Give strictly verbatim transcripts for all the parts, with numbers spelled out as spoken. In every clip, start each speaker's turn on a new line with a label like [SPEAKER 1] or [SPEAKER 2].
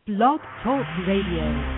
[SPEAKER 1] Blog Talk Radio.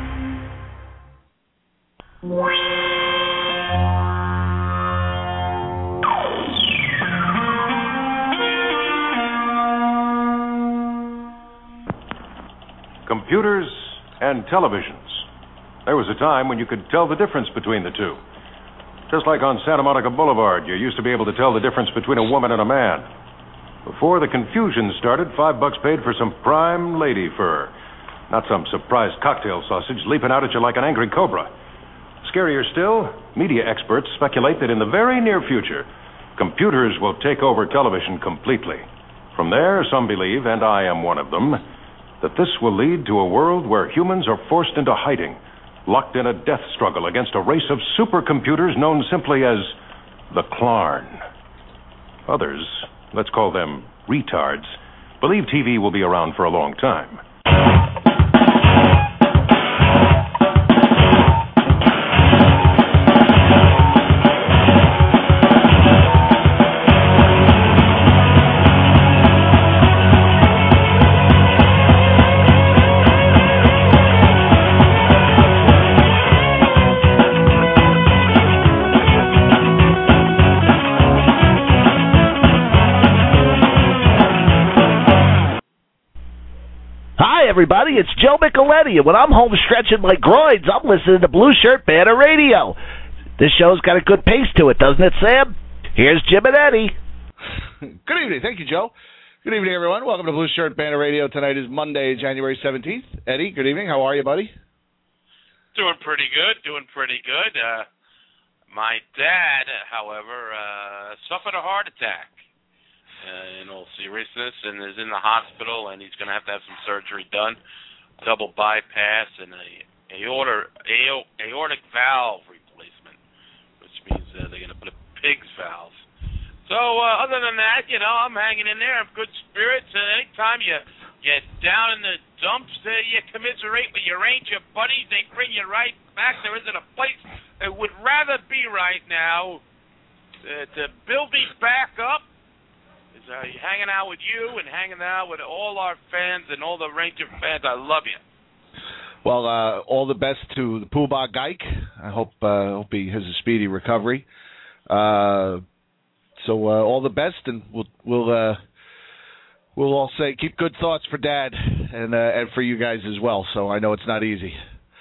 [SPEAKER 2] Computers and televisions. There was a time when you could tell the difference between the two. Just like on Santa Monica Boulevard, you used to be able to tell the difference between a woman and a man. Before the confusion started, five bucks paid for some prime lady fur. Not some surprised cocktail sausage leaping out at you like an angry cobra. Scarier still, media experts speculate that in the very near future, computers will take over television completely. From there, some believe, and I am one of them, that this will lead to a world where humans are forced into hiding, locked in a death struggle against a race of supercomputers known simply as the Klarn. Others, let's call them retards, believe T V will be around for a long time.
[SPEAKER 3] Everybody, it's Joe Micheletti, and when I'm home stretching my groins, I'm listening to Blue Shirt Banner Radio. This show's got a good pace to it, doesn't it, Sam? Here's Jim and Eddie.
[SPEAKER 4] Good evening. Thank you, Joe. Good evening, everyone. Welcome to Blue Shirt Banner Radio. Tonight is Monday, January seventeenth. Eddie, good evening. How are you, buddy?
[SPEAKER 5] Doing pretty good. Doing pretty good. Uh, my dad, however, uh, suffered a heart attack. Uh, in all seriousness, and is in the hospital, and he's going to have to have some surgery done, double bypass, and a aorta, aortic valve replacement, which means uh, they're going to put a pig's valve. So uh, other than that, you know, I'm hanging in there. I'm good spirits. Uh, anytime you get down in the dumps, uh, you commiserate with your Ranger buddies. They bring you right back. There isn't a place that would rather be right now uh, to build me back up. Uh, hanging out with you and hanging out with all our fans and all the Ranger fans. I love you.
[SPEAKER 4] Well, uh, all the best to the Poobah Geik. I hope uh, hope he has a speedy recovery. Uh, so uh, all the best, and we'll we'll uh, we'll all say keep good thoughts for Dad and uh, and for you guys as well. So I know it's not easy.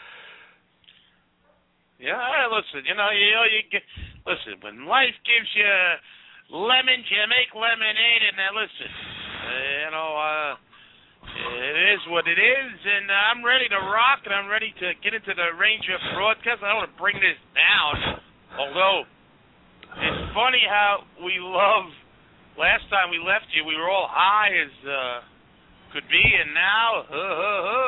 [SPEAKER 5] Yeah, listen, you know, you know, you get, listen when life gives you lemons, you make lemonade, and now listen, uh, you know, uh, it is what it is, and uh, I'm ready to rock, and I'm ready to get into the Ranger broadcast. I don't want to bring this down, although it's funny how we love, last time we left you, we were all high as uh, could be, and now, ho, ho, ho.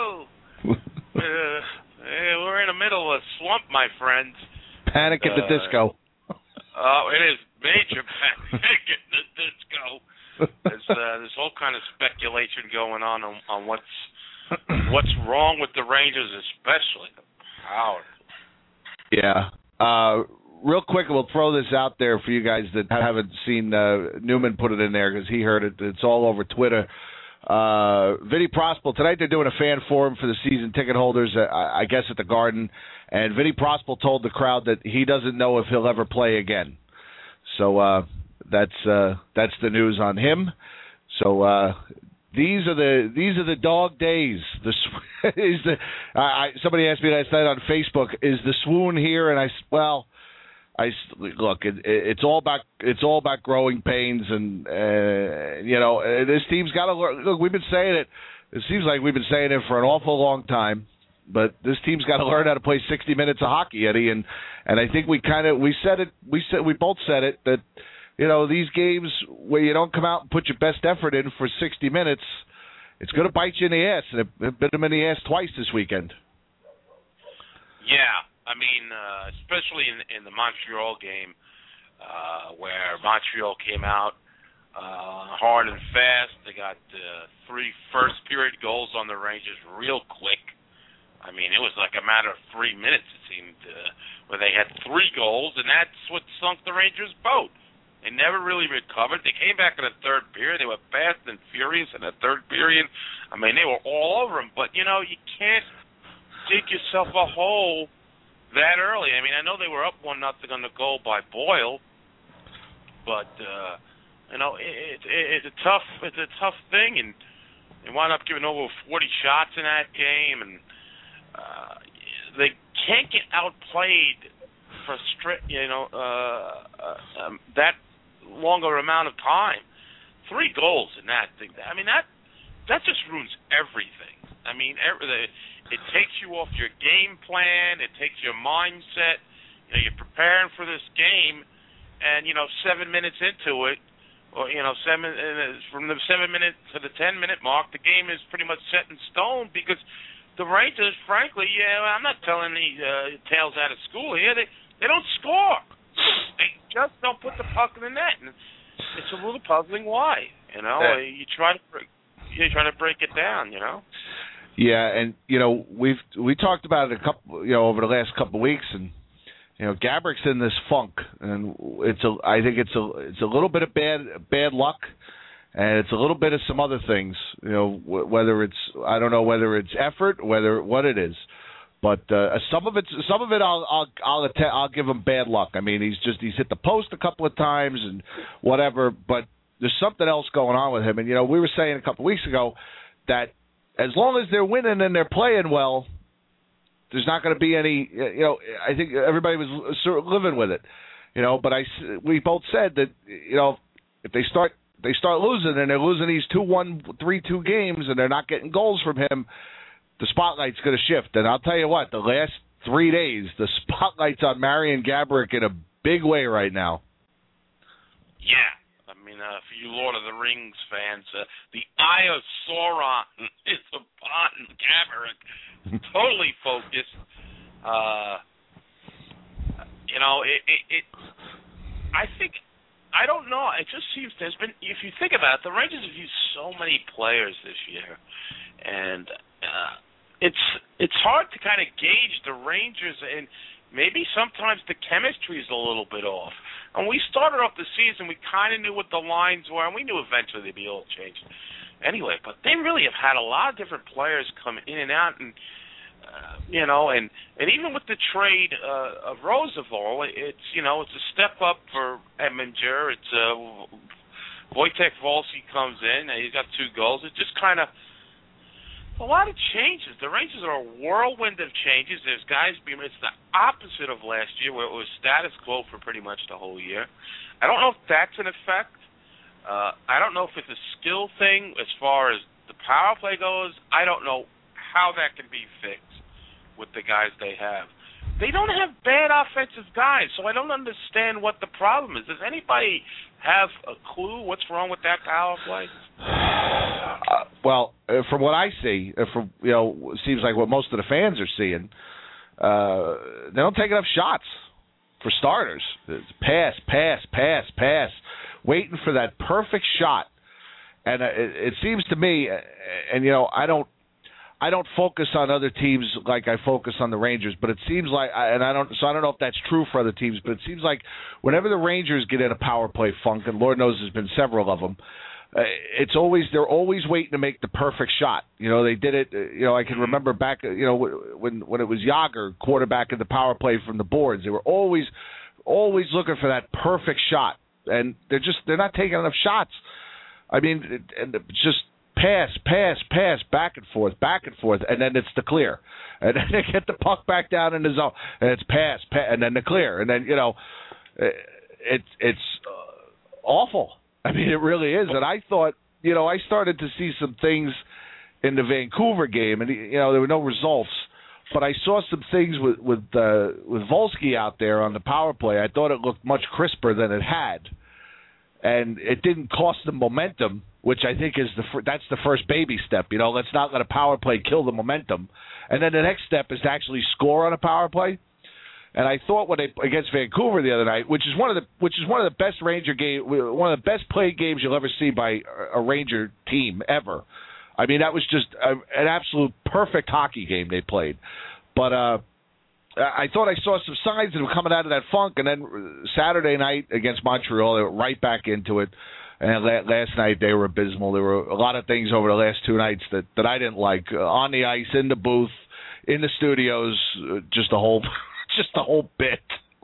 [SPEAKER 5] uh, we're in the middle of a slump, my friends.
[SPEAKER 4] Panic at the
[SPEAKER 5] uh,
[SPEAKER 4] disco.
[SPEAKER 5] Oh, it is major panic at the disco. There's uh, this whole kind of speculation going on on, on what's what's wrong with the Rangers, especially the Powers.
[SPEAKER 4] Yeah. Uh, real quick, we'll throw this out there for you guys that haven't seen uh, Newman put it in there because he heard it. It's all over Twitter. Uh, Vinny Prospal, tonight they're doing a fan forum for the season ticket holders, uh, I guess at the Garden, and Vinny Prospal told the crowd that he doesn't know if he'll ever play again. So uh, that's uh, that's the news on him. So uh, these are the these are the dog days. The is the uh, I, somebody asked me last night on Facebook, is the swoon here? And I well, I look, it, it's all about it's all about growing pains, and uh, you know this team's got to learn. Look, we've been saying it. It seems like we've been saying it for an awful long time. But this team's got to learn how to play sixty minutes of hockey, Eddie, and and I think we kind of we said it we said we both said it that you know these games where you don't come out and put your best effort in for sixty minutes, it's going to bite you in the ass, and it, it bit them in the ass twice this weekend.
[SPEAKER 5] Yeah, I mean, uh, especially in in the Montreal game uh, where Montreal came out uh, hard and fast. They got uh, three first period goals on the Rangers real quick. I mean, it was like a matter of three minutes, it seemed, uh, where they had three goals, and that's what sunk the Rangers' boat. They never really recovered. They came back in the third period. They were fast and furious in the third period. I mean, they were all over them. But, you know, you can't dig yourself a hole that early. I mean, I know they were up one nothing on the goal by Boyle, but uh, you know, it, it, it's a tough, it's a tough thing, and they wound up giving over forty shots in that game, and uh, they can't get outplayed for stri- you know uh, uh, um, that longer amount of time. Three goals in that thing. I mean, that that just ruins everything. I mean, every, it takes you off your game plan. It takes your mindset. You know, you're preparing for this game, and you know, seven minutes into it, or you know, seven from the seven minute to the ten minute mark, the game is pretty much set in stone because the Rangers, frankly, yeah, I'm not telling the uh, tales out of school here. They they don't score. They just don't put the puck in the net, and it's a little puzzling why. You know,
[SPEAKER 4] yeah.
[SPEAKER 5] you try to break, you try to break it down. You know.
[SPEAKER 4] Yeah, and you know we've we talked about it a couple, you know, over the last couple of weeks, and you know Gabourik's in this funk, and it's a I think it's a it's a little bit of bad bad luck, and it's a little bit of some other things. You know, whether it's I don't know whether it's effort, whether what it is. But uh, some of it, some of it, I'll, I'll, I'll, att- I'll give him bad luck. I mean, he's just he's hit the post a couple of times and whatever. But there's something else going on with him. And you know, we were saying a couple of weeks ago that as long as they're winning and they're playing well, there's not going to be any. You know, I think everybody was sort of living with it. You know, but I we both said that you know if they start they start losing and they're losing these two one three two games and they're not getting goals from him, the spotlight's going to shift. And I'll tell you what, the last three days, the spotlight's on Marian Gaborik in a big way right now.
[SPEAKER 5] Yeah. I mean, uh, for you Lord of the Rings fans, uh, the Eye of Sauron is upon Gaborik. Totally focused. Uh, you know, it, it, it, I think, I don't know, it just seems there's been, if you think about it, the Rangers have used so many players this year. And, uh, It's it's hard to kind of gauge the Rangers, and maybe sometimes the chemistry is a little bit off. And we started off the season, we kind of knew what the lines were, and we knew eventually they'd be all changed anyway. But they really have had a lot of different players come in and out, and uh, you know, and, and even with the trade uh, of Roosevelt, it's you know it's a step up for Edmonton. It's uh, Wojtek Wolski comes in, and he's got two goals. It just kind of a lot of changes. The Rangers are a whirlwind of changes. There's guys being. It's the opposite of last year, where it was status quo for pretty much the whole year. I don't know if that's an effect. Uh, I don't know if it's a skill thing as far as the power play goes. I don't know how that can be fixed with the guys they have. They don't have bad offensive guys, so I don't understand what the problem is. Does anybody have a clue what's wrong with that power play?
[SPEAKER 4] Uh, well, uh, from what I see, uh, from you know, it seems like what most of the fans are seeing, uh, they don't take enough shots. For starters, it's pass, pass, pass, pass, waiting for that perfect shot. And uh, it, it seems to me, uh, and you know, I don't, I don't focus on other teams like I focus on the Rangers, but it seems like, and I don't, so I don't know if that's true for other teams, but it seems like whenever the Rangers get in a power play funk, and Lord knows there's been several of them. Uh, it's always they're always waiting to make the perfect shot. You know, they did it. Uh, you know, I can remember back. You know, when when it was Yager quarterbacking the power play from the boards, they were always always looking for that perfect shot, and they're just they're not taking enough shots. I mean, it, and it's just pass, pass, pass, back and forth, back and forth, and then it's the clear, and then they get the puck back down in the zone, and it's pass, pass, and then the clear, and then you know, it, it's it's uh, awful. I mean, it really is. And I thought, you know, I started to see some things in the Vancouver game, and you know, there were no results, but I saw some things with with uh, with Wolski out there on the power play. I thought it looked much crisper than it had, and it didn't cost them momentum, which I think is the that's the first baby step. You know, let's not let a power play kill the momentum, and then the next step is to actually score on a power play. And I thought when they against Vancouver the other night, which is one of the which is one of the best Ranger game, one of the best played games you'll ever see by a Ranger team ever. I mean, that was just a, an absolute perfect hockey game they played. But uh, I thought I saw some signs that were coming out of that funk, and then Saturday night against Montreal, they were right back into it. And last night they were abysmal. There were a lot of things over the last two nights that, that I didn't like. Uh, on the ice, in the booth, in the studios, uh, just a whole, just a whole bit.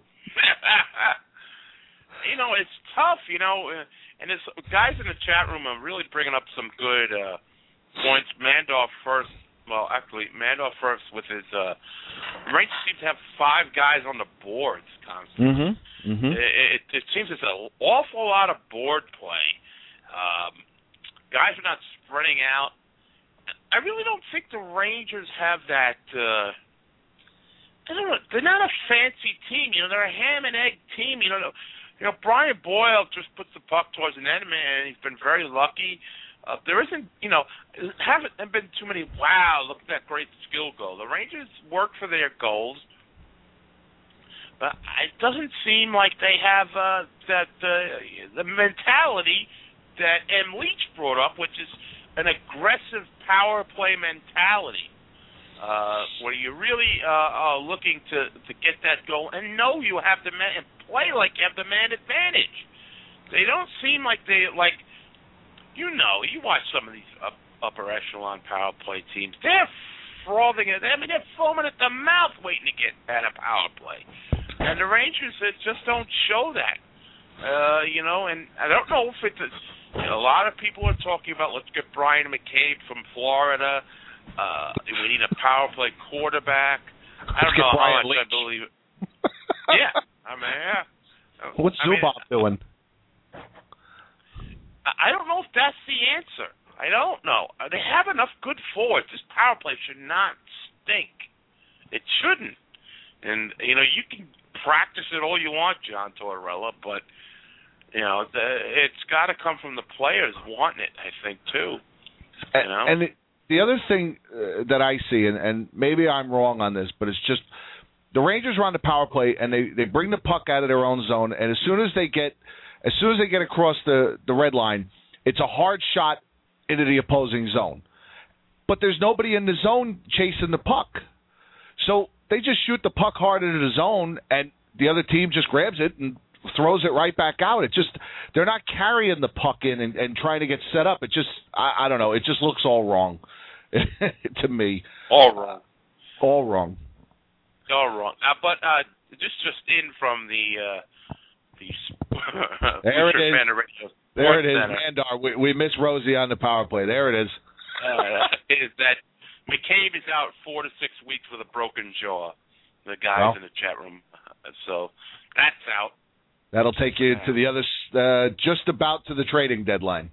[SPEAKER 5] You know, it's tough. You know, uh, and there's guys in the chat room are really bringing up some good uh, points. Mandorf first. Well, actually, Mandorf first with his. Uh, Rangers seem to have five guys on the boards constantly.
[SPEAKER 4] Mm-hmm. Mm-hmm.
[SPEAKER 5] It, it, it seems there's an awful lot of board play. Um, guys are not spreading out. I really don't think the Rangers have that. Uh, I don't know. They're not a fancy team. You know, they're a ham and egg team. You know, you know Brian Boyle just puts the puck towards the net, and he's been very lucky. Uh, there isn't, you know, haven't been too many. Wow, look at that great skill goal. The Rangers work for their goals. But it doesn't seem like they have uh, that uh, the mentality that M. Leach brought up, which is an aggressive power play mentality, uh, where you're really uh, uh, looking to, to get that goal and know you have the man and play like you have the man advantage. They don't seem like they like. You know, you watch some of these up, upper echelon power play teams. They're frothing it. I mean, they're foaming at the mouth waiting to get at a power play. And the Rangers uh, just don't show that, uh, you know. And I don't know if it's a, you know, a lot of people are talking about let's get Brian McCabe from Florida. Uh, we need a power play quarterback. I don't know how much I believe it. Yeah, I mean, yeah.
[SPEAKER 4] What's
[SPEAKER 5] I mean,
[SPEAKER 4] Zubov doing?
[SPEAKER 5] I don't know if that's the answer. I don't know. They have enough good forwards. This power play should not stink. It shouldn't. And, you know, you can practice it all you want, John Tortorella, but, you know, the, it's got to come from the players wanting it, I think, too. You know?
[SPEAKER 4] And the, the other thing uh, that I see, and, and maybe I'm wrong on this, but it's just the Rangers run the power play, and they, they bring the puck out of their own zone, and as soon as they get as soon as they get across the, the red line, it's a hard shot into the opposing zone. But there's nobody in the zone chasing the puck. So they just shoot the puck hard into the zone, and the other team just grabs it and throws it right back out. It just they're not carrying the puck in and, and trying to get set up. It just I, I don't know. It just looks all wrong to me.
[SPEAKER 5] All wrong.
[SPEAKER 4] All wrong.
[SPEAKER 5] All wrong. Uh, but uh, just just in from the uh, the
[SPEAKER 4] there it is. There it is, Mandar. We, we miss Rosie on the power play. There it is.
[SPEAKER 5] uh, is that McCabe is out four to six weeks with a broken jaw. The guys well, in the chat room. So that's out.
[SPEAKER 4] That'll take you to the other, uh, just about to the trading deadline.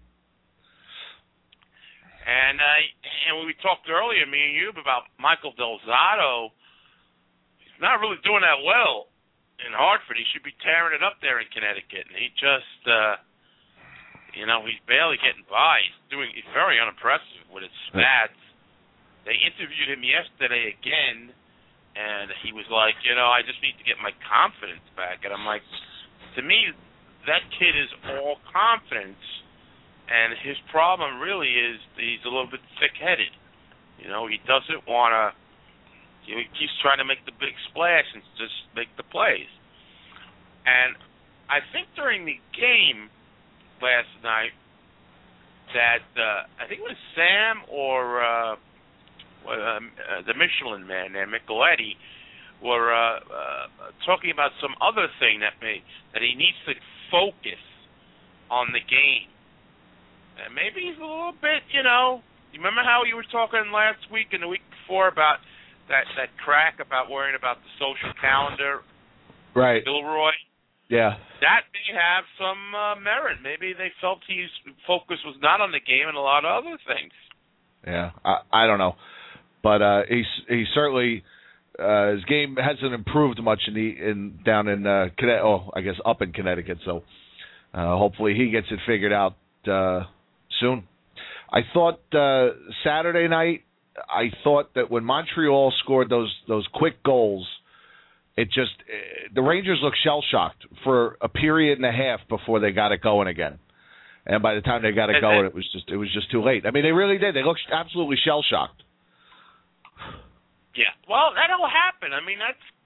[SPEAKER 5] And uh, and when we talked earlier, me and you, about Michael Del Zotto, he's not really doing that well in Hartford. He should be tearing it up there in Connecticut, and he just, uh, you know, he's barely getting by. He's doing, he's very unimpressive with his stats. They interviewed him yesterday again, and he was like, you know, I just need to get my confidence back. And I'm like, to me, that kid is all confidence, and his problem really is he's a little bit thick-headed. You know, he doesn't want to, you know, he keeps trying to make the big splash and just make the plays. And I think during the game last night that, uh, I think it was Sam or uh, uh, the Michelin man there, Micheletti, were uh, uh, talking about some other thing that may, that he needs to focus on the game. And maybe he's a little bit, you know, you remember how you were talking last week and the week before about that, that crack about worrying about the social calendar?
[SPEAKER 4] Right.
[SPEAKER 5] Gilroy?
[SPEAKER 4] Yeah.
[SPEAKER 5] That may have some uh, merit. Maybe they felt his focus was not on the game and a lot of other things.
[SPEAKER 4] Yeah, I, I don't know. But uh, he's he certainly uh, his game hasn't improved much in the in down in uh, Connecticut. Oh, I guess up in Connecticut. So uh, hopefully he gets it figured out uh, soon. I thought uh, Saturday night. I thought that when Montreal scored those those quick goals, it just the Rangers looked shell shocked for a period and a half before they got it going again. And by the time they got it going, it was just it was just too late. I mean, they really did. They looked absolutely shell shocked.
[SPEAKER 5] Yeah, well, that'll happen. I mean, that's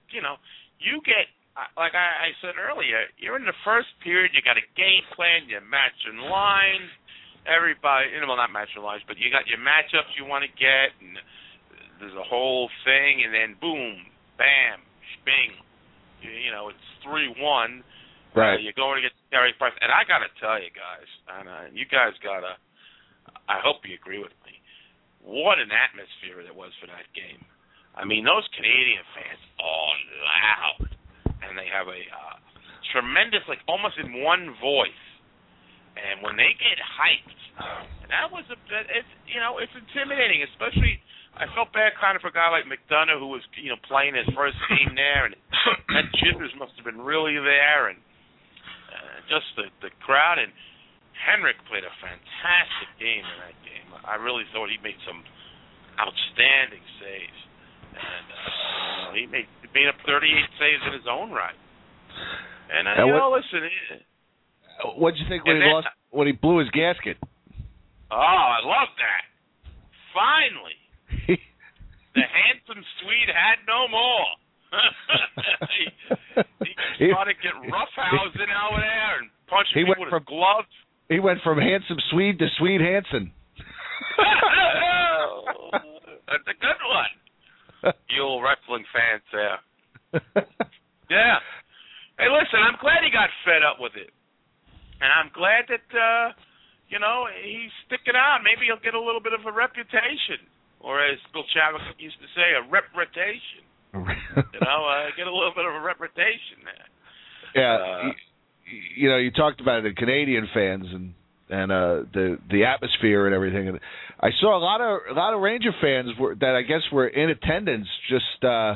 [SPEAKER 5] you know, you get, like I, I said earlier, you're in the first period, you got a game plan, you're matching lines, everybody, you know, well, not matching lines, but you got your matchups you want to get, and there's a whole thing, and then boom, bam, bing, you, you know, it's three one.
[SPEAKER 4] Right.
[SPEAKER 5] Uh, you're going against Carey Price. And I got to tell you guys, and uh, you guys got to, I hope you agree with me, what an atmosphere there was for that game. I mean, those Canadian fans are loud, and they have a uh, tremendous, like almost in one voice. And when they get hyped, and that was a, it's you know, it's intimidating. Especially, I felt bad kind of for a guy like McDonough who was you know playing his first game there, and that jitters must have been really there, and uh, just the the crowd. And Henrik played a fantastic game in that game. I really thought he made some outstanding saves. And uh, you know, he made he made up thirty-eight saves in his own right. And uh, you
[SPEAKER 4] what,
[SPEAKER 5] know, listen. It,
[SPEAKER 4] what'd you think when he
[SPEAKER 5] then,
[SPEAKER 4] lost? When he blew his gasket?
[SPEAKER 5] Oh, I love that! Finally, the handsome Swede had no more. he, he started to get roughhousing out there and punching people with
[SPEAKER 4] from,
[SPEAKER 5] his gloves.
[SPEAKER 4] He went from handsome Swede to Swede Hansen.
[SPEAKER 5] That's a good one. You old wrestling fans there. Yeah. Hey, listen, I'm glad he got fed up with it. And I'm glad that, uh, you know, he's sticking out. Maybe he'll get a little bit of a reputation. Or as Bill Chadwick used to say, a reputation. you know, uh, get a little bit of a reputation there.
[SPEAKER 4] Yeah.
[SPEAKER 5] Uh,
[SPEAKER 4] you, you know, you talked about the Canadian fans and and uh, the the atmosphere and everything. And I saw a lot of a lot of Ranger fans were, that I guess were in attendance. Just uh,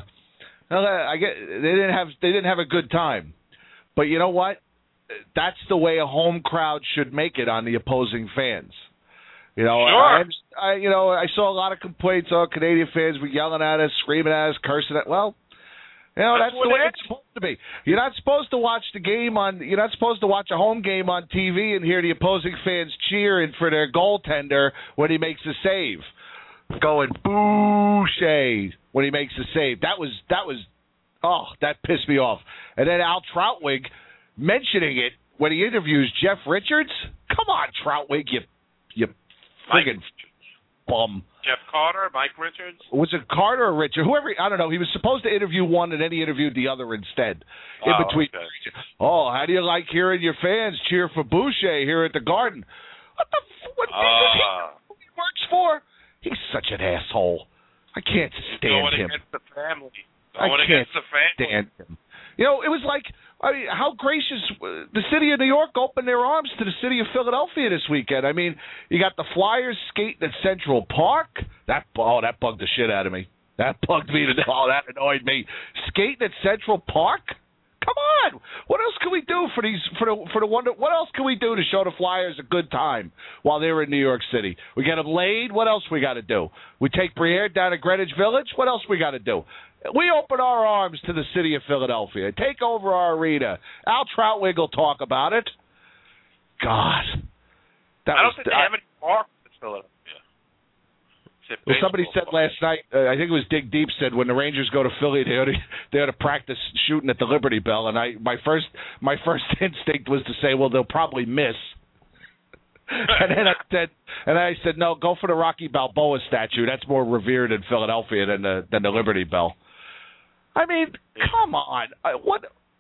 [SPEAKER 4] I get they didn't have they didn't have a good time. But you know what? That's the way a home crowd should make it on the opposing fans. You know,
[SPEAKER 5] sure.
[SPEAKER 4] I, I you know I saw a lot of complaints. Oh, Canadian fans were yelling at us, screaming at us, cursing at. Well. You know, that's, that's the way it's supposed to be. You're not supposed to watch the game on. You're not supposed to watch a home game on T V and hear the opposing fans cheering for their goaltender when he makes a save, going boo Shea when he makes a save. That was that was oh that pissed me off. And then Al Trautwig mentioning it when he interviews Jeff Richards. Come on, Trautwig, you you friggin' bum.
[SPEAKER 5] Jeff Carter, Mike Richards?
[SPEAKER 4] Was it Carter or Richard? Whoever, I don't know. He was supposed to interview one, and then he interviewed the other instead. In
[SPEAKER 5] oh,
[SPEAKER 4] between.
[SPEAKER 5] Okay.
[SPEAKER 4] Oh, how do you like hearing your fans cheer for Boucher here at the Garden? What the what uh, who he works for? He's such an asshole. I can't stand
[SPEAKER 5] going
[SPEAKER 4] him.
[SPEAKER 5] Against the family.
[SPEAKER 4] I
[SPEAKER 5] Going
[SPEAKER 4] can't
[SPEAKER 5] against the family.
[SPEAKER 4] stand him. You know, it was like, I mean, how gracious. The city of New York opened their arms to the city of Philadelphia this weekend. I mean, you got the Flyers skating at Central Park. That oh, that bugged the shit out of me. That bugged me. To, oh, that annoyed me. Skating at Central Park? Come on. What else can we do for these for the for the wonder? What else can we do to show the Flyers a good time while they're in New York City? We get them laid. What else we got to do? We take Briere down to Greenwich Village. What else we got to do? We open our arms to the city of Philadelphia. Take over our arena. Al Trautwig will talk about it. God. That
[SPEAKER 5] I don't
[SPEAKER 4] was,
[SPEAKER 5] think they have any parks in Philadelphia.
[SPEAKER 4] Well, somebody said last night, uh, I think it was Dig Deep said, when the Rangers go to Philly, they ought to, they ought to practice shooting at the Liberty Bell. And I, my first, my first instinct was to say, well, they'll probably miss. and then I said, and I said, no, go for the Rocky Balboa statue. That's more revered in Philadelphia than the than the Liberty Bell. I mean, come on. What?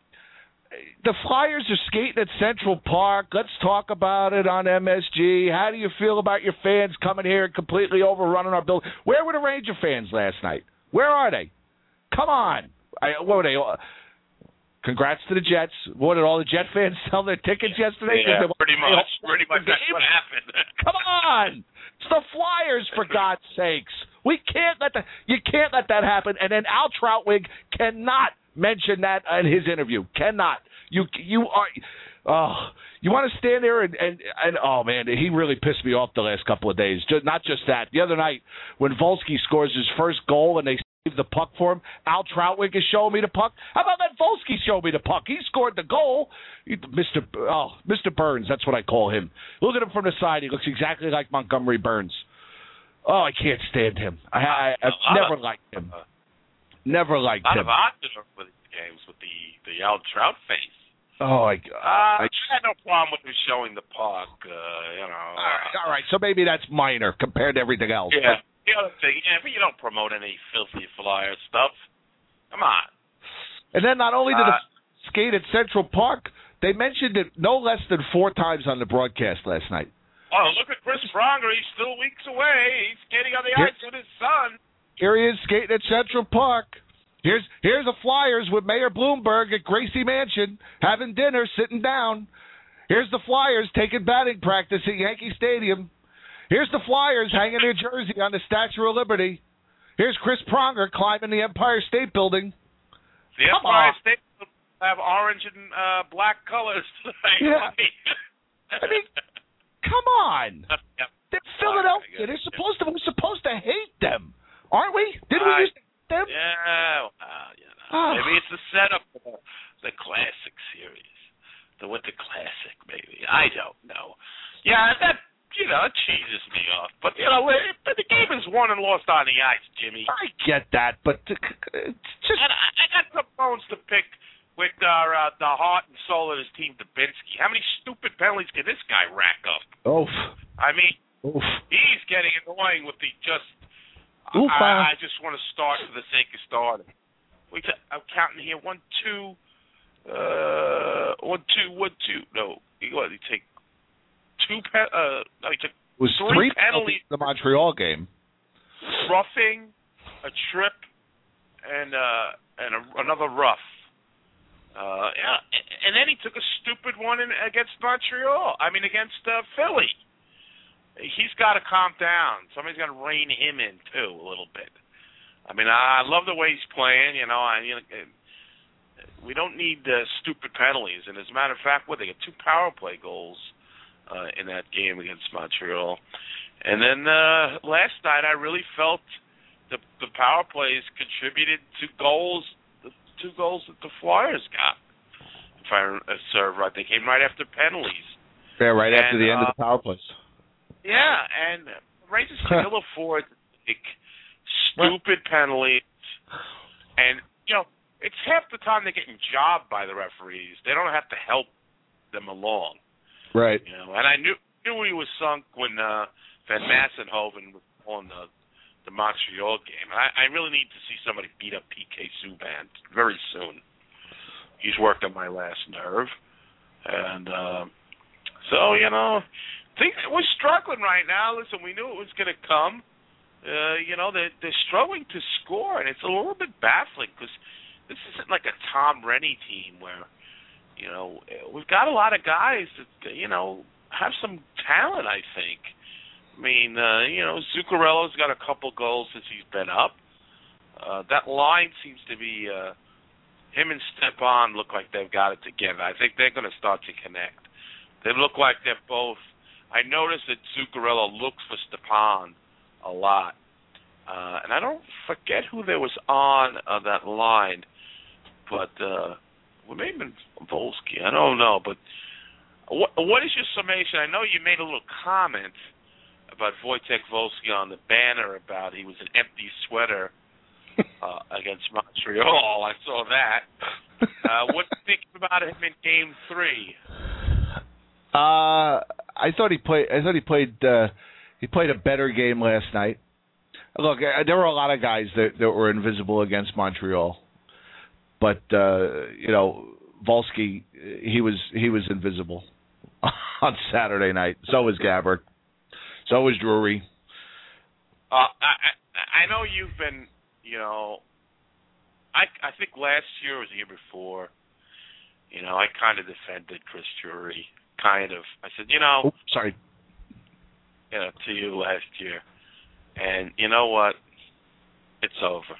[SPEAKER 4] The Flyers are skating at Central Park. Let's talk about it on M S G. How do you feel about your fans coming here and completely overrunning our building? Where were the Ranger fans last night? Where are they? Come on. I, what were they? Congrats to the Jets. What, did all the Jet fans sell their tickets yesterday?
[SPEAKER 5] Yeah,
[SPEAKER 4] they
[SPEAKER 5] pretty much. Pretty much that's what happened.
[SPEAKER 4] Come on. It's the Flyers, for God's sakes. We can't let that, you can't let that happen. And then Al Trautwig cannot mention that in his interview. Cannot. You you are oh you want to stand there and, and and oh man, he really pissed me off the last couple of days. Just, not just that. The other night when Volsky scores his first goal and they save the puck for him, Al Trautwig is showing me the puck. How about let Volsky show me the puck? He scored the goal. He, Mister Oh, Mister Burns, that's what I call him. Look at him from the side. He looks exactly like Montgomery Burns. Oh, I can't stand him. I, I, I've never liked him. Never liked
[SPEAKER 5] A lot
[SPEAKER 4] him.
[SPEAKER 5] of odds with these games with the the Al Trout face.
[SPEAKER 4] Oh, I, uh,
[SPEAKER 5] Uh,
[SPEAKER 4] I,
[SPEAKER 5] I had no problem with him showing the park. Uh, you know.
[SPEAKER 4] all right, all right, so maybe that's minor compared to everything else.
[SPEAKER 5] Yeah. The other thing, yeah, but you don't promote any filthy flyer stuff. Come on.
[SPEAKER 4] And then not only did
[SPEAKER 5] Uh,
[SPEAKER 4] the skate at Central Park, they mentioned it no less than four times on the broadcast last night.
[SPEAKER 5] Oh, look at Chris Pronger. He's still weeks away. He's skating on the
[SPEAKER 4] Here-
[SPEAKER 5] ice with his son.
[SPEAKER 4] Here he is skating at Central Park. Here's here's the Flyers with Mayor Bloomberg at Gracie Mansion having dinner, sitting down. Here's the Flyers taking batting practice at Yankee Stadium. Here's the Flyers hanging their jersey on the Statue of Liberty. Here's Chris Pronger climbing the Empire State Building.
[SPEAKER 5] The
[SPEAKER 4] Come
[SPEAKER 5] Empire
[SPEAKER 4] on.
[SPEAKER 5] State will have orange and uh, black colors tonight.
[SPEAKER 4] Yeah. I mean, come on.
[SPEAKER 5] Yep.
[SPEAKER 4] They're Philadelphia. They're supposed to. We're supposed to hate them, aren't we? Didn't we
[SPEAKER 5] I-
[SPEAKER 4] used to hate them?
[SPEAKER 5] Yeah, well, you know,
[SPEAKER 4] Oh.
[SPEAKER 5] maybe it's the setup for the classic series, the Winter Classic. Maybe I don't know. Yeah, that you know it cheeses me off. But you know, it, but the game is won and lost on the ice, Jimmy.
[SPEAKER 4] I get that, but uh, it's just
[SPEAKER 5] And I, I got some bones to pick with our, uh, the heart and soul of his team, Dubinsky. How many stupid penalties can this guy rack up?
[SPEAKER 4] oof,
[SPEAKER 5] I mean,
[SPEAKER 4] oof.
[SPEAKER 5] he's getting annoying with the just.
[SPEAKER 4] Oof, uh,
[SPEAKER 5] I, I just want to start for the sake of starting. Wait, till- I'm counting here. One, two, uh, one, two, one, two. No, he what? He take two. Pe- uh, no, he took
[SPEAKER 4] It was
[SPEAKER 5] three
[SPEAKER 4] three
[SPEAKER 5] penalties.
[SPEAKER 4] penalties in the Montreal game.
[SPEAKER 5] Roughing, a trip, and uh, and a, another rough. Uh, yeah, and then he took a stupid one in, against Montreal. I mean, against uh, Philly. He's got to calm down. Somebody's got to rein him in too a little bit. I mean, I love the way he's playing. You know, I you know, we don't need uh, stupid penalties. And as a matter of fact, what they got two power play goals uh, in that game against Montreal. And then uh, last night, I really felt the the power plays contributed to goals. The two goals that the Flyers got, if I serve right, they came right after penalties.
[SPEAKER 4] Yeah, right after
[SPEAKER 5] And,
[SPEAKER 4] the end
[SPEAKER 5] uh,
[SPEAKER 4] of the power plays.
[SPEAKER 5] Yeah, and Rangers can ill afford like, stupid penalties, and you know it's half the time they're getting jobbed by the referees. They don't have to help them along,
[SPEAKER 4] Right.
[SPEAKER 5] you know. And I knew knew he was sunk when uh, Van Massenhoven was on the the Montreal game. And I, I really need to see somebody beat up P K Subban very soon. He's worked on my last nerve, and uh, so you know. Think we're struggling right now. Listen, we knew it was going to come. Uh, you know, they're, they're struggling to score, and it's a little bit baffling because this isn't like a Tom Rennie team where, you know, we've got a lot of guys that, you know, have some talent, I think. I mean, uh, you know, Zuccarello's got a couple goals since he's been up. Uh, that line seems to be, uh, him and Stepan look like they've got it together. I think they're going to start to connect. They look like they're both. I noticed that Zuccarello looks for Stepan a lot. Uh, and I don't forget who there was on uh, that line, but uh, well, maybe been Volsky. I don't know. But what, what is your summation? I know you made a little comment about Wojciech Volsky on the banner about he was an empty sweater uh, against Montreal. I saw that. Uh, what do you think about him in Game Three?
[SPEAKER 4] Uh, I thought he played. I thought he played. Uh, he played a better game last night. Look, uh, there were a lot of guys that, that were invisible against Montreal, but uh, you know, Volsky, he was he was invisible on Saturday night. So was Gabbard. So was Drury.
[SPEAKER 5] Uh, I, I I know you've been, you know, I I think last year or the year before, you know, I kind of defended Chris Drury. Kind of. I said, you know,
[SPEAKER 4] Oops, sorry.
[SPEAKER 5] You know, to you last year. And you know what? It's over.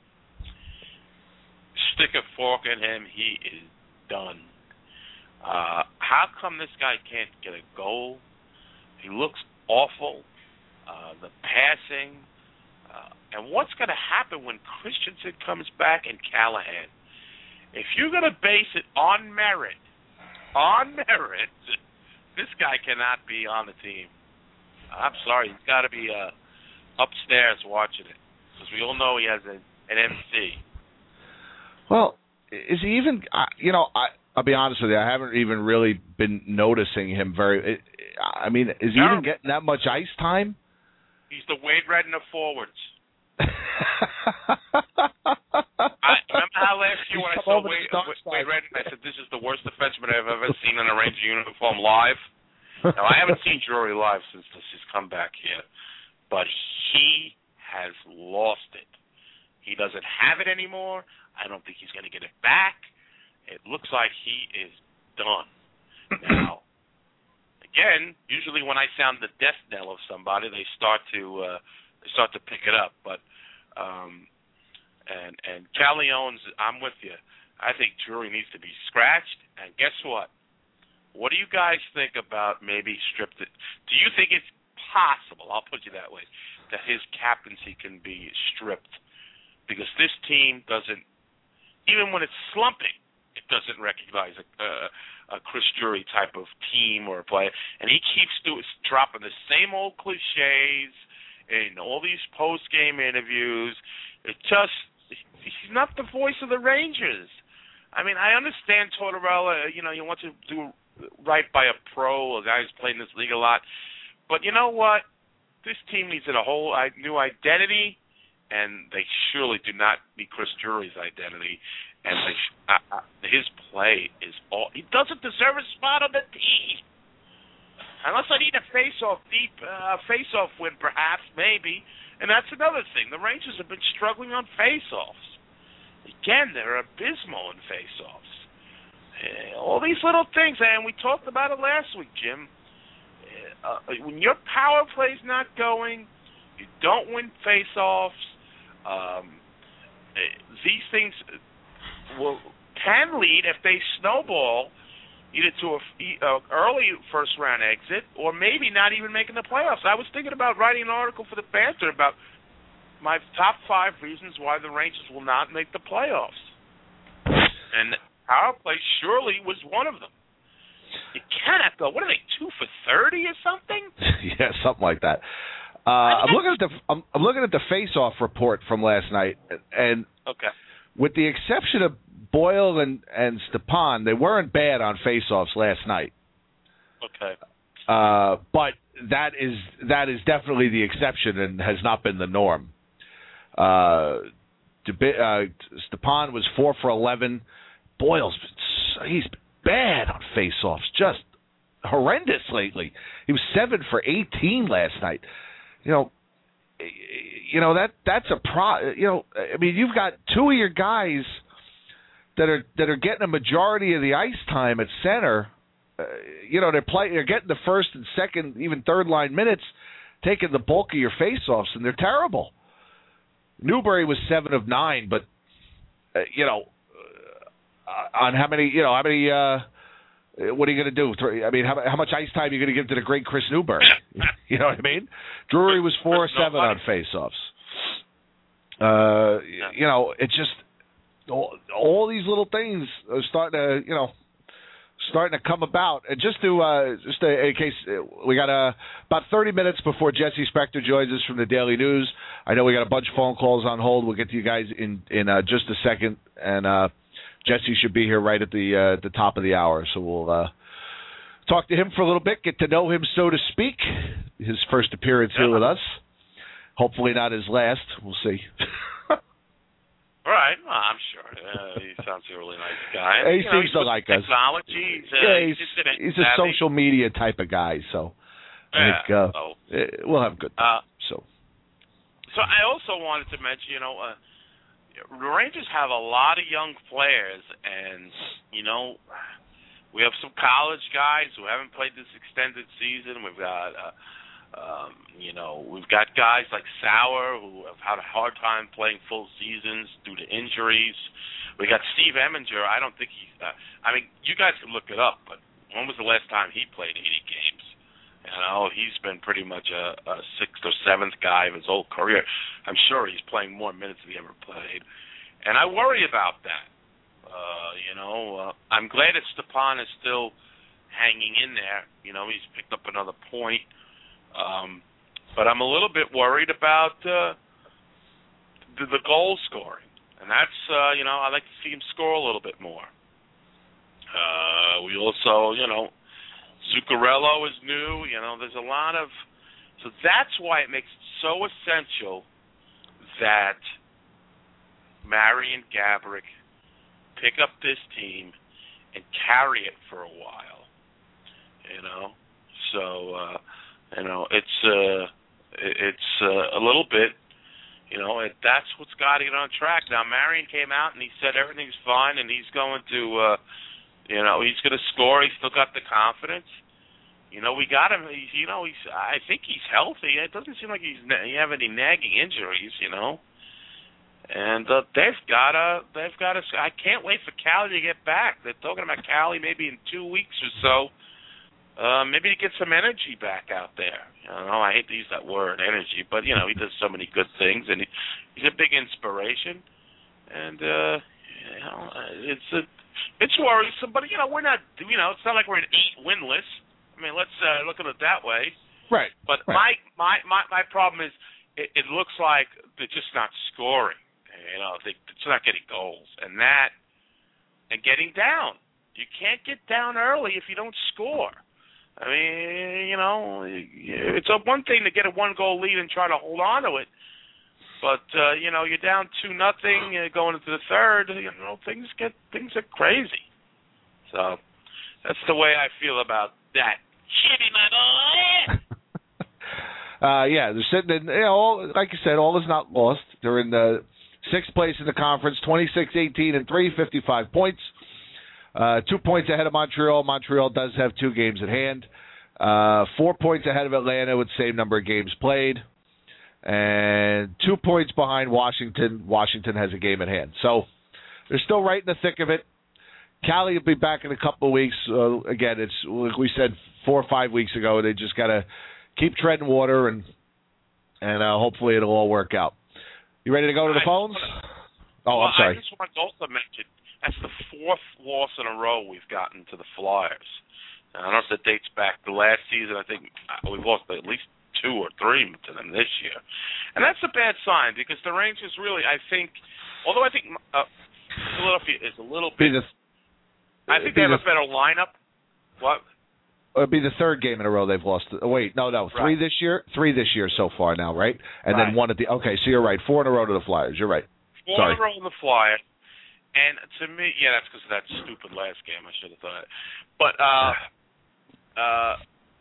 [SPEAKER 5] Stick a fork in him, he is done. Uh, how come this guy can't get a goal? He looks awful. Uh, the passing. Uh, and what's going to happen when Christensen comes back and Callahan? If you're going to base it on merit, on merit, this guy cannot be on the team. I'm sorry, he's got to be uh, upstairs watching it, because we all know he has an, an M C.
[SPEAKER 4] Well, is he even? Uh, you know, I, I'll be honest with you. I haven't even really been noticing him very. I mean, is he even getting that much ice time?
[SPEAKER 5] He's the Wade Redden of forwards. I remember how last year when I saw Wade, Wade Redden, I said, "This is the worst defenseman I've ever seen in a Ranger uniform live." Now, I haven't seen Drury live since this his comeback here, but he has lost it. He doesn't have it anymore. I don't think he's going to get it back. It looks like he is done. Now, again, usually when I sound the death knell of somebody, they start to uh, they start to pick it up. But um, and and Calleone's, I'm with you. I think Drury needs to be scratched. And guess what? What do you guys think about maybe stripped it? Do you think it's possible? I'll put you that way, that his captaincy can be stripped, because this team doesn't, even when it's slumping, it doesn't recognize a, a, a Chris Drury type of team or a player, and he keeps do, dropping the same old cliches in all these post-game interviews. It just, he's not the voice of the Rangers. I mean, I understand Tortorella, you know, you want to do right by a pro, a guy who's played in this league a lot, but you know what? This team needs a whole new identity, and they surely do not need Chris Drury's identity. And they, uh, uh, his play is all. He doesn't deserve a spot on the team, unless I need a face-off deep uh, face-off win, perhaps, maybe. And that's another thing. The Rangers have been struggling on face-offs. Again, they're abysmal in face-offs. Uh, all these little things, and we talked about it last week, Jim. Uh, when your power play's not going, you don't win face-offs. Um, these things will can lead, if they snowball, either to a uh, early first-round exit or maybe not even making the playoffs. I was thinking about writing an article for the Panther about my top five reasons why the Rangers will not make the playoffs. And power play surely was one of them. You cannot go. What are they, two for thirty or something?
[SPEAKER 4] Yeah, something like that. Uh, I'm looking at the I'm, I'm looking at the face-off report from last night, and
[SPEAKER 5] okay,
[SPEAKER 4] with the exception of Boyle and and Stepan, they weren't bad on face-offs last night.
[SPEAKER 5] Okay,
[SPEAKER 4] uh, but that is that is definitely the exception and has not been the norm. Uh, uh, Stepan was four for eleven. Boyle's he's bad on face-offs, just horrendous lately. He was seven for eighteen last night. You know, you know that that's a pro. You know, I mean, you've got two of your guys that are that are getting a majority of the ice time at center. Uh, you know, they're play they're getting the first and second, even third line minutes, taking the bulk of your face-offs, and they're terrible. Newberry was seven of nine, but uh, you know, uh, on how many? You know, how many? Uh, What are you going to do? I mean, how, how much ice time are you going to give to the great Chris Newberry? You know what I mean? Drury was four seven on faceoffs. Uh, you know, it's just all, all these little things are starting to, you know, starting to come about. And just to, uh, just to, in case we got uh, about thirty minutes before Jesse Spector joins us from the Daily News. I know we got a bunch of phone calls on hold. We'll get to you guys in in uh, just a second, and. Uh, Jesse should be here right at the uh, the top of the hour, so we'll uh, talk to him for a little bit, get to know him, so to speak. His first appearance yeah. here with us. Hopefully not his last. We'll see.
[SPEAKER 5] All right. Well, I'm sure. Uh, he sounds like a really nice guy.
[SPEAKER 4] He
[SPEAKER 5] you
[SPEAKER 4] seems
[SPEAKER 5] know,
[SPEAKER 4] to like us.
[SPEAKER 5] Technology. He's, uh,
[SPEAKER 4] yeah, he's,
[SPEAKER 5] he's,
[SPEAKER 4] he's a social media type of guy, so
[SPEAKER 5] yeah,
[SPEAKER 4] I think uh,
[SPEAKER 5] so.
[SPEAKER 4] we'll have a good time.
[SPEAKER 5] Uh,
[SPEAKER 4] so.
[SPEAKER 5] so I also wanted to mention, you know, uh, the Rangers have a lot of young players, and, you know, we have some college guys who haven't played this extended season. We've got, uh, um, you know, we've got guys like Sauer who have had a hard time playing full seasons due to injuries. We got Steve Eminger. I don't think he's, uh, I mean, you guys can look it up, but when was the last time he played eighty games? You know, he's been pretty much a, a sixth or seventh guy of his whole career. I'm sure he's playing more minutes than he ever played. And I worry about that. Uh, you know, uh, I'm glad that Stepan is still hanging in there. You know, he's picked up another point. Um, but I'm a little bit worried about uh, the, the goal scoring. And that's, uh, you know, I like to see him score a little bit more. Uh, we also, you know, Zuccarello is new. You know, there's a lot of... So that's why it makes it so essential that Marian Gaborik pick up this team and carry it for a while. You know? So, uh, you know, it's, uh, it's uh, a little bit... You know, and that's what's got to get on track. Now, Marion came out and he said everything's fine and he's going to, uh, you know, he's going to score. He's still got the confidence. You know, we got him. He's, you know, he's. I think he's healthy. It doesn't seem like he's he have any nagging injuries. You know, and uh, they've got to. They've got to. I can't wait for Cali to get back. They're talking about Cali maybe in two weeks or so. Uh, maybe to get some energy back out there. You know, I hate to use that word, energy, but, you know, he does so many good things, and he, he's a big inspiration. And, uh, you know, it's a, it's worrisome, but, you know, we're not, you know, it's not like we're an eight winless. I mean, let's uh, look at it that way.
[SPEAKER 4] Right.
[SPEAKER 5] But
[SPEAKER 4] right.
[SPEAKER 5] My, my, my, my problem is it, it looks like they're just not scoring. You know, they, it's not getting goals. And that, and getting down. You can't get down early if you don't score. I mean, you know, it's a one thing to get a one-goal lead and try to hold on to it, but uh, you know, you're down two nothing uh, going into the third. You know, things get things are crazy. So that's the way I feel about that. Shitty, my boy.
[SPEAKER 4] uh, yeah, they're sitting in. You know, all, like you said, all is not lost. They're in the sixth place in the conference, twenty-six, eighteen, and three, fifty-five points. Uh, two points ahead of Montreal. Montreal does have two games at hand. Uh, four points ahead of Atlanta with the same number of games played. And two points behind Washington. Washington has a game at hand. So they're still right in the thick of it. Cali will be back in a couple of weeks. Uh, again, it's like we said four or five weeks ago. They just got to keep treading water, and and uh, hopefully it'll all work out. You ready to go to the
[SPEAKER 5] I
[SPEAKER 4] phones?
[SPEAKER 5] Wanna,
[SPEAKER 4] oh,
[SPEAKER 5] well,
[SPEAKER 4] I'm sorry.
[SPEAKER 5] I just want to also mention that's the fourth loss in a row we've gotten to the Flyers. Now, I don't know if that dates back to last season. I think we've lost at least two or three to them this year. And that's a bad sign because the Rangers really, I think, although I think uh, Philadelphia is a little bit,
[SPEAKER 4] the,
[SPEAKER 5] I think they have
[SPEAKER 4] the,
[SPEAKER 5] a better lineup. What?
[SPEAKER 4] It'll be the third game in a row they've lost. Oh, wait, no, no, three
[SPEAKER 5] right.
[SPEAKER 4] this year? Three this year so far now, right? And
[SPEAKER 5] right.
[SPEAKER 4] then one at the, okay, so you're right, four in a row to the Flyers. You're right.
[SPEAKER 5] Four
[SPEAKER 4] Sorry.
[SPEAKER 5] in a row to the Flyers. And to me, yeah, that's because of that stupid last game. I should have thought. But uh, uh,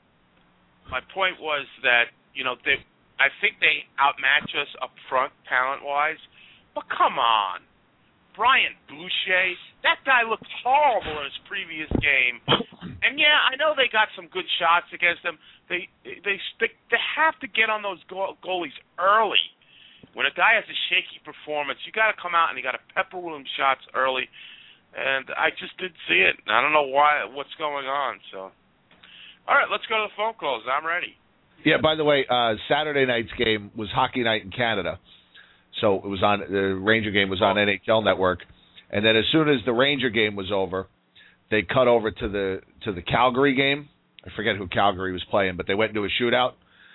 [SPEAKER 5] my point was that, you know, they, I think they outmatch us up front talent-wise. But come on. Brian Boucher, that guy looked horrible in his previous game. And, yeah, I know they got some good shots against them. They they, they, they have to get on those goalies early. When a guy has a shaky performance, you got to come out and you got to pepper him shots early, and I just didn't see it. I don't know why, what's going on. So, all right, let's go to the phone calls. I'm ready.
[SPEAKER 4] Yeah. By the way, uh, Saturday night's game was Hockey Night in Canada, so it was on the Ranger game was on N H L Network, and then as soon as the Ranger game was over, they cut over to the to the Calgary game. I forget who Calgary was playing, but they went into a shootout,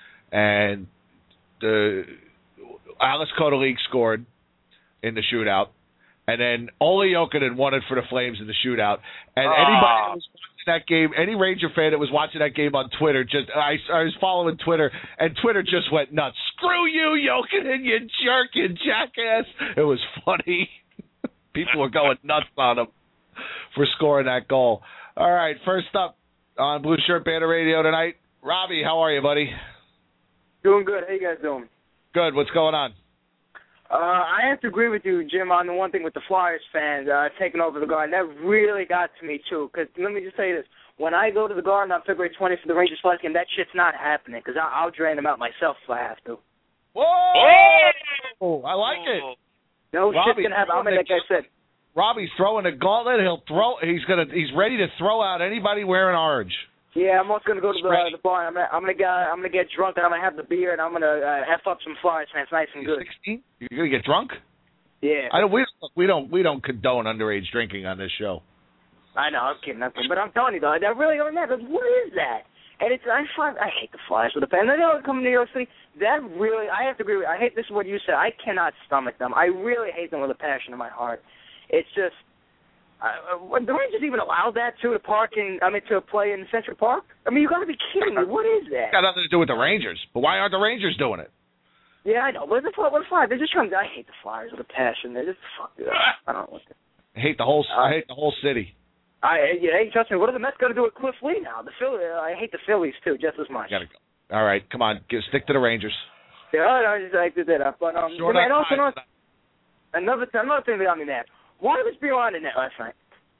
[SPEAKER 4] and the Alex Kotelik scored in the shootout, and then Ole Jokinen won it for the Flames in the shootout. And
[SPEAKER 5] oh.
[SPEAKER 4] anybody that was watching that game, any Ranger fan that was watching that game on Twitter, just I, I was following Twitter, and Twitter just went nuts. Screw you, Jokinen, you jerk, you jackass. It was funny. People were going nuts on him for scoring that goal. All right, first up on Blue Shirt Banner Radio tonight, Robbie, how are you, buddy?
[SPEAKER 6] Doing good. How you guys doing?
[SPEAKER 4] Good. What's going on?
[SPEAKER 6] Uh, I have to agree with you, Jim, on the one thing with the Flyers fans uh, taking over the Garden. That really got to me, too, because let me just say this. When I go to the Garden on February twentieth for the Rangers Flyers game, that shit's not happening, because I'll, I'll drain them out myself if I have to.
[SPEAKER 4] Whoa! Oh, I like it.
[SPEAKER 6] No
[SPEAKER 4] Robbie,
[SPEAKER 6] shit's going to happen. I mean, like I said.
[SPEAKER 4] Robbie's throwing a gauntlet. He'll throw. He's gonna. He's ready to throw out anybody wearing orange. Yeah,
[SPEAKER 6] I'm also gonna go to the, uh, the bar. I'm gonna, I'm gonna get, I'm gonna get drunk, and I'm gonna have the beer, and I'm gonna uh, f up some Flyers fans, nice and good.
[SPEAKER 4] sixteen? You're gonna get drunk?
[SPEAKER 6] Yeah.
[SPEAKER 4] I don't. We don't. We don't. We don't condone underage drinking on this show.
[SPEAKER 6] I know. I'm kidding. I'm kidding. But I'm telling you though, that really don't matter. What is that? And it's I find I hate the Flyers with a passion. And they don't come to New York City. That really, I have to agree with. I hate this is what you said. I cannot stomach them. I really hate them with a passion in my heart. It's just. Uh, the Rangers even allowed that too to park in, I mean, to play in Central Park? I mean, you got to be kidding me. What is that?
[SPEAKER 4] It's got nothing to do with the Rangers, but why aren't the Rangers doing it?
[SPEAKER 6] Yeah, I know. But the Flyers, they're just trying to. I hate the Flyers with a passion. They're just fuck it up. I don't know what.
[SPEAKER 4] I hate the whole. Uh, I hate the whole city.
[SPEAKER 6] I yeah, hey, trust me. What are the Mets going to do with Cliff Lee now? The Philly. Uh, I hate the Phillies too, just as much.
[SPEAKER 4] Gotta go. All right, come on, get, stick to the Rangers.
[SPEAKER 6] Yeah, I just like to do that. But um,
[SPEAKER 4] sure
[SPEAKER 6] and also another, another another thing that got me mad. Why was Biron in that last night?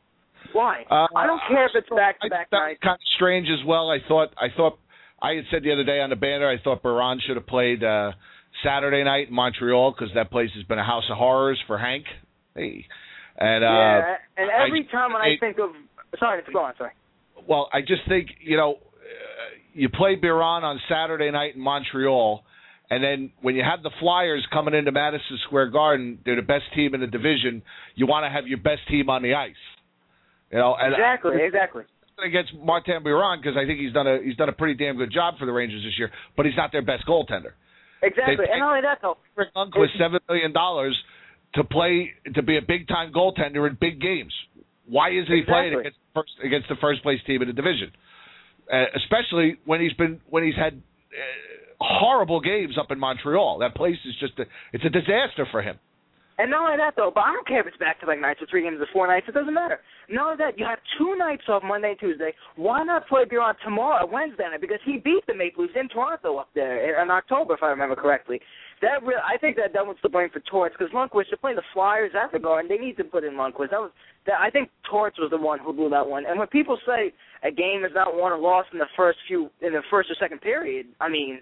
[SPEAKER 6] Why?
[SPEAKER 4] Uh,
[SPEAKER 6] I don't care if it's back to back nights.
[SPEAKER 4] Kind of strange as well. I thought. I thought. I had said the other day on the banner. I thought Biron should have played uh, Saturday night in Montreal because that place has been a house of horrors for Hank. Hey, and uh,
[SPEAKER 6] yeah, and every
[SPEAKER 4] I,
[SPEAKER 6] time when I, I think of, sorry, go on, sorry.
[SPEAKER 4] Well, I just think you know, uh, you play Biron on Saturday night in Montreal, and then when you have the Flyers coming into Madison Square Garden, they're the best team in the division. You want to have your best team on the ice. You know, and
[SPEAKER 6] exactly,
[SPEAKER 4] I,
[SPEAKER 6] exactly.
[SPEAKER 4] Against Martin Biron because I think he's done a he's done a pretty damn good job for the Rangers this year, but he's not their best goaltender.
[SPEAKER 6] Exactly, and not only that though,
[SPEAKER 4] Rick Lundqvist seven million dollars to play to be a big time goaltender in big games. Why isn't he
[SPEAKER 6] exactly.
[SPEAKER 4] playing against first, against the first place team in the division? Uh, especially when he's been when he's had uh, horrible games up in Montreal. That place is just a, it's a disaster for him.
[SPEAKER 6] And not only that, though, but I don't care if it's back-to-back nights or three games or four nights. It doesn't matter. Not only that, you have two nights off, Monday and Tuesday. Why not play Biron tomorrow, Wednesday night? Because he beat the Maple Leafs in Toronto up there in, in October, if I remember correctly. That really, I think that that was the blame for Torts because Lundqvist, they're playing the Flyers at the Garden. They need to put in Lundqvist. That was, that, I think Torts was the one who blew that one. And when people say a game is not won or lost in the first few, in the first or second period, I mean,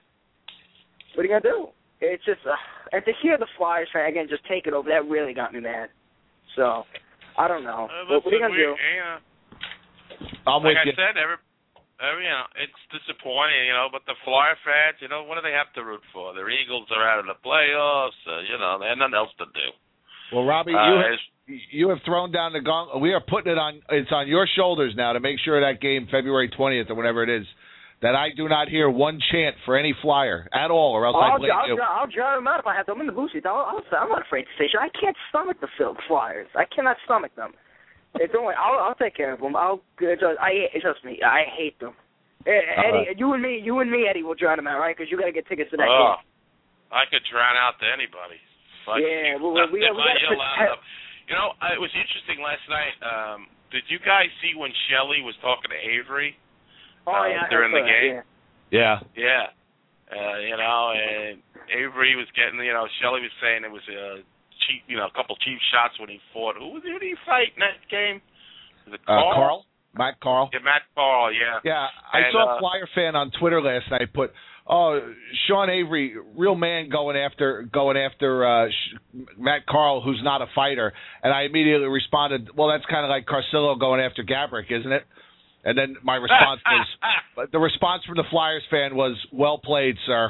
[SPEAKER 6] what are you gonna do? It's just, uh, and to hear the Flyers fan again just take it over, that really got me mad. So, I don't know.
[SPEAKER 5] Uh,
[SPEAKER 6] what, what are you gonna
[SPEAKER 5] we,
[SPEAKER 6] do?
[SPEAKER 5] Yeah.
[SPEAKER 4] I'm
[SPEAKER 5] like
[SPEAKER 4] with
[SPEAKER 5] I
[SPEAKER 4] you.
[SPEAKER 5] said, every, every, you know, it's disappointing, you know. But the Flyer fans, you know, what do they have to root for? Their Eagles are out of the playoffs. Uh, you know, they have nothing else to do.
[SPEAKER 4] Well, Robbie,
[SPEAKER 5] uh,
[SPEAKER 4] you have, you have thrown down the gauntlet. We are putting it on. It's on your shoulders now to make sure that game, February twentieth or whenever it is, that I do not hear one chant for any Flyer at all, or else
[SPEAKER 6] I'll,
[SPEAKER 4] I blame
[SPEAKER 6] I'll,
[SPEAKER 4] you.
[SPEAKER 6] I'll, I'll drown them out if I have to. I'm in the booth seat. I'll, I'll, I'm not afraid to say shit. I can't stomach the Phil Flyers. I cannot stomach them. Hey, don't worry. I'll, I'll take care of them. I'll just, I trust me. I hate them. Eddie, uh, you and me, you and me, Eddie, will drown them out, right? Because you got to get tickets to that
[SPEAKER 5] oh,
[SPEAKER 6] game.
[SPEAKER 5] I could drown out to anybody. But
[SPEAKER 6] yeah, well, we, we, we got to protect.
[SPEAKER 5] You know, it was interesting last night. Um, did you guys see when Shelley was talking to Avery
[SPEAKER 6] oh,
[SPEAKER 5] uh,
[SPEAKER 6] yeah,
[SPEAKER 5] during the
[SPEAKER 6] that,
[SPEAKER 5] game?
[SPEAKER 6] Yeah.
[SPEAKER 4] Yeah.
[SPEAKER 5] Yeah. Uh, you know, and Avery was getting, you know, Shelley was saying it was a cheap, you know, a couple cheap shots when he fought. Who, who did he fight in that game? Was it Carl?
[SPEAKER 4] Uh, Carl? Matt Carl?
[SPEAKER 5] Yeah, Matt Carl, yeah.
[SPEAKER 4] Yeah, I
[SPEAKER 5] and,
[SPEAKER 4] saw a
[SPEAKER 5] uh,
[SPEAKER 4] Flyer fan on Twitter last night put, oh, Sean Avery, real man going after going after uh, Matt Carl, who's not a fighter. And I immediately responded, well, that's kind of like Carcillo going after Gabrick, isn't it? And then my response was, the response from the Flyers fan was, well played, sir.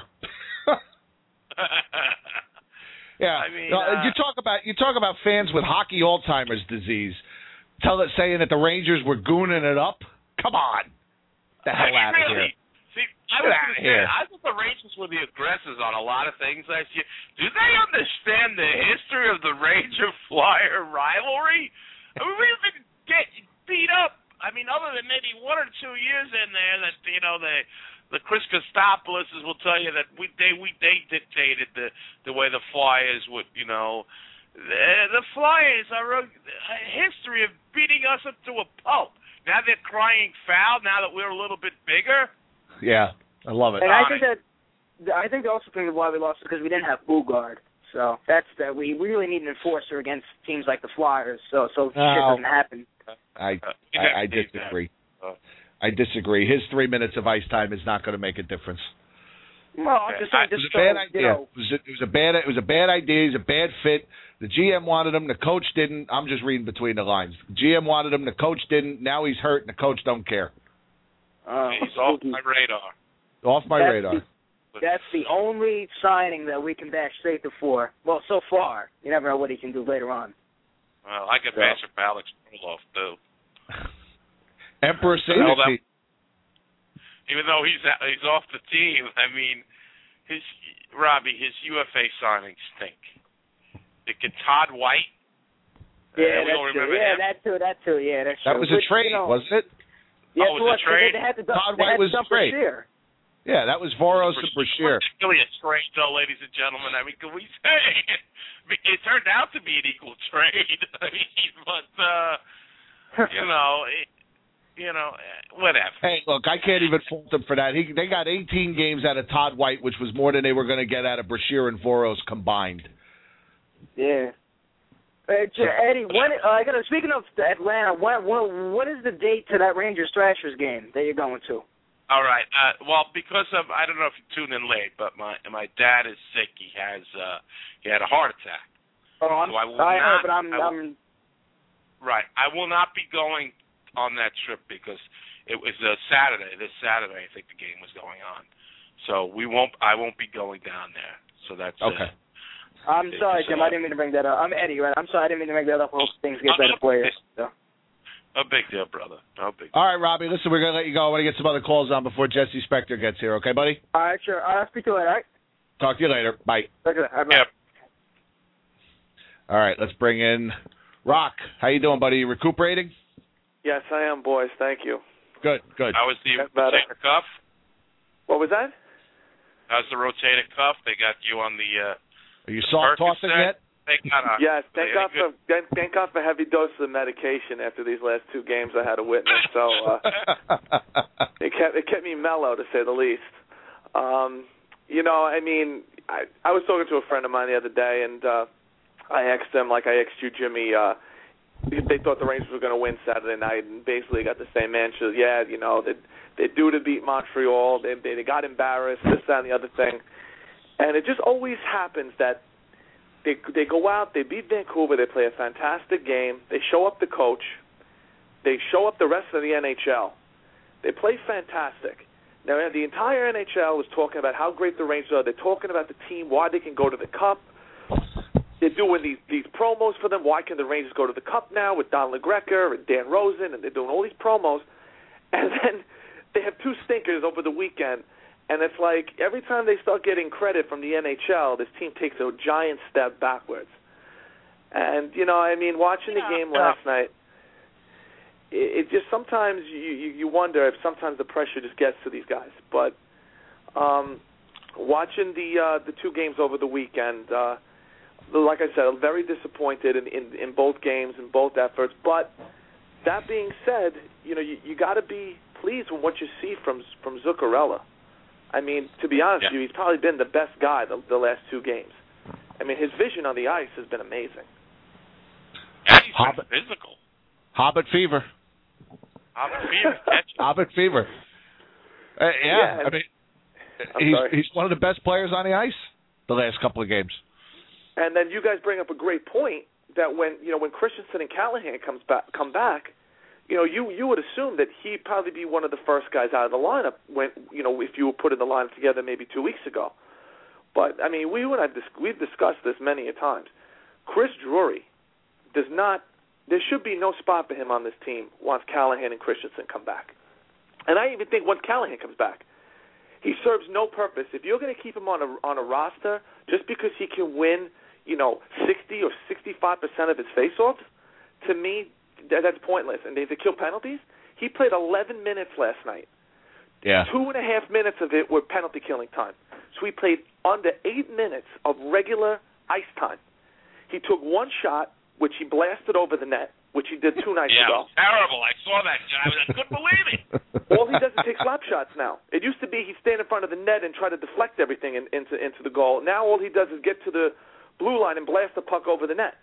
[SPEAKER 4] yeah.
[SPEAKER 5] I mean,
[SPEAKER 4] no,
[SPEAKER 5] uh,
[SPEAKER 4] you talk about you talk about fans with hockey Alzheimer's disease, tell it saying that the Rangers were gooning it up. Come on, the hell out of
[SPEAKER 5] really,
[SPEAKER 4] here.
[SPEAKER 5] See, I
[SPEAKER 4] Get
[SPEAKER 5] was
[SPEAKER 4] out of
[SPEAKER 5] say,
[SPEAKER 4] here.
[SPEAKER 5] I thought the Rangers were the aggressors on a lot of things last year. Do they understand the history of the Ranger Flyer rivalry? I mean, we've been getting beat up. I mean, other than maybe one or two years in there, that you know the the Chris Kostopoulos will tell you that we they we they dictated the the way the Flyers would, you know, the, the Flyers are a, a history of beating us up to a pulp. Now they're crying foul. Now that we're a little bit bigger.
[SPEAKER 4] Yeah, I love it.
[SPEAKER 6] And I think that I think the also thing why we lost is because we didn't have Bugard. So that's that we really need an enforcer against teams like the Flyers. So so
[SPEAKER 4] No.
[SPEAKER 6] shit doesn't happen.
[SPEAKER 4] I, I I disagree. I disagree. His three minutes of ice time is not going to make a difference.
[SPEAKER 6] Well, I'm just saying,
[SPEAKER 4] It was
[SPEAKER 6] just
[SPEAKER 4] a bad
[SPEAKER 6] so,
[SPEAKER 4] idea.
[SPEAKER 6] you know,
[SPEAKER 4] It was a, it was a bad it was a bad idea. He's a bad fit. The G M wanted him. The coach didn't. I'm just reading between the lines. The G M wanted him. The coach didn't. Now he's hurt, and the coach don't care.
[SPEAKER 6] uh,
[SPEAKER 5] He's off my radar.
[SPEAKER 4] Off my
[SPEAKER 6] that's
[SPEAKER 4] radar.
[SPEAKER 6] The, that's the only signing that we can bash Sather for. Well, so far, you never know what he can do later on.
[SPEAKER 5] Well, I could
[SPEAKER 6] So.
[SPEAKER 5] bash up Alex Roloff too.
[SPEAKER 4] Emperor
[SPEAKER 5] Hell, that-
[SPEAKER 4] Sadie.
[SPEAKER 5] even though he's he's off the team. I mean, his Robbie, his U F A signings stink. The Todd White.
[SPEAKER 6] Yeah,
[SPEAKER 5] uh, we
[SPEAKER 6] that's
[SPEAKER 5] don't
[SPEAKER 6] true.
[SPEAKER 5] remember
[SPEAKER 6] Yeah,
[SPEAKER 5] him.
[SPEAKER 6] that too. That too. Yeah, that's
[SPEAKER 4] That
[SPEAKER 6] true.
[SPEAKER 4] was a
[SPEAKER 6] But,
[SPEAKER 4] trade,
[SPEAKER 6] you know,
[SPEAKER 4] wasn't it?
[SPEAKER 6] Yes,
[SPEAKER 5] Oh,
[SPEAKER 6] it
[SPEAKER 5] it was a
[SPEAKER 6] was. 'cause
[SPEAKER 5] trade?
[SPEAKER 6] They, they had to dump,
[SPEAKER 4] Todd
[SPEAKER 6] they
[SPEAKER 4] White
[SPEAKER 6] had
[SPEAKER 4] was
[SPEAKER 6] to dump
[SPEAKER 4] a trade.
[SPEAKER 6] Brashear.
[SPEAKER 4] Yeah, that was Voros and Brashear.
[SPEAKER 5] Really a trade, though, ladies and gentlemen. I mean, can we say it turned out to be an equal trade? I mean, but uh, you know, it, you know, whatever.
[SPEAKER 4] Hey, look, I can't even fault them for that. He, they got eighteen games out of Todd White, which was more than they were going to get out of Brashear and Voros combined.
[SPEAKER 6] Yeah. Hey, Eddie, when, uh, I gotta, speaking of Atlanta, when, when, what is the date to that Rangers Thrashers game that you're going to?
[SPEAKER 5] All right. Uh, well, because of I don't know if you tuned in late, but my my dad is sick. He has uh, he had a heart attack.
[SPEAKER 6] Oh, I'm,
[SPEAKER 5] so I will
[SPEAKER 6] I
[SPEAKER 5] not,
[SPEAKER 6] know, but I'm,
[SPEAKER 5] I will,
[SPEAKER 6] I'm.
[SPEAKER 5] Right. I will not be going on that trip because it was a Saturday. This Saturday, I think the game was going on. So we won't. I won't be going down there. So that's
[SPEAKER 4] okay.
[SPEAKER 5] it.
[SPEAKER 6] I'm sorry,
[SPEAKER 5] so,
[SPEAKER 6] Jim. I didn't mean to bring that up. I'm Eddie, right? I'm sorry. I didn't mean to make that up. I hope things get better for you. So.
[SPEAKER 5] No big deal, brother. No big deal.
[SPEAKER 4] All right, Robbie, listen, we're going to let you go. I want to get some other calls on before Jesse Spector gets here. Okay, buddy?
[SPEAKER 6] All right, sure. I'll speak to you later, all right?
[SPEAKER 4] Talk to you later. Bye.
[SPEAKER 6] Okay, all right, bye.
[SPEAKER 5] Yep.
[SPEAKER 4] All right, let's bring in Rock. How you doing, buddy? You recuperating?
[SPEAKER 7] Yes, I am, boys. Thank you.
[SPEAKER 4] Good, good.
[SPEAKER 5] How was the
[SPEAKER 7] That's better.
[SPEAKER 5] rotator cuff?
[SPEAKER 7] What was that?
[SPEAKER 5] How's the rotator cuff? They got you on the... Uh,
[SPEAKER 4] Are you soft tossing yet?
[SPEAKER 5] They got a,
[SPEAKER 7] Yes, thank God
[SPEAKER 5] good?
[SPEAKER 7] for thank, thank God for heavy doses of medication after these last two games I had to witness. So uh, it kept it kept me mellow, to say the least. Um, you know, I mean, I I was talking to a friend of mine the other day, and uh, I asked him, like I asked you, Jimmy, uh, if they thought the Rangers were going to win Saturday night, and basically got the same answer. Yeah, you know, they they due to beat Montreal. They, they they got embarrassed. This, that, and the other thing. And it just always happens that they they go out, they beat Vancouver, they play a fantastic game, they show up the coach, they show up the rest of the N H L. They play fantastic. Now, the entire N H L is talking about how great the Rangers are. They're talking about the team, why they can go to the Cup. They're doing these, these promos for them. Why can the Rangers go to the Cup now with Don LeGreca and Dan Rosen? And they're doing all these promos. And then they have two stinkers over the weekend. And it's like every time they start getting credit from the N H L, this team takes a giant step backwards. And, you know, I mean, watching the game last night, it, it just sometimes you, you, you wonder if sometimes the pressure just gets to these guys. But um, watching the uh, the two games over the weekend, uh, like I said, I'm very disappointed in, in, in both games and both efforts. But that being said, you know, you, you got to be pleased with what you see from from Zuccarello. I mean, to be honest
[SPEAKER 5] yeah.
[SPEAKER 7] with you, he's probably been the best guy the, the last two games. I mean, his vision on the ice has been amazing.
[SPEAKER 5] And he's
[SPEAKER 4] Hobbit.
[SPEAKER 5] physical.
[SPEAKER 4] Hobbit fever.
[SPEAKER 5] Hobbit fever.
[SPEAKER 4] Hobbit fever. Uh, yeah,
[SPEAKER 7] Yeah,
[SPEAKER 4] I mean,
[SPEAKER 7] I'm
[SPEAKER 4] he's
[SPEAKER 7] sorry.
[SPEAKER 4] he's one of the best players on the ice the last couple of games.
[SPEAKER 7] And then you guys bring up a great point that when you know when Christensen and Callahan comes back, come back, you know you you would assume that he'd probably be one of the first guys out of the lineup when you know if you were putting the lineup together maybe two weeks ago. But I mean, we would have dis- we've discussed this many a times. Chris Drury does not. There should be no spot for him on this team once Callahan and Christensen come back. And I even think once Callahan comes back, he serves no purpose. If you're going to keep him on a on a roster just because he can win, you know, sixty or sixty-five percent of his faceoffs, to me, that, that's pointless. And they, they kill penalties. He played eleven minutes last night.
[SPEAKER 4] Yeah.
[SPEAKER 7] Two and a half minutes of it were penalty killing time. So he played under eight minutes of regular ice time. He took one shot, which he blasted over the net, which he did two nights
[SPEAKER 5] yeah,
[SPEAKER 7] ago.
[SPEAKER 5] it was terrible. I saw that. I, I couldn't believe it.
[SPEAKER 7] All he does is take slap shots now. It used to be he'd stand in front of the net and try to deflect everything in, into into the goal. Now all he does is get to the blue line and blast the puck over the net.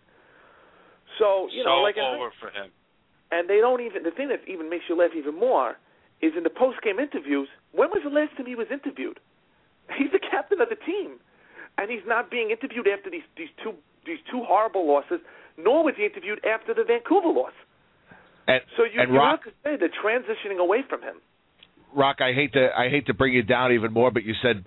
[SPEAKER 7] So, you
[SPEAKER 5] so
[SPEAKER 7] know, like
[SPEAKER 5] over
[SPEAKER 7] I,
[SPEAKER 5] for him.
[SPEAKER 7] And they don't even, the thing that even makes you laugh even more is in the post-game interviews, when was the last time he was interviewed? He's the captain of the team, and he's not being interviewed after these, these two these two horrible losses, nor was he interviewed after the Vancouver loss.
[SPEAKER 4] And,
[SPEAKER 7] so you,
[SPEAKER 4] and
[SPEAKER 7] you
[SPEAKER 4] Rock,
[SPEAKER 7] have to say they're transitioning away from him.
[SPEAKER 4] Rock, I hate to I hate to bring you down even more, but you said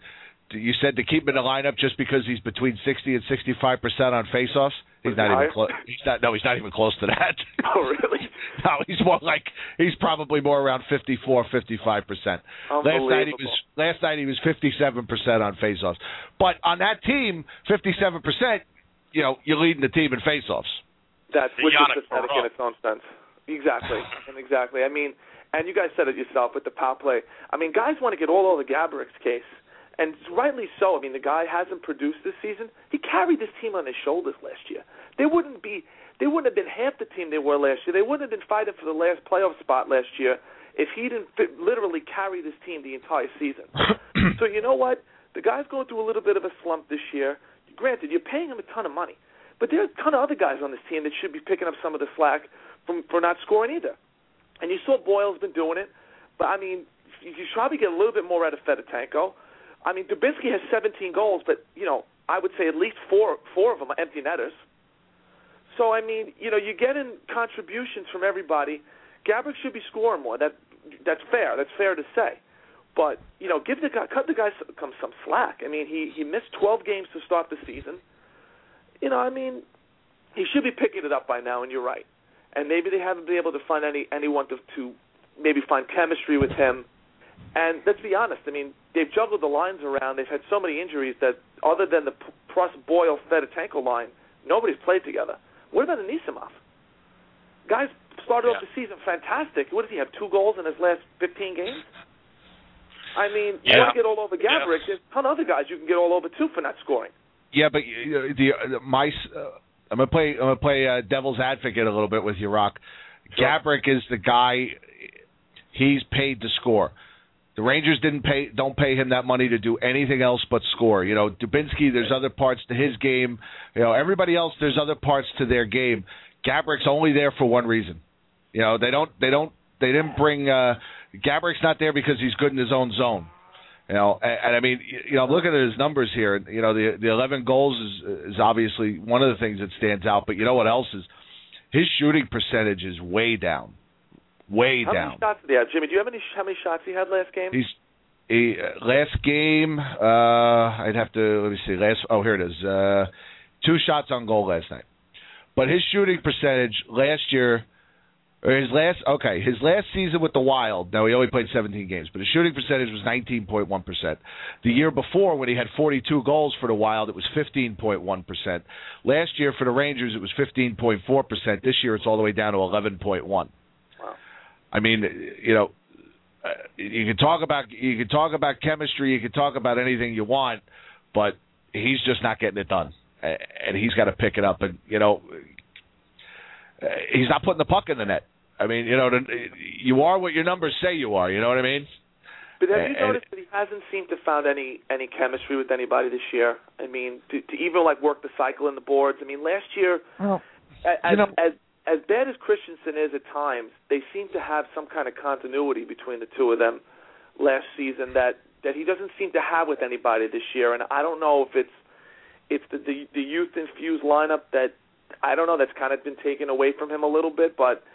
[SPEAKER 4] you said to keep him in the lineup just because he's between sixty and sixty-five percent on faceoffs. He's not even close. He's not. No, he's not even close to that.
[SPEAKER 7] Oh, really?
[SPEAKER 4] No, he's more like he's probably more around fifty-four, fifty-five percent. Last night he was last night he was fifty-seven percent on faceoffs. But on that team, fifty-seven percent, you know, you're leading the team in faceoffs.
[SPEAKER 7] That's which is pathetic in its own sense. Exactly, and exactly. I mean, and you guys said it yourself with the power play. I mean, guys want to get all over Gaborik's case, and rightly so. I mean, the guy hasn't produced this season. He carried this team on his shoulders last year. They wouldn't be. They wouldn't have been half the team they were last year. They wouldn't have been fighting for the last playoff spot last year if he didn't fit, literally carry this team the entire season. So you know what? The guy's going through a little bit of a slump this year. Granted, you're paying him a ton of money, but there are a ton of other guys on this team that should be picking up some of the slack from for not scoring either. And you saw Boyle's been doing it, but I mean, you should probably get a little bit more out of Fedotenko. I mean, Dubinsky has seventeen goals, but you know, I would say at least four four of them are empty netters. So, I mean, you know, you're getting contributions from everybody. Gaborik should be scoring more. That That's fair. That's fair to say. But, you know, give the guy, cut the guy some, some slack. I mean, he, he missed twelve games to start the season. You know, I mean, he should be picking it up by now, and you're right. And maybe they haven't been able to find any anyone to, to maybe find chemistry with him. And let's be honest. I mean, they've juggled the lines around. They've had so many injuries that other than the Prost-Boyle-Fedotenko line, nobody's played together. What about Anisimov? Guys started yeah. off the season fantastic. What does he have, two goals in his last fifteen games? I mean, yeah. you want to get all over Gaborik. Yeah. There's a ton of other guys you can get all over, too, for not scoring.
[SPEAKER 4] Yeah, but uh, the uh, my uh, I'm gonna play I'm gonna play uh, devil's advocate a little bit with you, Rock. Sure. Gaborik is the guy. He's paid to score. The Rangers didn't pay don't pay him that money to do anything else but score. You know, Dubinsky, there's other parts to his game. You know, everybody else, there's other parts to their game. Gaborik's only there for one reason. You know, they don't they don't they didn't bring uh, Gaborik's not there because he's good in his own zone. You know, and, and I mean, you know, I'm looking at his numbers here. You know, the the eleven goals is is obviously one of the things that stands out. But you know what else is? His shooting percentage is way down. Way
[SPEAKER 7] how
[SPEAKER 4] down.
[SPEAKER 7] How many shots did he have, Jimmy? Do you have any? How many shots he had last game?
[SPEAKER 4] He's he, uh, last game. Uh, I'd have to let me see. Last oh here it is. Uh, two shots on goal last night. But his shooting percentage last year, or his last okay, his last season with the Wild. Now he only played seventeen games, but his shooting percentage was nineteen point one percent. The year before, when he had forty-two goals for the Wild, it was fifteen point one percent. Last year for the Rangers, it was fifteen point four percent. This year, it's all the way down to eleven point one. I mean, you know, you can talk about you can talk about chemistry, you can talk about anything you want, but he's just not getting it done, and he's got to pick it up. And you know, he's not putting the puck in the net. I mean, you know, you are what your numbers say you are. You know what I mean?
[SPEAKER 7] But have you noticed that he hasn't seemed to found any any chemistry with anybody this year? I mean, to, to even like work the cycle in the boards. I mean, last year,
[SPEAKER 4] well,
[SPEAKER 7] as,
[SPEAKER 4] you know,
[SPEAKER 7] as As bad as Christensen is at times, they seem to have some kind of continuity between the two of them last season that, that he doesn't seem to have with anybody this year. And I don't know if it's it's the, the, the youth-infused lineup that, I don't know, that's kind of been taken away from him a little bit. But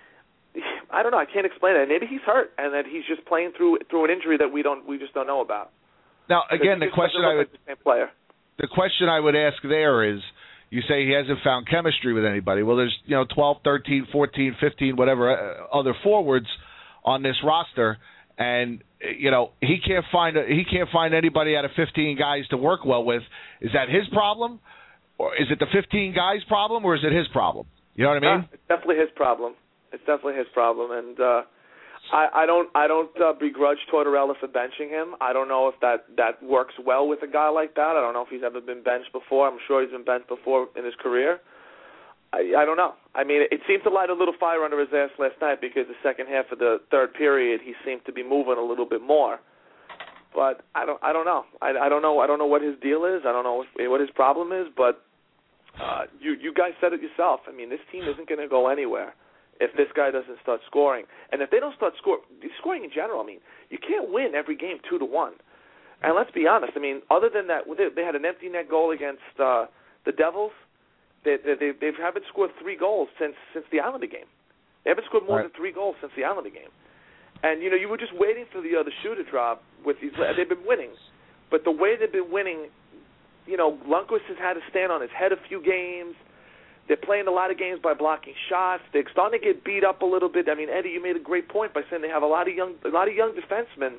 [SPEAKER 7] I don't know. I can't explain it. Maybe he's hurt and that he's just playing through through an injury that we don't we just don't know about.
[SPEAKER 4] Now, again, the question I would
[SPEAKER 7] like the same player.
[SPEAKER 4] the question I would ask there is, you say he hasn't found chemistry with anybody. Well, there's, you know, twelve, thirteen, fourteen, fifteen, whatever uh, other forwards on this roster, and you know he can't find a, he can't find anybody out of fifteen guys to work well with. Is that his problem, or is it the fifteen guys' problem, or is it his problem? You know what I mean?
[SPEAKER 7] Yeah, it's definitely his problem. It's definitely his problem, and uh, I, I don't I don't uh, begrudge Tortorella for benching him. I don't know if that, that works well with a guy like that. I don't know if he's ever been benched before. I'm sure he's been benched before in his career. I, I don't know. I mean, it seemed to light a little fire under his ass last night because the second half of the third period he seemed to be moving a little bit more. But I don't I don't know. I, I don't know I don't know what his deal is. I don't know if, what his problem is. But uh, you you guys said it yourself. I mean, this team isn't going to go anywhere if this guy doesn't start scoring. And if they don't start score, scoring in general, I mean, you can't win every game two to one. And let's be honest, I mean, other than that, they had an empty net goal against uh, the Devils. They, they, they haven't scored three goals since since the Islander game. They haven't scored more right. than three goals since the Islander game. And, you know, you were just waiting for the other shoe to drop with these. They've been winning. but the way they've been winning, you know, Lundqvist has had to stand on his head a few games. They're playing a lot of games by blocking shots. They're starting to get beat up a little bit. I mean, Eddie, you made a great point by saying they have a lot of young, a lot of young defensemen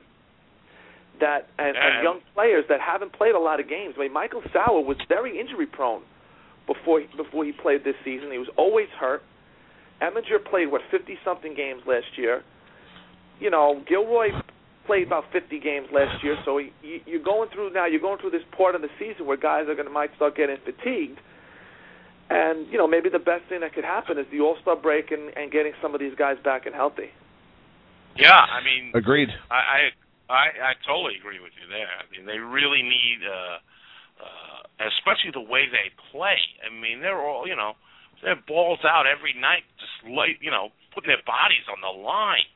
[SPEAKER 7] that and, and young players that haven't played a lot of games. I mean, Michael Sauer was very injury prone before he, before he played this season. He was always hurt. Eminger played what fifty something games last year. You know, Gilroy played about fifty games last year. So he, he, you're going through now. You're going through this part of the season where guys are going to might start getting fatigued. And you know, maybe the best thing that could happen is the All-Star break and, and getting some of these guys back and healthy.
[SPEAKER 5] Yeah, I mean,
[SPEAKER 4] agreed.
[SPEAKER 5] I I I, I totally agree with you there. I mean, they really need, uh, uh, especially the way they play. I mean, they're all, you know, they're balls out every night, just like, you know, putting their bodies on the line.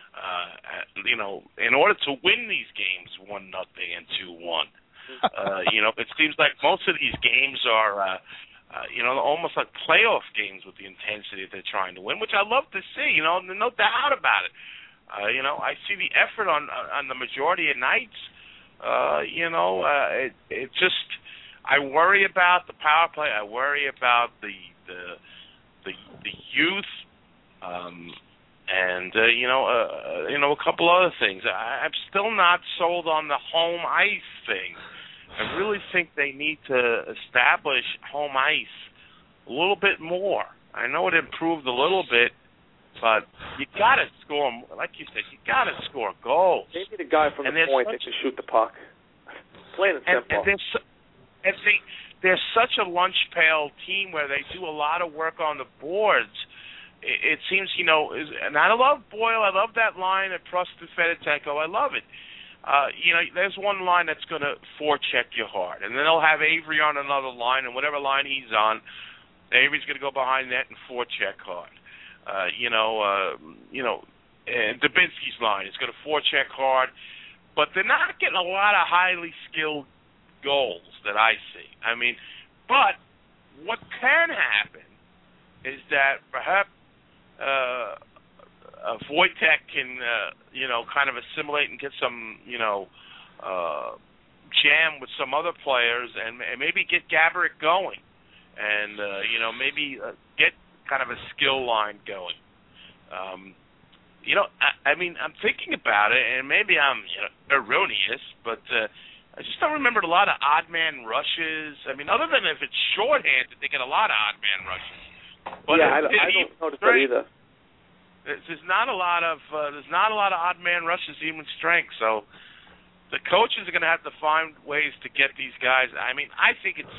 [SPEAKER 5] Uh, you know, in order to win these games, one nothing and two one. Uh, you know, it seems like most of these games are, uh, uh, you know, almost like playoff games with the intensity that they're trying to win, which I love to see. You know, no doubt about it. Uh, you know, I see the effort on on the majority of nights. Uh, you know, uh, it it just, I worry about the power play. I worry about the the the, the youth, um, and uh, you know, uh, you know, a couple other things. I, I'm still not sold on the home ice thing. I really think they need to establish home ice a little bit more. I know it improved a little bit, but you got to score, like you said, you got to score goals.
[SPEAKER 7] They need a guy from
[SPEAKER 5] and
[SPEAKER 7] the point that can shoot the puck. Plain and simple.
[SPEAKER 5] And, and, they're, and they, they're such a lunch pail team where they do a lot of work on the boards. It, it seems, you know, is, and I love Boyle. I love that line at Preston Fedotenko. I love it. Uh, you know, there's one line that's going to forecheck you hard, and then they'll have Avery on another line, and whatever line he's on, Avery's going to go behind net and forecheck hard. Uh, you know, uh, you know, and Dubinsky's line is going to forecheck hard, but they're not getting a lot of highly skilled goals that I see. I mean, but what can happen is that perhaps uh, uh, Wojtek can, uh, you know, kind of assimilate and get some, you know, uh, jam with some other players, and, and maybe get Gaborik going, and uh, you know, maybe uh, get kind of a skill line going. Um, you know, I, I mean, I'm thinking about it, and maybe I'm, you know, erroneous, but uh, I just don't remember a lot of odd man rushes. I mean, other than if it's shorthanded, they get a lot of odd man rushes. But
[SPEAKER 7] yeah, I,
[SPEAKER 5] it,
[SPEAKER 7] I
[SPEAKER 5] it,
[SPEAKER 7] don't notice that either.
[SPEAKER 5] There's not a lot of uh, there's not a lot of odd man rushes even strength. So the coaches are going to have to find ways to get these guys. I mean, I think it's,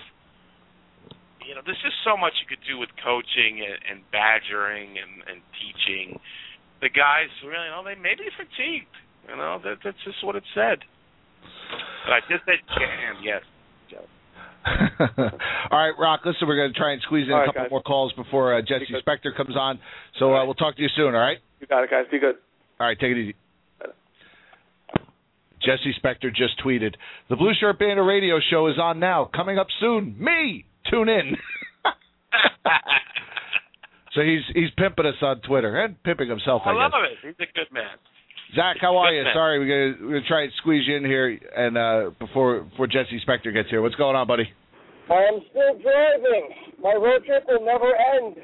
[SPEAKER 5] you know, there's just so much you could do with coaching and, and badgering and, and teaching. The guys really, you know, they may be fatigued. You know, that, that's just what it said. But I just said jam, yes.
[SPEAKER 4] All right, Rock, listen, we're going to try and squeeze in
[SPEAKER 7] all
[SPEAKER 4] a
[SPEAKER 7] right,
[SPEAKER 4] couple
[SPEAKER 7] guys.
[SPEAKER 4] more calls before uh, Jesse Spector comes on. So uh, we'll talk to you soon, all right?
[SPEAKER 7] You got it, guys. Be good.
[SPEAKER 4] All right, take it easy. Jesse Spector just tweeted, the Blue Shirt Banner radio show is on now. Coming up soon. Me! Tune in. So he's he's pimping us on Twitter and pimping himself, I,
[SPEAKER 5] I love
[SPEAKER 4] guess.
[SPEAKER 5] it. He's a good man.
[SPEAKER 4] Zach, how are you?
[SPEAKER 5] Man.
[SPEAKER 4] Sorry, we're gonna we're gonna try and squeeze you in here, and uh, before before Jesse Spector gets here, what's going on, buddy?
[SPEAKER 8] I'm still driving. My road trip will never end.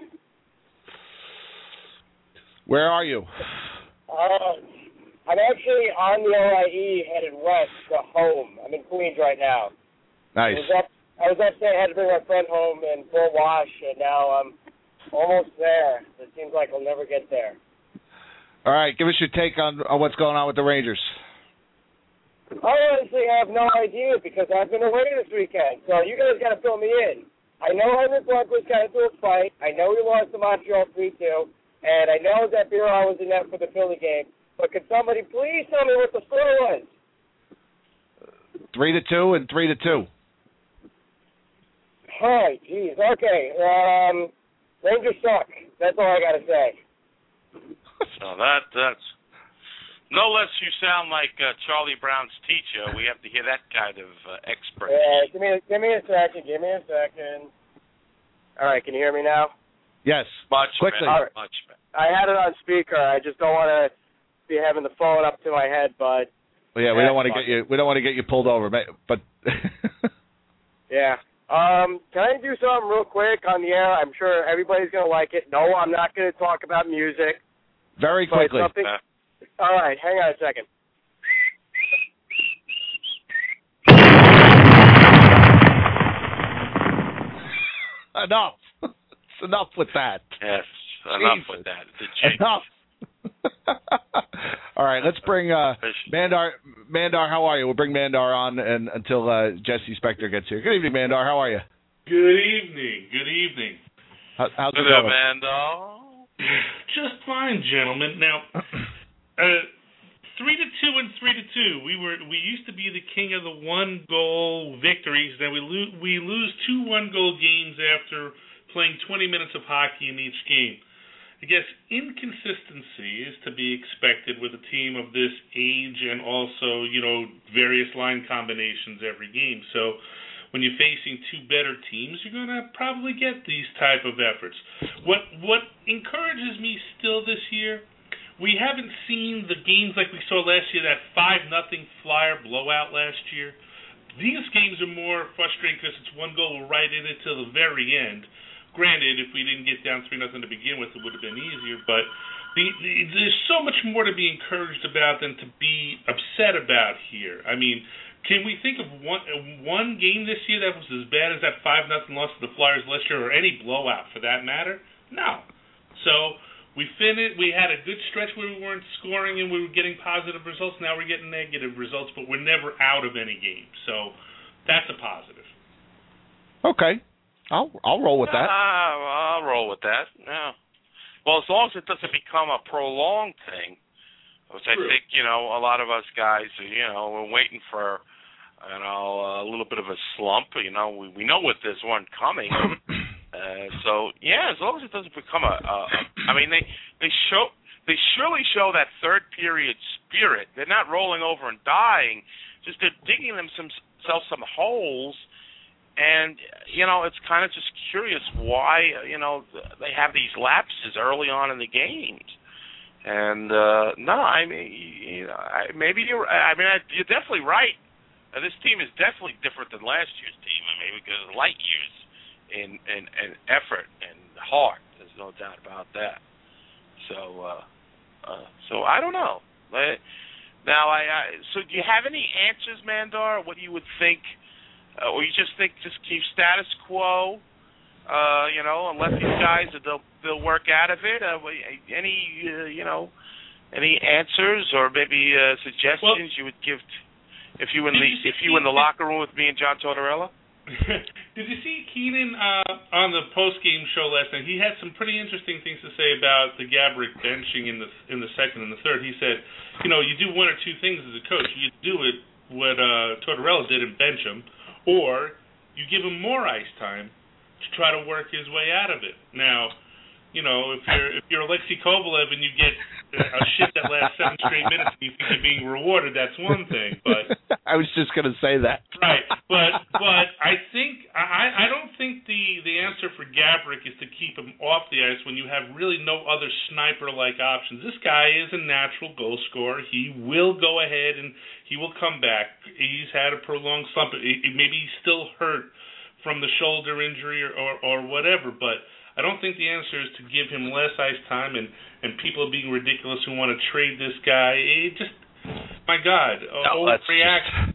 [SPEAKER 4] Where are you?
[SPEAKER 8] Uh, I'm actually on the O I E headed west to home. I'm in Queens right now.
[SPEAKER 4] Nice.
[SPEAKER 8] I was up, I was upstate. I had to bring my friend home in full wash, and now I'm almost there. It seems like I'll never get there.
[SPEAKER 4] All right, give us your take on, on what's going on with the Rangers.
[SPEAKER 8] I honestly have no idea because I've been away this weekend, so you guys got to fill me in. I know Henrik Lundqvist got into a fight. I know he lost to Montreal three two, and I know that Birol was in net for the Philly game. But could somebody please tell me what the score was?
[SPEAKER 4] Three to two and three to two.
[SPEAKER 8] Oh, geez. Okay. Um, Rangers suck. That's all I got to say.
[SPEAKER 5] So that that's no less you sound like uh, Charlie Brown's teacher. We have to hear that kind of uh, expert.
[SPEAKER 8] Yeah, give me give me a second. Give me a second. All right, can you hear me now?
[SPEAKER 4] Yes.
[SPEAKER 5] Much
[SPEAKER 4] Quickly.
[SPEAKER 5] better.
[SPEAKER 8] All right.
[SPEAKER 5] Much better.
[SPEAKER 8] I had it on speaker. I just don't want to be having the phone up to my head, but
[SPEAKER 4] Well, yeah, we
[SPEAKER 8] That's
[SPEAKER 4] don't want to
[SPEAKER 8] fine.
[SPEAKER 4] get you. We don't want to get you pulled over, but.
[SPEAKER 8] Yeah. Um, can I do something real quick on the air? I'm sure everybody's going to like it. No, I'm not going to talk about music.
[SPEAKER 4] Very
[SPEAKER 8] but
[SPEAKER 4] quickly.
[SPEAKER 8] Something... All right, hang on a second.
[SPEAKER 4] Enough. It's enough with that.
[SPEAKER 5] Yes, enough
[SPEAKER 4] Jesus.
[SPEAKER 5] with that. It's a jinx.
[SPEAKER 4] Enough. All right, let's bring uh, Mandar. Mandar, how are you? We'll bring Mandar on and, until uh, Jesse Spector gets here. Good evening, Mandar. How are you?
[SPEAKER 9] Good evening. Good evening.
[SPEAKER 4] How, how's it
[SPEAKER 5] Good
[SPEAKER 4] going?
[SPEAKER 5] Mandar.
[SPEAKER 9] Just fine, gentlemen. Now, uh, three to two and three to two. We were we used to be the king of the one goal victories. Then we lose we lose two one goal games after playing twenty minutes of hockey in each game. I guess inconsistency is to be expected with a team of this age and also, you know, various line combinations every game. So when you're facing two better teams, you're going to probably get these type of efforts. What what encourages me still this year, we haven't seen the games like we saw last year, that five nothing Flyer blowout last year. These games are more frustrating because it's one goal right in it till the very end. Granted, if we didn't get down three nothing to begin with, it would have been easier. But the, the, there's so much more to be encouraged about than to be upset about here. I mean, can we think of one one game this year that was as bad as that five nothing loss to the Flyers last year, or any blowout for that matter? No. So we finished. We had a good stretch where we weren't scoring and we were getting positive results. Now we're getting negative results, but we're never out of any game. So that's a positive.
[SPEAKER 4] Okay. I'll I'll roll with that.
[SPEAKER 5] Uh, I'll roll with that. Yeah. Well, as long as it doesn't become a prolonged thing, which I
[SPEAKER 9] True.
[SPEAKER 5] think you know a lot of us guys, you know, we're waiting for, you know, a little bit of a slump. You know, we we know with this one coming. uh, so yeah, as long as it doesn't become a, a, a I mean, they they show they surely show that third period spirit. They're not rolling over and dying, just they're digging themselves some holes. And, you know, it's kind of just curious why, you know, they have these lapses early on in the games. And, uh, no, I mean, you know, maybe you're, I mean, you're definitely right. Uh, this team is definitely different than last year's team. I mean, because of light years in, in, in effort and heart. There's no doubt about that. So, uh, uh, so I don't know. Now, I, I, so do you have any answers, Mandar, what you would think? Uh, or you just think just keep status quo, uh, you know, and let these guys they'll they'll work out of it. Uh, any uh, you know, any answers or maybe uh, suggestions well, you would give t- if you in the you if you in the locker room with me and John Tortorella?
[SPEAKER 9] Did you see Keenan uh, on the post game show last night? He had some pretty interesting things to say about the Gaborik benching in the in the second and the third. He said, you know, you do one or two things as a coach. You do it what uh, Tortorella did and bench him. Or you give him more ice time to try to work his way out of it. Now, you know, if you're if you're Alexei Kovalev and you get a shit that lasts seven straight minutes and you think you're being rewarded, that's one thing. But
[SPEAKER 4] I was just going to say that.
[SPEAKER 9] Right, but but I think I I don't think the the answer for Gaborik is to keep him off the ice when you have really no other sniper like options. This guy is a natural goal scorer. He will go ahead and he will come back. He's had a prolonged slump. Maybe he's still hurt from the shoulder injury or, or, or whatever, but I don't think the answer is to give him less ice time and, and people are being ridiculous who want to trade this guy. It just, my God,
[SPEAKER 5] no,
[SPEAKER 9] overreaction.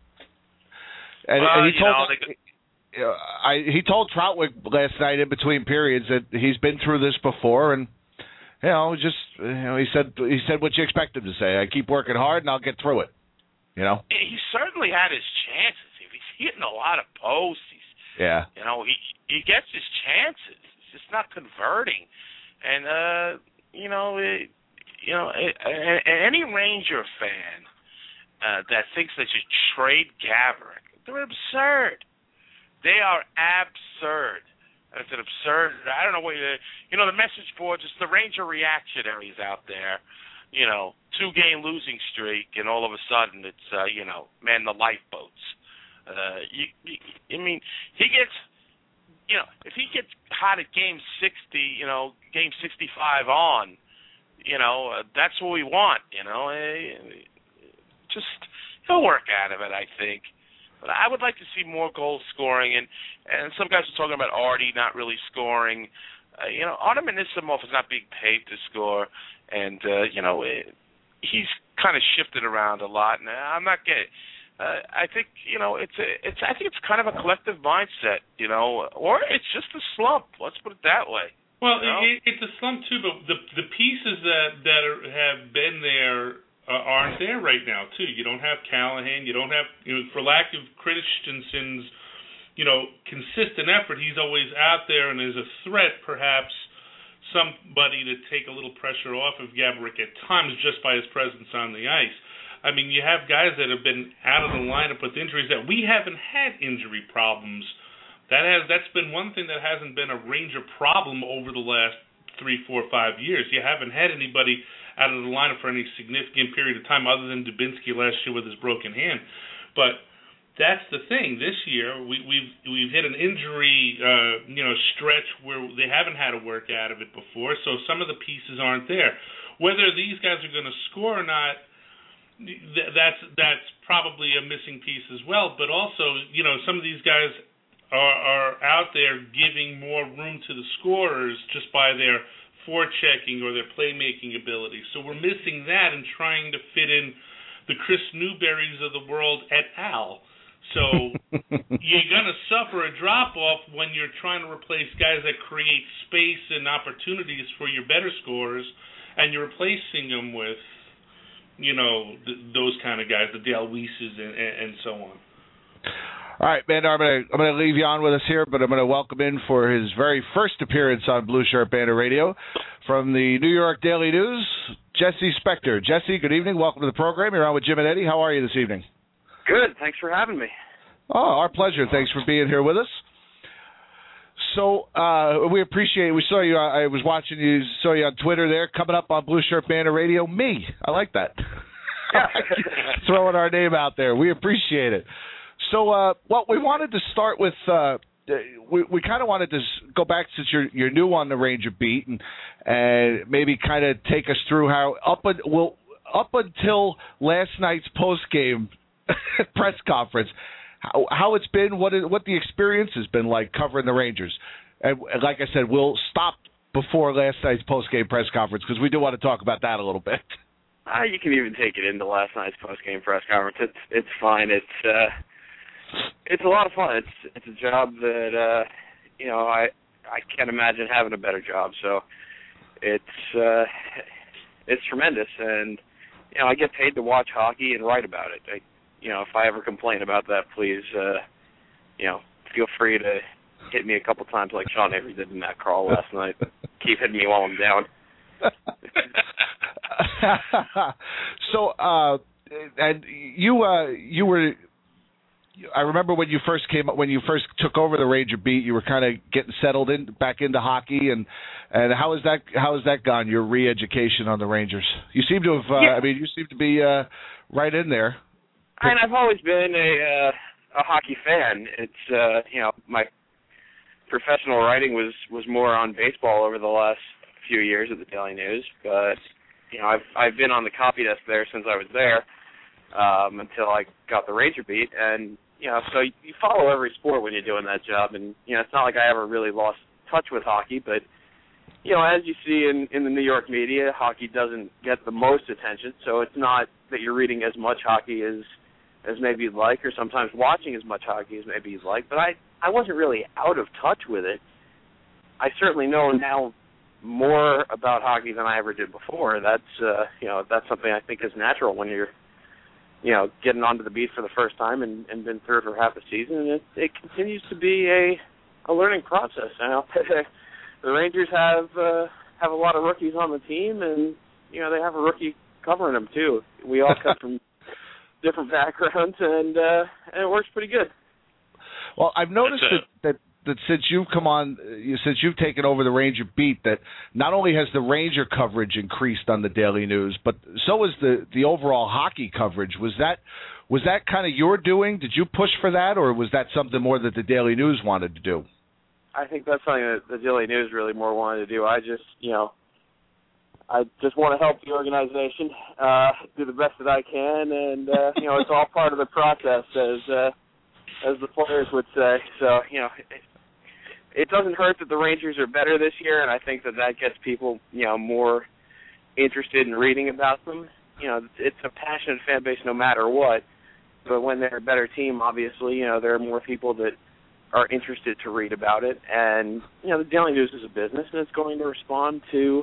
[SPEAKER 4] And,
[SPEAKER 5] well,
[SPEAKER 4] and he told
[SPEAKER 5] know, they...
[SPEAKER 4] uh, I, he told Troutwig last night in between periods that he's been through this before, and you know, just you know, he said he said what you expect him to say. I keep working hard, and I'll get through it. You know,
[SPEAKER 5] he certainly had his chances. He's hitting a lot of posts. He's,
[SPEAKER 4] yeah,
[SPEAKER 5] you know, he he gets his chances. It's just not converting, and uh, you know, it, you know, it, it, any Ranger fan uh, that thinks they should trade Gaborik, they're absurd. They are absurd. It's an absurd. I don't know what you. You know, the message boards. It's the Ranger reactionaries out there. You know, two game losing streak, and all of a sudden it's uh, you know, man, the lifeboats. Uh, you, you, I mean, he gets, you know, if he gets hot at game sixty, you know, game sixty-five on, you know, uh, that's what we want. You know, uh, just he'll work out of it, I think. But I would like to see more goal scoring, and, and some guys are talking about Artie not really scoring. Uh, you know, Artem Anisimov is not being paid to score, and, uh, you know, it, he's kind of shifted around a lot, and I'm not getting Uh, I think you know it's a, it's I think it's kind of a collective mindset, you know, or it's just a slump. Let's put it that way.
[SPEAKER 9] Well,
[SPEAKER 5] you know?
[SPEAKER 9] it, it's a slump too, but the the pieces that that are, have been there uh, aren't there right now too. You don't have Callahan. You don't have you know for lack of Christensen's you know consistent effort. He's always out there and is a threat, perhaps somebody to take a little pressure off of Gaborik at times just by his presence on the ice. I mean, you have guys that have been out of the lineup with injuries that we haven't had injury problems. That has that's been one thing that hasn't been a Ranger problem over the last three, four, five years. You haven't had anybody out of the lineup for any significant period of time other than Dubinsky last year with his broken hand. But that's the thing. This year we, we've we've hit an injury uh, you know stretch where they haven't had to work out of it before. So some of the pieces aren't there. Whether these guys are going to score or not, that's that's probably a missing piece as well. But also, you know, some of these guys are, are out there giving more room to the scorers just by their forechecking or their playmaking ability. So we're missing that and trying to fit in the Chris Newberries of the world et al. So you're going to suffer a drop-off when you're trying to replace guys that create space and opportunities for your better scorers, and you're replacing them with you know, th- those kind of guys, the Dale Weises and, and, and so on.
[SPEAKER 4] All right, man, I'm going to I'm going to leave you on with us here, but I'm going to welcome in for his very first appearance on Blue Shirt Banner Radio from the New York Daily News, Jesse Spector. Jesse, good evening. Welcome to the program. You're on with Jim and Eddie. How are you this evening?
[SPEAKER 10] Good. Thanks for having me.
[SPEAKER 4] Oh, our pleasure. Thanks for being here with us. So uh, we appreciate it. We saw you. I was watching you. Saw you on Twitter there, coming up on Blue Shirt Banner Radio. Me, I like that.
[SPEAKER 10] Yeah.
[SPEAKER 4] Throwing our name out there. We appreciate it. So, uh, well, we wanted to start with. Uh, we we kind of wanted to go back since you're you're new on the Ranger beat, and and maybe kind of take us through how up un, well up until last night's post game press conference. How, how it's been, what it, what the experience has been like covering the Rangers. And, and like I said, we'll stop before last night's post-game press conference because we do want to talk about that a little bit.
[SPEAKER 10] Uh, you can even take it into last night's post-game press conference. It's it's fine. It's uh, it's a lot of fun. It's it's a job that uh, you know I I can't imagine having a better job. So it's uh, it's tremendous, and you know I get paid to watch hockey and write about it. I, You know, if I ever complain about that, please, uh, you know, feel free to hit me a couple times like Sean Avery did in that crawl last night. Keep hitting me while I'm down.
[SPEAKER 4] So, uh, and you, uh, you were. I remember when you first came, when you first took over the Ranger beat, you were kind of getting settled in back into hockey, and and how has that how has that gone? Your re-education on the Rangers. You seem to have. Uh,
[SPEAKER 10] yeah.
[SPEAKER 4] I mean, you seem to be uh, right in there.
[SPEAKER 10] And I've always been a uh, a hockey fan. It's uh, you know my professional writing was, was more on baseball over the last few years at the Daily News, but you know I've I've been on the copy desk there since I was there um, until I got the Ranger beat, and you know so you, you follow every sport when you're doing that job, and you know it's not like I ever really lost touch with hockey, but you know as you see in, in the New York media, hockey doesn't get the most attention, so it's not that you're reading as much hockey as as maybe you'd like, or sometimes watching as much hockey as maybe you'd like, but I, I wasn't really out of touch with it. I certainly know now more about hockey than I ever did before. That's, uh, you know, that's something I think is natural when you're, you know, getting onto the beat for the first time and, and been through it for half a season, and it, it continues to be a, a learning process. You know, the Rangers have, uh, have a lot of rookies on the team, and, you know, they have a rookie covering them, too. We all come from different backgrounds, and uh, and it works pretty good.
[SPEAKER 4] Well, I've noticed that, that that since you've come on, since you've taken over the Ranger beat, that not only has the Ranger coverage increased on the Daily News, but so is the the overall hockey coverage. Was that was that kind of your doing? Did you push for that, or was that something more that the Daily News wanted to do?
[SPEAKER 10] I think that's something that the Daily News really more wanted to do. I just, you know, I just want to help the organization, uh, do the best that I can, and uh, you know, it's all part of the process, as uh, as the players would say. So, you know, it, it doesn't hurt that the Rangers are better this year, and I think that that gets people, you know, more interested in reading about them. You know, it's a passionate fan base no matter what, but when they're a better team, obviously, you know, there are more people that are interested to read about it. And, you know, the Daily News is a business, and it's going to respond to,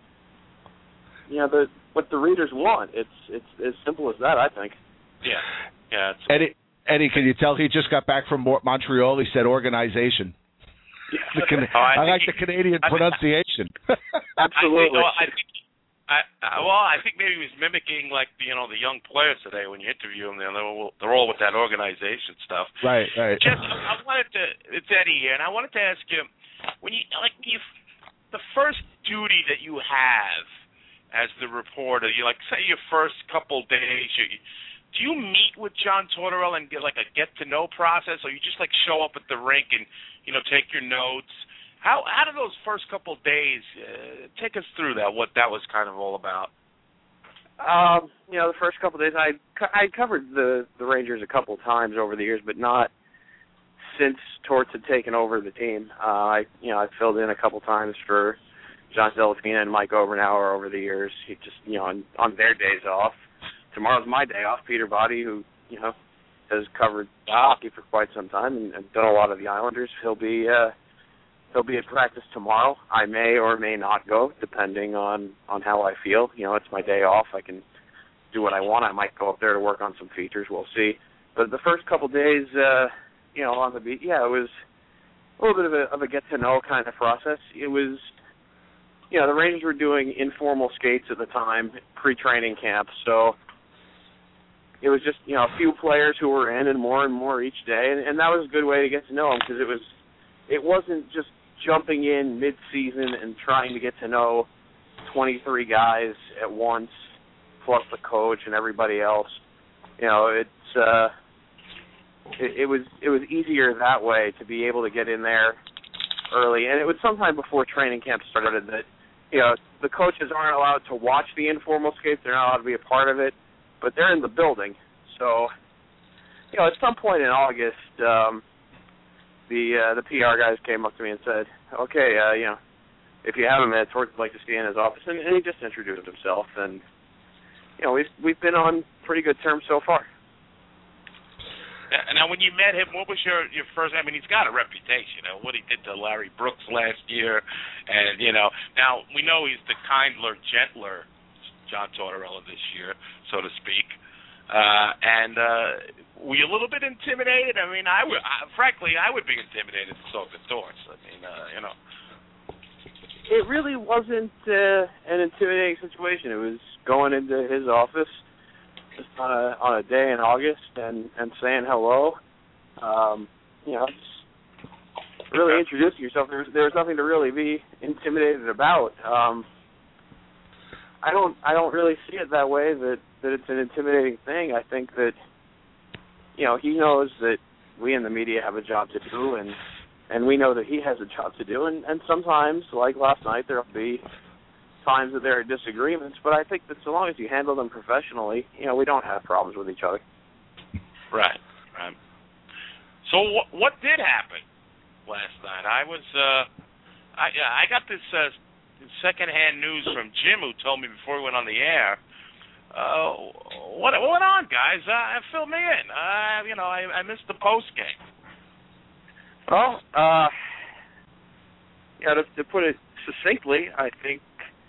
[SPEAKER 10] you know, the what the readers want. It's it's as simple as that, I think.
[SPEAKER 5] Yeah. Yeah. It's...
[SPEAKER 4] Eddie, Eddie, can you tell he just got back from Montreal? He said organization. The Can-
[SPEAKER 5] oh, I,
[SPEAKER 4] I like
[SPEAKER 5] he,
[SPEAKER 4] the Canadian
[SPEAKER 5] I,
[SPEAKER 4] pronunciation.
[SPEAKER 10] Absolutely.
[SPEAKER 5] I think, I, I, well, I think maybe he was mimicking, like, you know, the young players today when you interview them. They're all, they're all with that organization stuff.
[SPEAKER 4] Right, right.
[SPEAKER 5] Jeff, I wanted to, it's Eddie here, and I wanted to ask you, when you, like, you, the first duty that you have as the reporter, you, like, say your first couple days, you, do you meet with John Tortorella and get, like, a get-to-know process, or you just, like, show up at the rink and, you know, take your notes? How how did those first couple of days uh, take us through that? What that was kind of all about?
[SPEAKER 10] Um, you know, the first couple of days, I I covered the the Rangers a couple of times over the years, but not since Torts had taken over the team. Uh, I you know I filled in a couple times for John Delafina and Mike Obernower over the years. He just you know on, on their days off. Tomorrow's my day off. Peter Boddy, who you know has covered hockey for quite some time and, and done a lot of the Islanders, he'll be. Uh, He'll be at practice tomorrow. I may or may not go, depending on, on how I feel. You know, it's my day off. I can do what I want. I might go up there to work on some features. We'll see. But the first couple days, uh, you know, on the beat, yeah, it was a little bit of a, of a get-to-know kind of process. It was, you know, the Rangers were doing informal skates at the time, pre-training camp. So it was just, you know, a few players who were in and more and more each day. And, and that was a good way to get to know them because it was, it wasn't just jumping in mid-season and trying to get to know twenty-three guys at once, plus the coach and everybody else. You know, it's uh, it, it was it was easier that way to be able to get in there early, and it was sometime before training camp started that you know the coaches aren't allowed to watch the informal skates; they're not allowed to be a part of it, but they're in the building. So, you know, at some point in August. Um, The uh, the P R guys came up to me and said, okay, uh, you know, if you have a minute, Torts would like to see you in his office. And, and he just introduced himself. And, you know, we've, we've been on pretty good terms so far.
[SPEAKER 5] Now, when you met him, what was your, your first, I mean, he's got a reputation, you know, what he did to Larry Brooks last year. And, you know, now we know he's the kindler, gentler John Tortorella this year, so to speak. Uh, and uh, were you a little bit intimidated? I mean, I would, I, frankly, I would be intimidated to talk to Torts. I mean, uh, you know.
[SPEAKER 10] It really wasn't uh, an intimidating situation. It was going into his office just on a, on a day in August and, and saying hello. Um, you know, just really introducing yourself. There was, there was nothing to really be intimidated about. Um, I don't I don't really see it that way, that, that it's an intimidating thing. I think that, you know, he knows that we in the media have a job to do, and, and we know that he has a job to do. And, and sometimes, like last night, there will be times that there are disagreements, but I think that so long as you handle them professionally, you know, we don't have problems with each other.
[SPEAKER 5] Right, right. So what, what did happen last night? I was, uh, I, I got this uh, secondhand news from Jim, who told me before we went on the air. Uh, what, what went on, guys? Uh, fill me in. Uh, you know, I, I missed the post game.
[SPEAKER 10] Well, uh, yeah, to, to put it succinctly, I think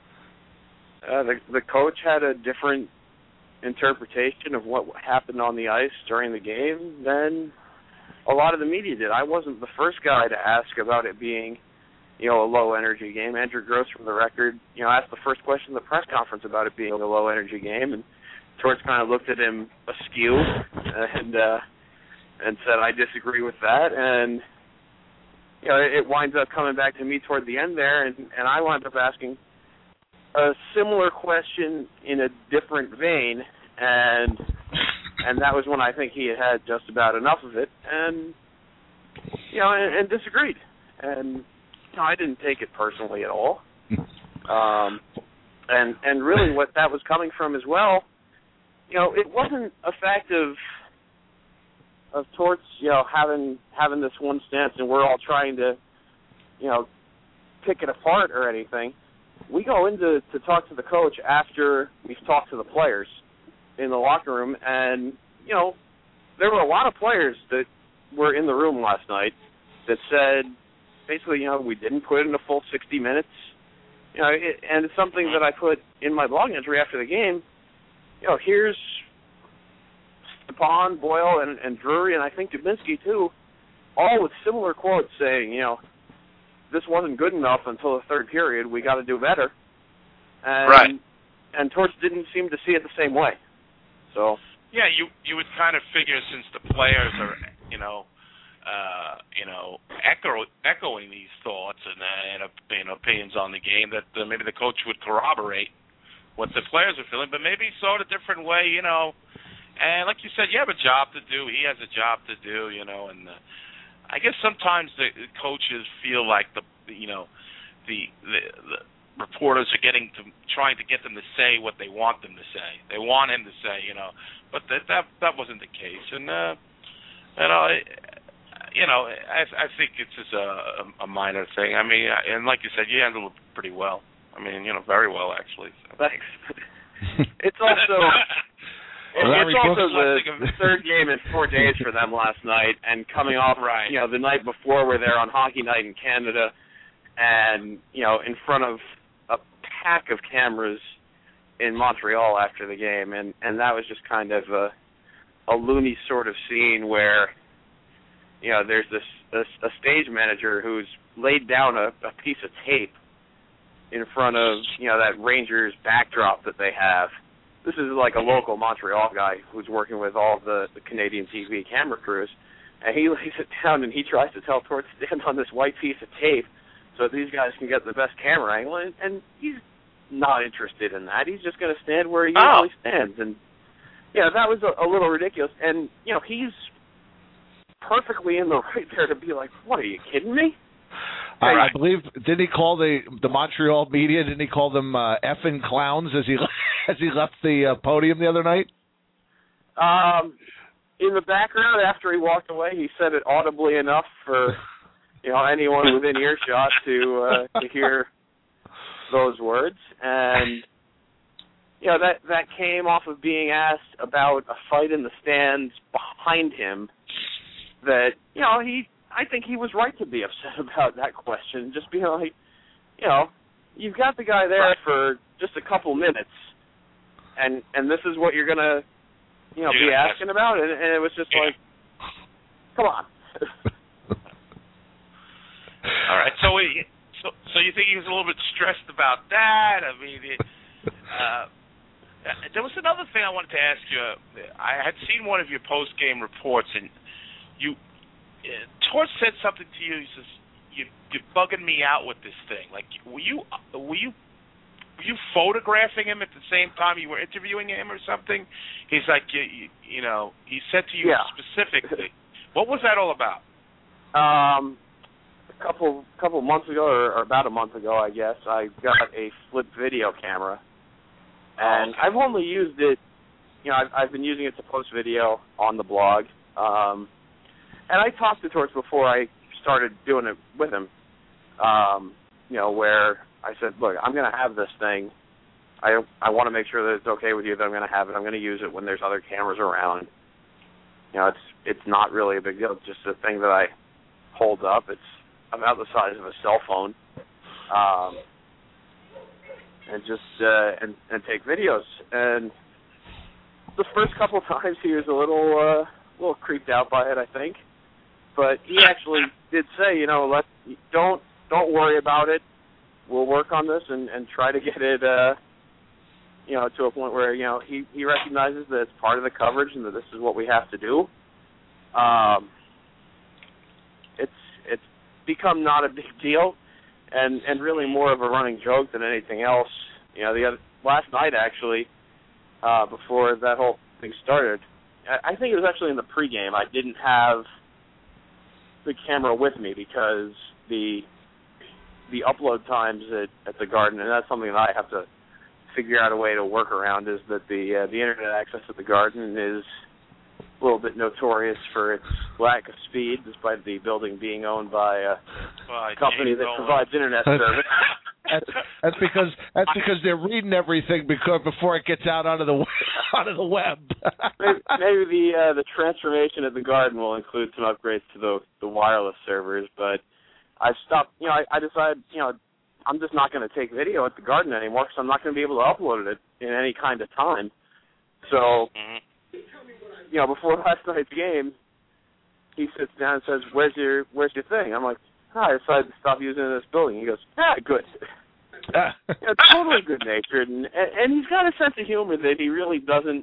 [SPEAKER 10] uh, the the coach had a different interpretation of what happened on the ice during the game than a lot of the media did. I wasn't the first guy to ask about it being, you know, a low-energy game. Andrew Gross, from the Record, you know, asked the first question in the press conference about it being a low-energy game, and Torts kind of looked at him askew and uh, and said, I disagree with that. And, you know, it winds up coming back to me toward the end there, and, and I wound up asking a similar question in a different vein, and and that was when I think he had had just about enough of it, and, you know, and, and disagreed. And, no, I didn't take it personally at all. Um, And and really what that was coming from as well, you know, it wasn't a fact of of Torts, you know, having having this one stance and we're all trying to, you know, pick it apart or anything. We go in to, to talk to the coach after we've talked to the players in the locker room, and, you know, there were a lot of players that were in the room last night that said, basically, you know, we didn't put in a full sixty minutes. You know, it, and it's something that I put in my blog entry after the game. You know, here's Stepan, Boyle, and, and Drury, and I think Dubinsky, too, all with similar quotes saying, you know, this wasn't good enough until the third period. We got to do better. And,
[SPEAKER 5] right.
[SPEAKER 10] And Torts didn't seem to see it the same way. So
[SPEAKER 5] yeah, you you would kind of figure since the players are, you know, uh, you know, echo, echoing these thoughts and, uh, and you know, opinions on the game, that uh, maybe the coach would corroborate what the players are feeling, but maybe he saw it a different way, you know. And like you said, you have a job to do. He has a job to do, you know. And uh, I guess sometimes the coaches feel like the, you know, the, the the reporters are getting to trying to get them to say what they want them to say. They want him to say, you know, but that that that wasn't the case. And uh, you know, you know, I I think it's just a, a minor thing. I mean, and like you said, you handled it pretty well. I mean, you know, very well actually. So.
[SPEAKER 10] Thanks. It's also. Well, it's also the, the third game in four days for them last night, and coming off,
[SPEAKER 5] right.
[SPEAKER 10] you know, the night before where they're on Hockey Night in Canada, and, you know, in front of a pack of cameras in Montreal after the game, and, and that was just kind of a, a loony sort of scene where, you know, there's this a, a stage manager who's laid down a, a piece of tape in front of, you know, that Rangers backdrop that they have. This is like a local Montreal guy who's working with all the, the Canadian T V camera crews, and he lays it down and he tries to tell Torts to stand on this white piece of tape so that these guys can get the best camera angle, and, and he's not interested in that. He's just going to stand where he
[SPEAKER 5] oh.
[SPEAKER 10] usually stands, and yeah, that was a, a little ridiculous. And you know, he's perfectly in the right there to be like, "What, are you kidding me?"
[SPEAKER 4] I, I believe, didn't he call the the Montreal media, didn't he call them uh, effing clowns as he as he left the uh, podium the other night?
[SPEAKER 10] Um, in the background, after he walked away, he said it audibly enough for, you know, anyone within earshot to uh, to hear those words. And, you know, that, that came off of being asked about a fight in the stands behind him that, you know, he... I think he was right to be upset about that question. Just being like, you know, you've got the guy there for just a couple minutes, and and this is what you're gonna, you know, be asking about, and, and it was just like, come on.
[SPEAKER 5] All right, so we, so so you think he was a little bit stressed about that? I mean, it, uh, there was another thing I wanted to ask you. I had seen one of your post game reports, and you. Torts said something to you. He says, you, "You're bugging me out with this thing." Like, were you were you were you photographing him at the same time you were interviewing him or something? He's like, you, you, you know, he said to you
[SPEAKER 10] yeah.
[SPEAKER 5] specifically. What was that all about?
[SPEAKER 10] Um, a couple couple months ago, or, or about a month ago, I guess, I got a flip video camera, and
[SPEAKER 5] okay.
[SPEAKER 10] I've only used it. You know, I've, I've been using it to post video on the blog. Um, And I talked to Torts before I started doing it with him, um, you know, where I said, look, I'm going to have this thing. I I want to make sure that it's okay with you that I'm going to have it. I'm going to use it when there's other cameras around. You know, it's it's not really a big deal. It's just a thing that I hold up. It's about the size of a cell phone. Um, and just uh, and, and take videos. And the first couple times he was a little, uh, a little creeped out by it, I think. But he actually did say, you know, let don't don't worry about it. We'll work on this and, and try to get it, uh, you know, to a point where, you know, he, he recognizes that it's part of the coverage and that this is what we have to do. Um, it's it's become not a big deal, and, and really more of a running joke than anything else. You know, the other, last night actually, uh, before that whole thing started, I, I think it was actually in the pregame. I didn't have the camera with me because the the upload times at, at the Garden, and that's something that I have to figure out a way to work around is that the uh, the internet access at the Garden is a little bit notorious for its lack of speed, despite the building being owned by a
[SPEAKER 5] well,
[SPEAKER 10] company that provides internet service.
[SPEAKER 4] That's, that's because that's because they're reading everything because before it gets out onto the onto the web.
[SPEAKER 10] maybe, maybe the uh, the transformation at the Garden will include some upgrades to the the wireless servers, but I stopped. You know, I, I decided, you know, I'm just not going to take video at the Garden anymore because I'm not going to be able to upload it in any kind of time. So, you know, before last night's game, he sits down and says, "Where's your Where's your thing?" I'm like, oh, "I decided to stop using this building." He goes, "Ah, good." you know, totally good-natured, and, and he's got a sense of humor that he really doesn't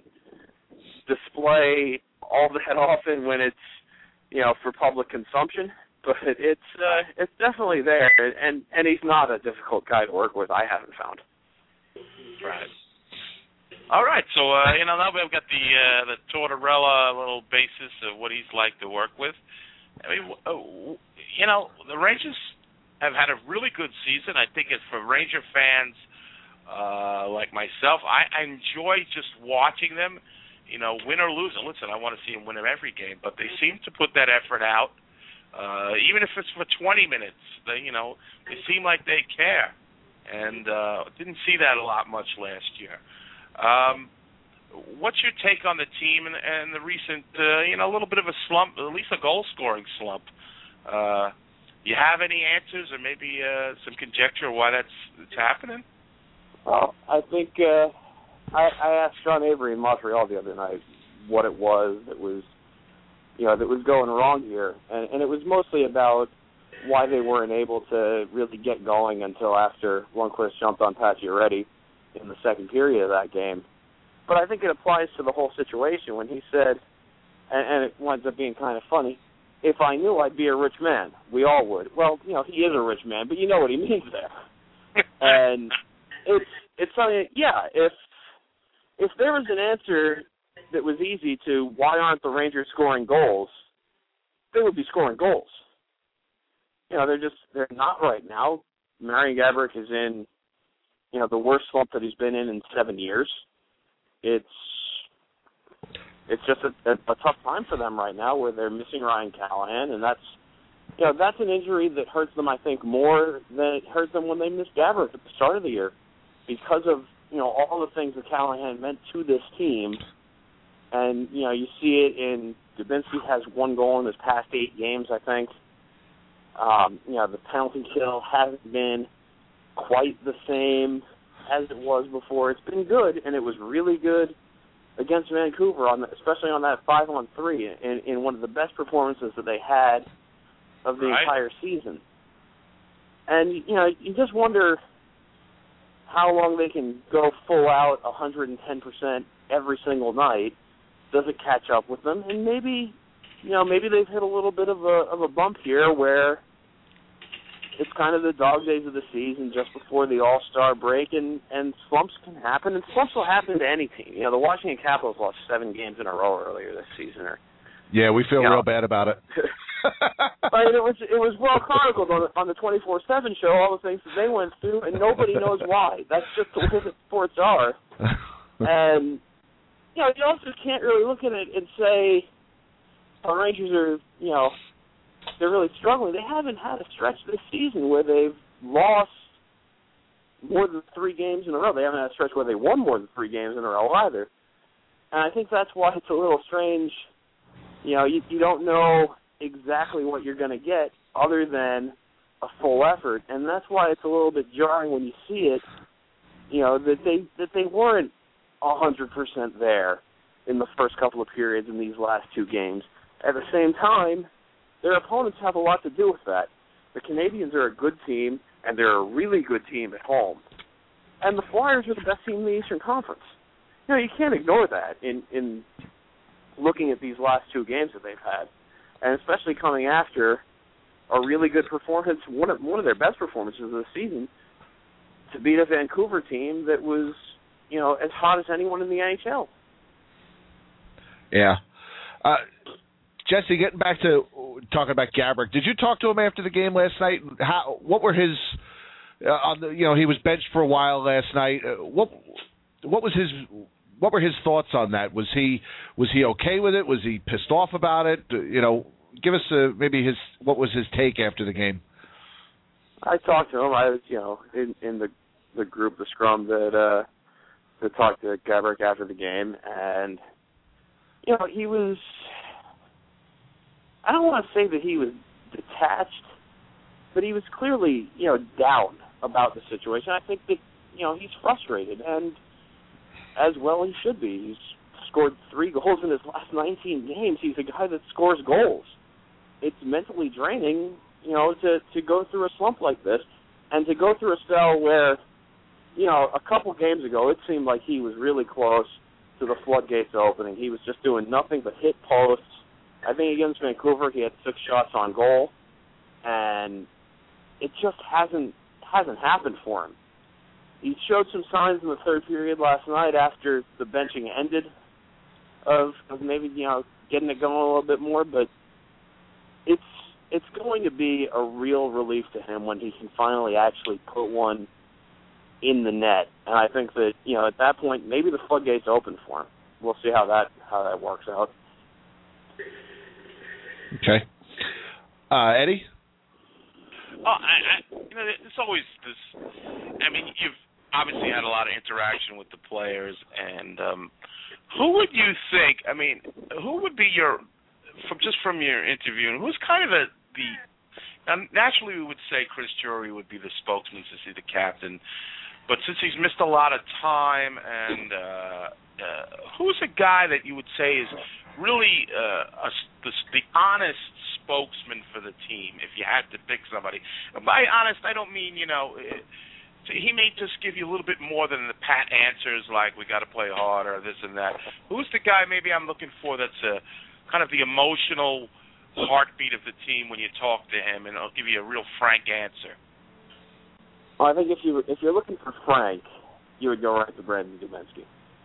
[SPEAKER 10] display all that often when it's, you know, for public consumption. But it's uh, it's definitely there, and and he's not a difficult guy to work with. I haven't found.
[SPEAKER 5] Right. All right. So uh, you know, now we've got the uh, the Tortorella little basis of what he's like to work with. I mean, uh, you know, the Rangers have had a really good season. I think it's for Ranger fans uh, like myself. I, I enjoy just watching them, you know, win or lose. And listen, I want to see them win every game, but they seem to put that effort out, uh, even if it's for twenty minutes. They, you know, they seem like they care, and uh, didn't see that a lot much last year. Um, what's your take on the team and, and the recent, uh, you know, a little bit of a slump, at least a goal-scoring slump? Uh, you have any answers or maybe uh, some conjecture why that's it's happening?
[SPEAKER 10] Well, I think uh, I, I asked Sean Avery in Montreal the other night what it was that was, you know, that was going wrong here, and, and it was mostly about why they weren't able to really get going until after Lundqvist jumped on Pacioretty in the second period of that game. But I think it applies to the whole situation when he said, and, and it winds up being kind of funny, if I knew I'd be a rich man, we all would. Well, you know, he is a rich man, but you know what he means there. And it's it's something, yeah, if if there was an answer that was easy to why aren't the Rangers scoring goals, they would be scoring goals. You know, they're just, they're not right now. Marian Gaborik is in, you know, the worst slump that he's been in in seven years. It's It's just a, a, a tough time for them right now where they're missing Ryan Callahan, and that's, you know, that's an injury that hurts them, I think, more than it hurt them when they missed Gaborik at the start of the year because of, you know, all the things that Callahan meant to this team. And, you know, you see it in Dubinsky has one goal in his past eight games, I think. Um, you know, the penalty kill hasn't been quite the same as it was before. It's been good, and it was really good against Vancouver, on the, especially on that five on three, in, in one of the best performances that they had of the
[SPEAKER 5] right.
[SPEAKER 10] entire season. And, you know, you just wonder how long they can go full out one hundred ten percent every single night. Does it catch up with them? And maybe, you know, maybe they've hit a little bit of a of a bump here where it's kind of the dog days of the season just before the All-Star break, and, and slumps can happen, and slumps will happen to any team. You know, the Washington Capitals lost seven games in a row earlier this season. Or,
[SPEAKER 4] yeah, we feel
[SPEAKER 10] you
[SPEAKER 4] real
[SPEAKER 10] know.
[SPEAKER 4] bad about it.
[SPEAKER 10] I mean, it was it was well chronicled on the, on the twenty-four seven show, all the things that they went through, and nobody knows why. That's just the way that sports are. And, you know, you also can't really look at it and say the Rangers are, you know, they're really struggling. They haven't had a stretch this season where they've lost more than three games in a row. They haven't had a stretch where they won more than three games in a row either. And I think that's why it's a little strange. You know, you, you don't know exactly what you're going to get other than a full effort. And that's why it's a little bit jarring when you see it, you know, that they that they weren't one hundred percent there in the first couple of periods in these last two games. At the same time, their opponents have a lot to do with that. The Canadiens are a good team, and they're a really good team at home. And the Flyers are the best team in the Eastern Conference. You know, you can't ignore that in, in looking at these last two games that they've had, and especially coming after a really good performance, one of, one of their best performances of the season, to beat a Vancouver team that was, you know, as hot as anyone in the N H L.
[SPEAKER 4] Yeah. Uh, Jesse, getting back to talking about Gaborik, did you talk to him after the game last night? How? What were his uh, on the, you know, he was benched for a while last night. Uh, what what was his what were his thoughts on that? Was he was he okay with it? Was he pissed off about it? Uh, you know, give us uh, maybe his what was his take after the game.
[SPEAKER 10] I talked to him. I was, you know, in in the the group, the scrum that uh, that talked to Gabrick after the game, and you know, he was. I don't want to say that he was detached, but he was clearly, you know, down about the situation. I think that, you know, he's frustrated, and as well he should be. He's scored three goals in his last nineteen games. He's a guy that scores goals. It's mentally draining, you know, to, to go through a slump like this, and to go through a spell where, you know, a couple games ago it seemed like he was really close to the floodgates opening. He was just doing nothing but hit posts. I think against Vancouver he had six shots on goal, and it just hasn't hasn't happened for him. He showed some signs in the third period last night after the benching ended of, of maybe, you know, getting it going a little bit more, but it's it's going to be a real relief to him when he can finally actually put one in the net. And I think that, you know, at that point maybe the floodgates open for him. We'll see how that how that works out.
[SPEAKER 4] Okay. Uh, Eddie?
[SPEAKER 5] Oh, I, I, you know, it's always this. I mean, you've obviously had a lot of interaction with the players, and um, who would you think? I mean, who would be your, from just from your interview, and who's kind of a, the? Now, naturally, we would say Chris Drury would be the spokesman to see the captain, but since he's missed a lot of time, and uh, uh, who's a guy that you would say is really uh, a, the, the honest spokesman for the team, if you had to pick somebody? And by honest, I don't mean, you know, he may just give you a little bit more than the pat answers like we got to play harder, this and that. Who's the guy maybe I'm looking for that's a, kind of the emotional heartbeat of the team when you talk to him, and I'll give you a real frank answer?
[SPEAKER 10] Well, I think if you if you're looking for Frank, you would go right to Brandon Dubinsky.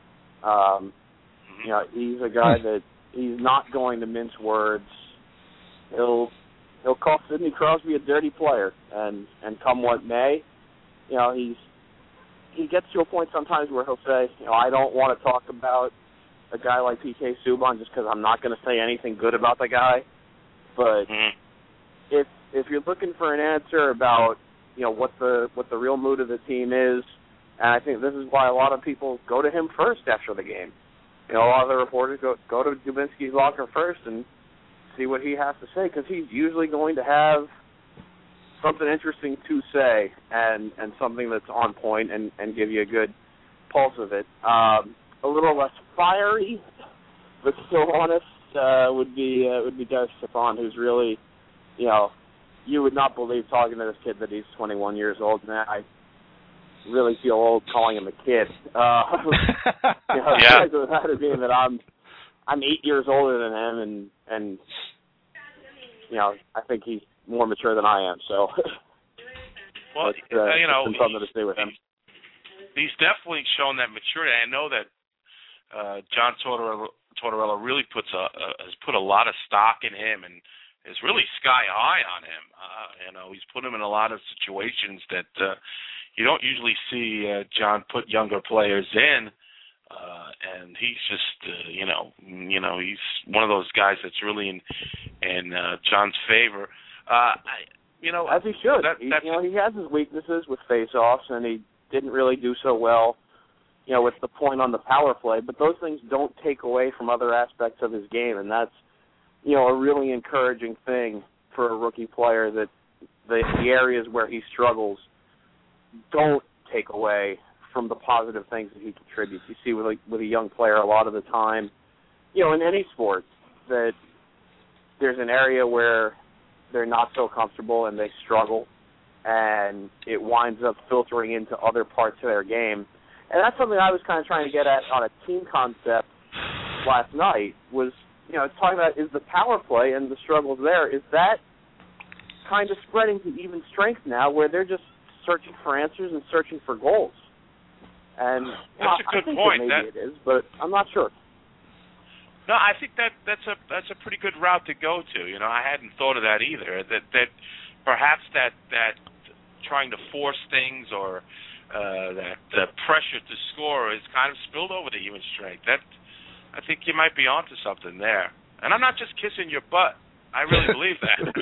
[SPEAKER 10] Um, mm-hmm. You know, he's a guy that he's not going to mince words. He'll he'll call Sidney Crosby a dirty player, and, and come what may, you know, he's he gets to a point sometimes where he'll say, you know, I don't want to talk about a guy like P K Subban just because I'm not going to say anything good about the guy. But mm-hmm. if if you're looking for an answer about, you know, what the what the real mood of the team is, and I think this is why a lot of people go to him first after the game. You know, a lot of the reporters go go to Dubinsky's locker first and see what he has to say, because he's usually going to have something interesting to say and, and something that's on point and, and give you a good pulse of it. Um, a little less fiery, but still honest, uh, would be uh, would be Derek Stepan, who's really, you know, you would not believe talking to this kid that he's twenty-one years old. Man, I really feel old calling him a kid. Uh, you know, yeah. The matter being that I'm I'm eight years older than him, and and you know, I think he's more mature than I am. So,
[SPEAKER 5] well,
[SPEAKER 10] it's, uh,
[SPEAKER 5] you know,
[SPEAKER 10] it's been something to stay with him.
[SPEAKER 5] He's definitely shown that maturity. I know that uh, John Tortorella, Tortorella really puts a, a has put a lot of stock in him, and is really sky high on him. Uh, you know, he's put him in a lot of situations that uh, you don't usually see uh, John put younger players in. Uh, and he's just, uh, you know, you know, he's one of those guys that's really in in uh, John's favor. Uh, I, you know,
[SPEAKER 10] as he should.
[SPEAKER 5] That,
[SPEAKER 10] he, you know, he has his weaknesses with face-offs, and he didn't really do so well, you know, with the point on the power play. But those things don't take away from other aspects of his game, and that's, you know, a really encouraging thing for a rookie player, that the, the areas where he struggles don't take away from the positive things that he contributes. You see with a, with a young player a lot of the time, you know, in any sport, that there's an area where they're not so comfortable and they struggle, and it winds up filtering into other parts of their game. And that's something I was kind of trying to get at on a team concept last night, was, you know, talking about, is the power play and the struggles there, is that kind of spreading to even strength now, where they're just searching for answers and searching for goals. And
[SPEAKER 5] that's
[SPEAKER 10] well,
[SPEAKER 5] a good
[SPEAKER 10] I think
[SPEAKER 5] point.
[SPEAKER 10] That maybe that, it is, but I'm not sure.
[SPEAKER 5] No, I think that that's a that's a pretty good route to go to. You know, I hadn't thought of that either. That that perhaps that that trying to force things or uh, that uh, pressure to score is kind of spilled over to human strength. That I think you might be onto something there. And I'm not just kissing your butt. I really believe that.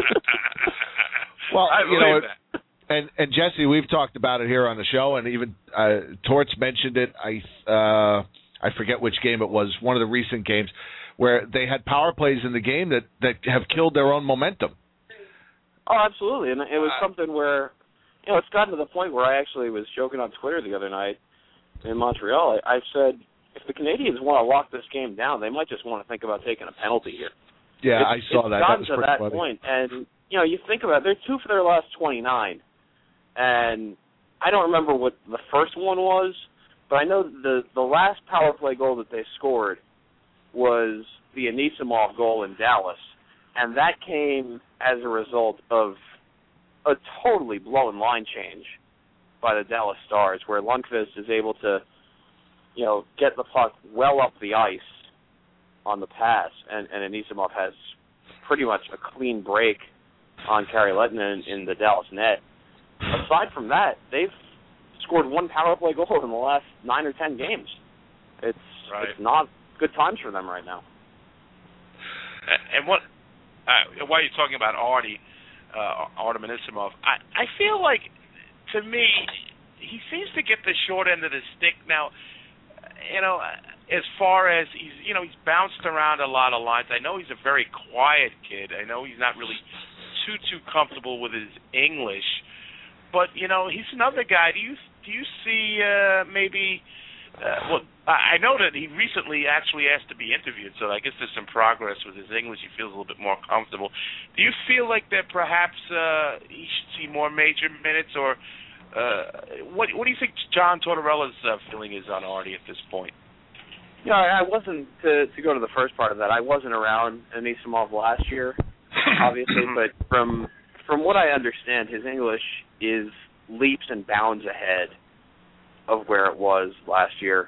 [SPEAKER 4] Well,
[SPEAKER 5] I
[SPEAKER 4] you
[SPEAKER 5] believe
[SPEAKER 4] know,
[SPEAKER 5] that.
[SPEAKER 4] And, and Jesse, we've talked about it here on the show, and even uh, Torts mentioned it. I uh, I forget which game it was, one of the recent games, where they had power plays in the game that, that have killed their own momentum.
[SPEAKER 10] Oh, absolutely. And it was something where, you know, it's gotten to the point where I actually was joking on Twitter the other night in Montreal. I, I said, if the Canadians want to lock this game down, they might just want to think about taking a penalty here.
[SPEAKER 4] Yeah,
[SPEAKER 10] it's,
[SPEAKER 4] I saw
[SPEAKER 10] it's
[SPEAKER 4] that.
[SPEAKER 10] Gotten
[SPEAKER 4] that was
[SPEAKER 10] to that
[SPEAKER 4] funny.
[SPEAKER 10] point. And, you know, you think about it, they're two for their last twenty-nine. And I don't remember what the first one was, but I know the the last power play goal that they scored was the Anisimov goal in Dallas, and that came as a result of a totally blown line change by the Dallas Stars, where Lundqvist is able to, you know, get the puck well up the ice on the pass, and, and Anisimov has pretty much a clean break on Kari Lehtinen in, in the Dallas net. Aside from that, they've scored one power play goal in the last nine or ten games. It's
[SPEAKER 5] right.
[SPEAKER 10] It's not good times for them right now.
[SPEAKER 5] And what, uh, while you're talking about Artie, uh, Artem Anisimov, I, I feel like, to me, he seems to get the short end of the stick now. You know, as far as he's, you know, he's bounced around a lot of lines. I know he's a very quiet kid. I know he's not really too too comfortable with his English. But, you know, he's another guy. Do you do you see uh, maybe uh, – well, I know that he recently actually asked to be interviewed, so I guess there's some progress with his English. He feels a little bit more comfortable. Do you feel like that perhaps uh, he should see more major minutes, or uh, what, what do you think John Tortorella's uh, feeling is on Artie at this point?
[SPEAKER 10] You know, I wasn't – to to go to the first part of that, I wasn't around Anisimov last year, obviously, but from from what I understand, his English – is leaps and bounds ahead of where it was last year.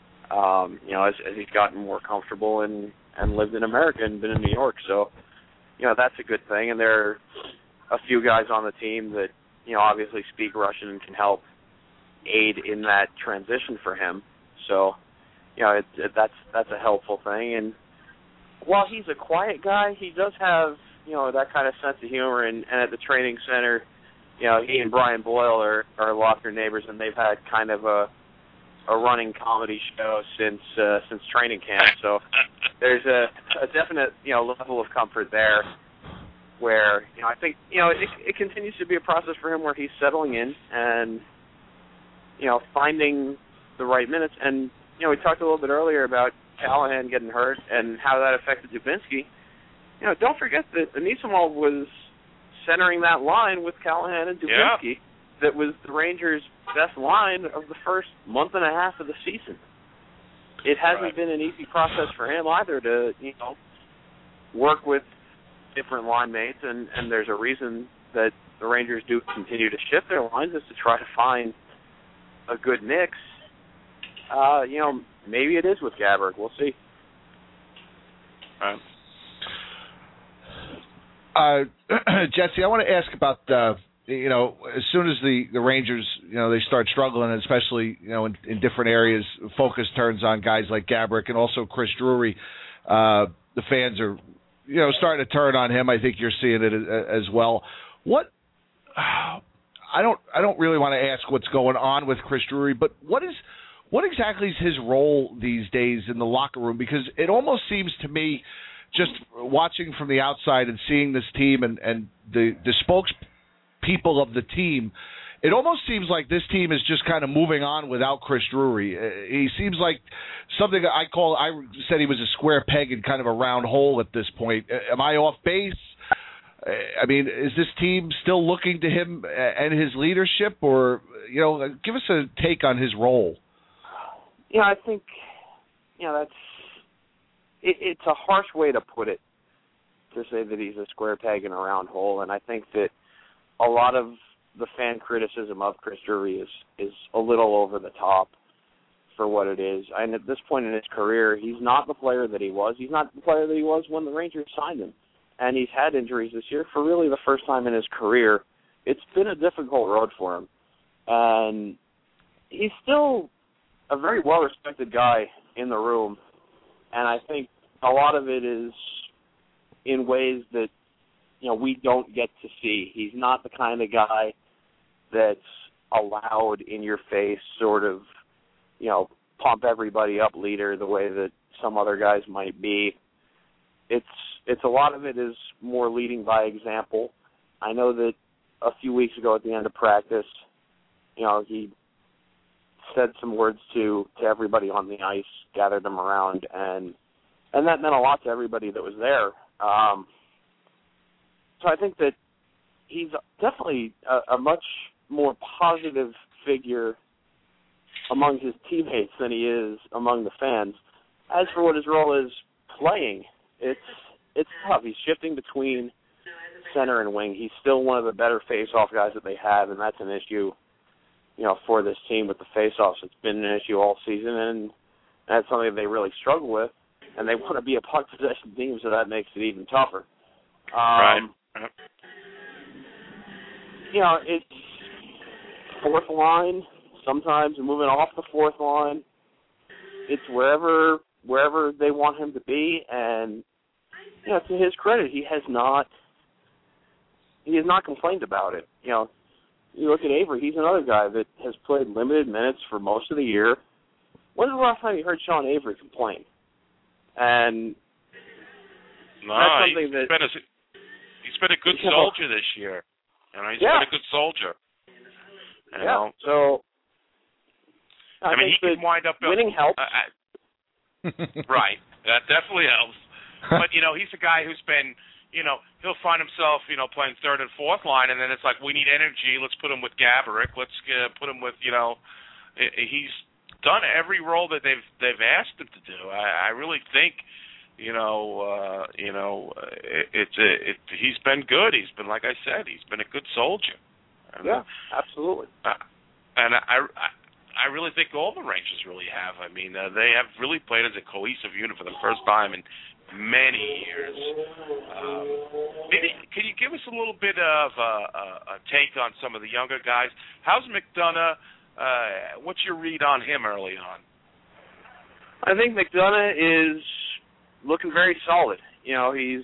[SPEAKER 10] Um, you know, as, as he's gotten more comfortable and, and lived in America and been in New York. So, you know, that's a good thing. And there are a few guys on the team that, you know, obviously speak Russian and can help aid in that transition for him. So, you know, it, it, that's that's a helpful thing. And while he's a quiet guy, he does have, you know, that kind of sense of humor. And, and at the training center, you know, he and Brian Boyle are, are locker neighbors, and they've had kind of a a running comedy show since uh, since training camp. So there's a, a definite, you know, level of comfort there where, you know, I think, you know, it, it continues to be a process for him where he's settling in and, you know, finding the right minutes. And, you know, we talked a little bit earlier about Callahan getting hurt and how that affected Dubinsky. You know, don't forget that Anisimov was centering that line with Callahan and Dubinsky. Yeah. That was the Rangers' best line of the first month and a half of the season. It hasn't right. been an easy process for him either to, you know, work with different line mates, and, and there's a reason that the Rangers do continue to shift their lines is to try to find a good mix. Uh, you know, maybe it is with Gaborik. We'll see.
[SPEAKER 5] Right.
[SPEAKER 4] Uh, Jesse, I want to ask about, uh, you know, as soon as the, the Rangers, you know, they start struggling, especially, you know, in, in different areas, focus turns on guys like Gaborik and also Chris Drury. Uh, the fans are, you know, starting to turn on him. I think you're seeing it as well. What? I don't. I don't really want to ask what's going on with Chris Drury, but what is, what exactly is his role these days in the locker room? Because it almost seems to me, just watching from the outside and seeing this team and, and the, the spokespeople of the team, it almost seems like this team is just kind of moving on without Chris Drury. He seems like something I call, I said he was a square peg in kind of a round hole at this point. Am I off base? I mean, is this team still looking to him and his leadership, or, you know, give us a take on his role.
[SPEAKER 10] Yeah, I think, you know, that's, It, it's a harsh way to put it, to say that he's a square peg in a round hole, and I think that a lot of the fan criticism of Chris Drury is, is a little over the top for what it is. And at this point in his career, he's not the player that he was. He's not the player that he was when the Rangers signed him. And he's had injuries this year for really the first time in his career it's been a difficult road for him. And he's still a very well-respected guy in the room, and I think a lot of it is in ways that, you know, we don't get to see. He's not the kind of guy that's a loud, in-your-face sort of, you know, pump everybody up leader the way that some other guys might be. It's it's a lot of it is more leading by example. I know that a few weeks ago at the end of practice, you know, he said some words to, to everybody on the ice, gathered them around, and and that meant a lot to everybody that was there. Um, so I think that he's definitely a, a much more positive figure among his teammates than he is among the fans. As for what his role is playing, it's it's tough. He's shifting between center and wing. He's still one of the better face-off guys that they have, and that's an issue, you know, for this team with the face-offs. It's been an issue all season, and that's something that they really struggle with, and they want to be a puck possession team, so that makes it even tougher. Um,
[SPEAKER 5] right.
[SPEAKER 10] You know, it's fourth line, sometimes moving off the fourth line. It's wherever wherever they want him to be, and, you know, to his credit, he has not he has not complained about it. You know, you look at Avery, he's another guy that has played limited minutes for most of the year. When was the last time you heard Sean Avery complain? And
[SPEAKER 5] no,
[SPEAKER 10] that's something
[SPEAKER 5] he's
[SPEAKER 10] that
[SPEAKER 5] been a, he's been a good
[SPEAKER 10] you know,
[SPEAKER 5] soldier this year. You know, he's
[SPEAKER 10] yeah.
[SPEAKER 5] been a good soldier. You
[SPEAKER 10] yeah.
[SPEAKER 5] know?
[SPEAKER 10] So I,
[SPEAKER 5] I mean, he can wind up
[SPEAKER 10] winning helps.
[SPEAKER 5] Uh, right, that definitely helps. But you know, he's a guy who's been, you know, he'll find himself, you know, playing third and fourth line, and then it's like, we need energy. Let's put him with Gaborik. Let's uh, put him with, you know, he's done every role that they've they've asked him to do. I, I really think, you know, uh, you know, it, it's it, it, he's been good. He's been, like I said, he's been a good soldier. And,
[SPEAKER 10] yeah, absolutely.
[SPEAKER 5] Uh, and I, I I really think all the Rangers really have. I mean, uh, they have really played as a cohesive unit for the first time in many years. Um, maybe can you give us a little bit of a, a, a take on some of the younger guys? How's McDonough? Uh, what's your read on him early on?
[SPEAKER 10] I think McDonough is looking very solid. You know, he's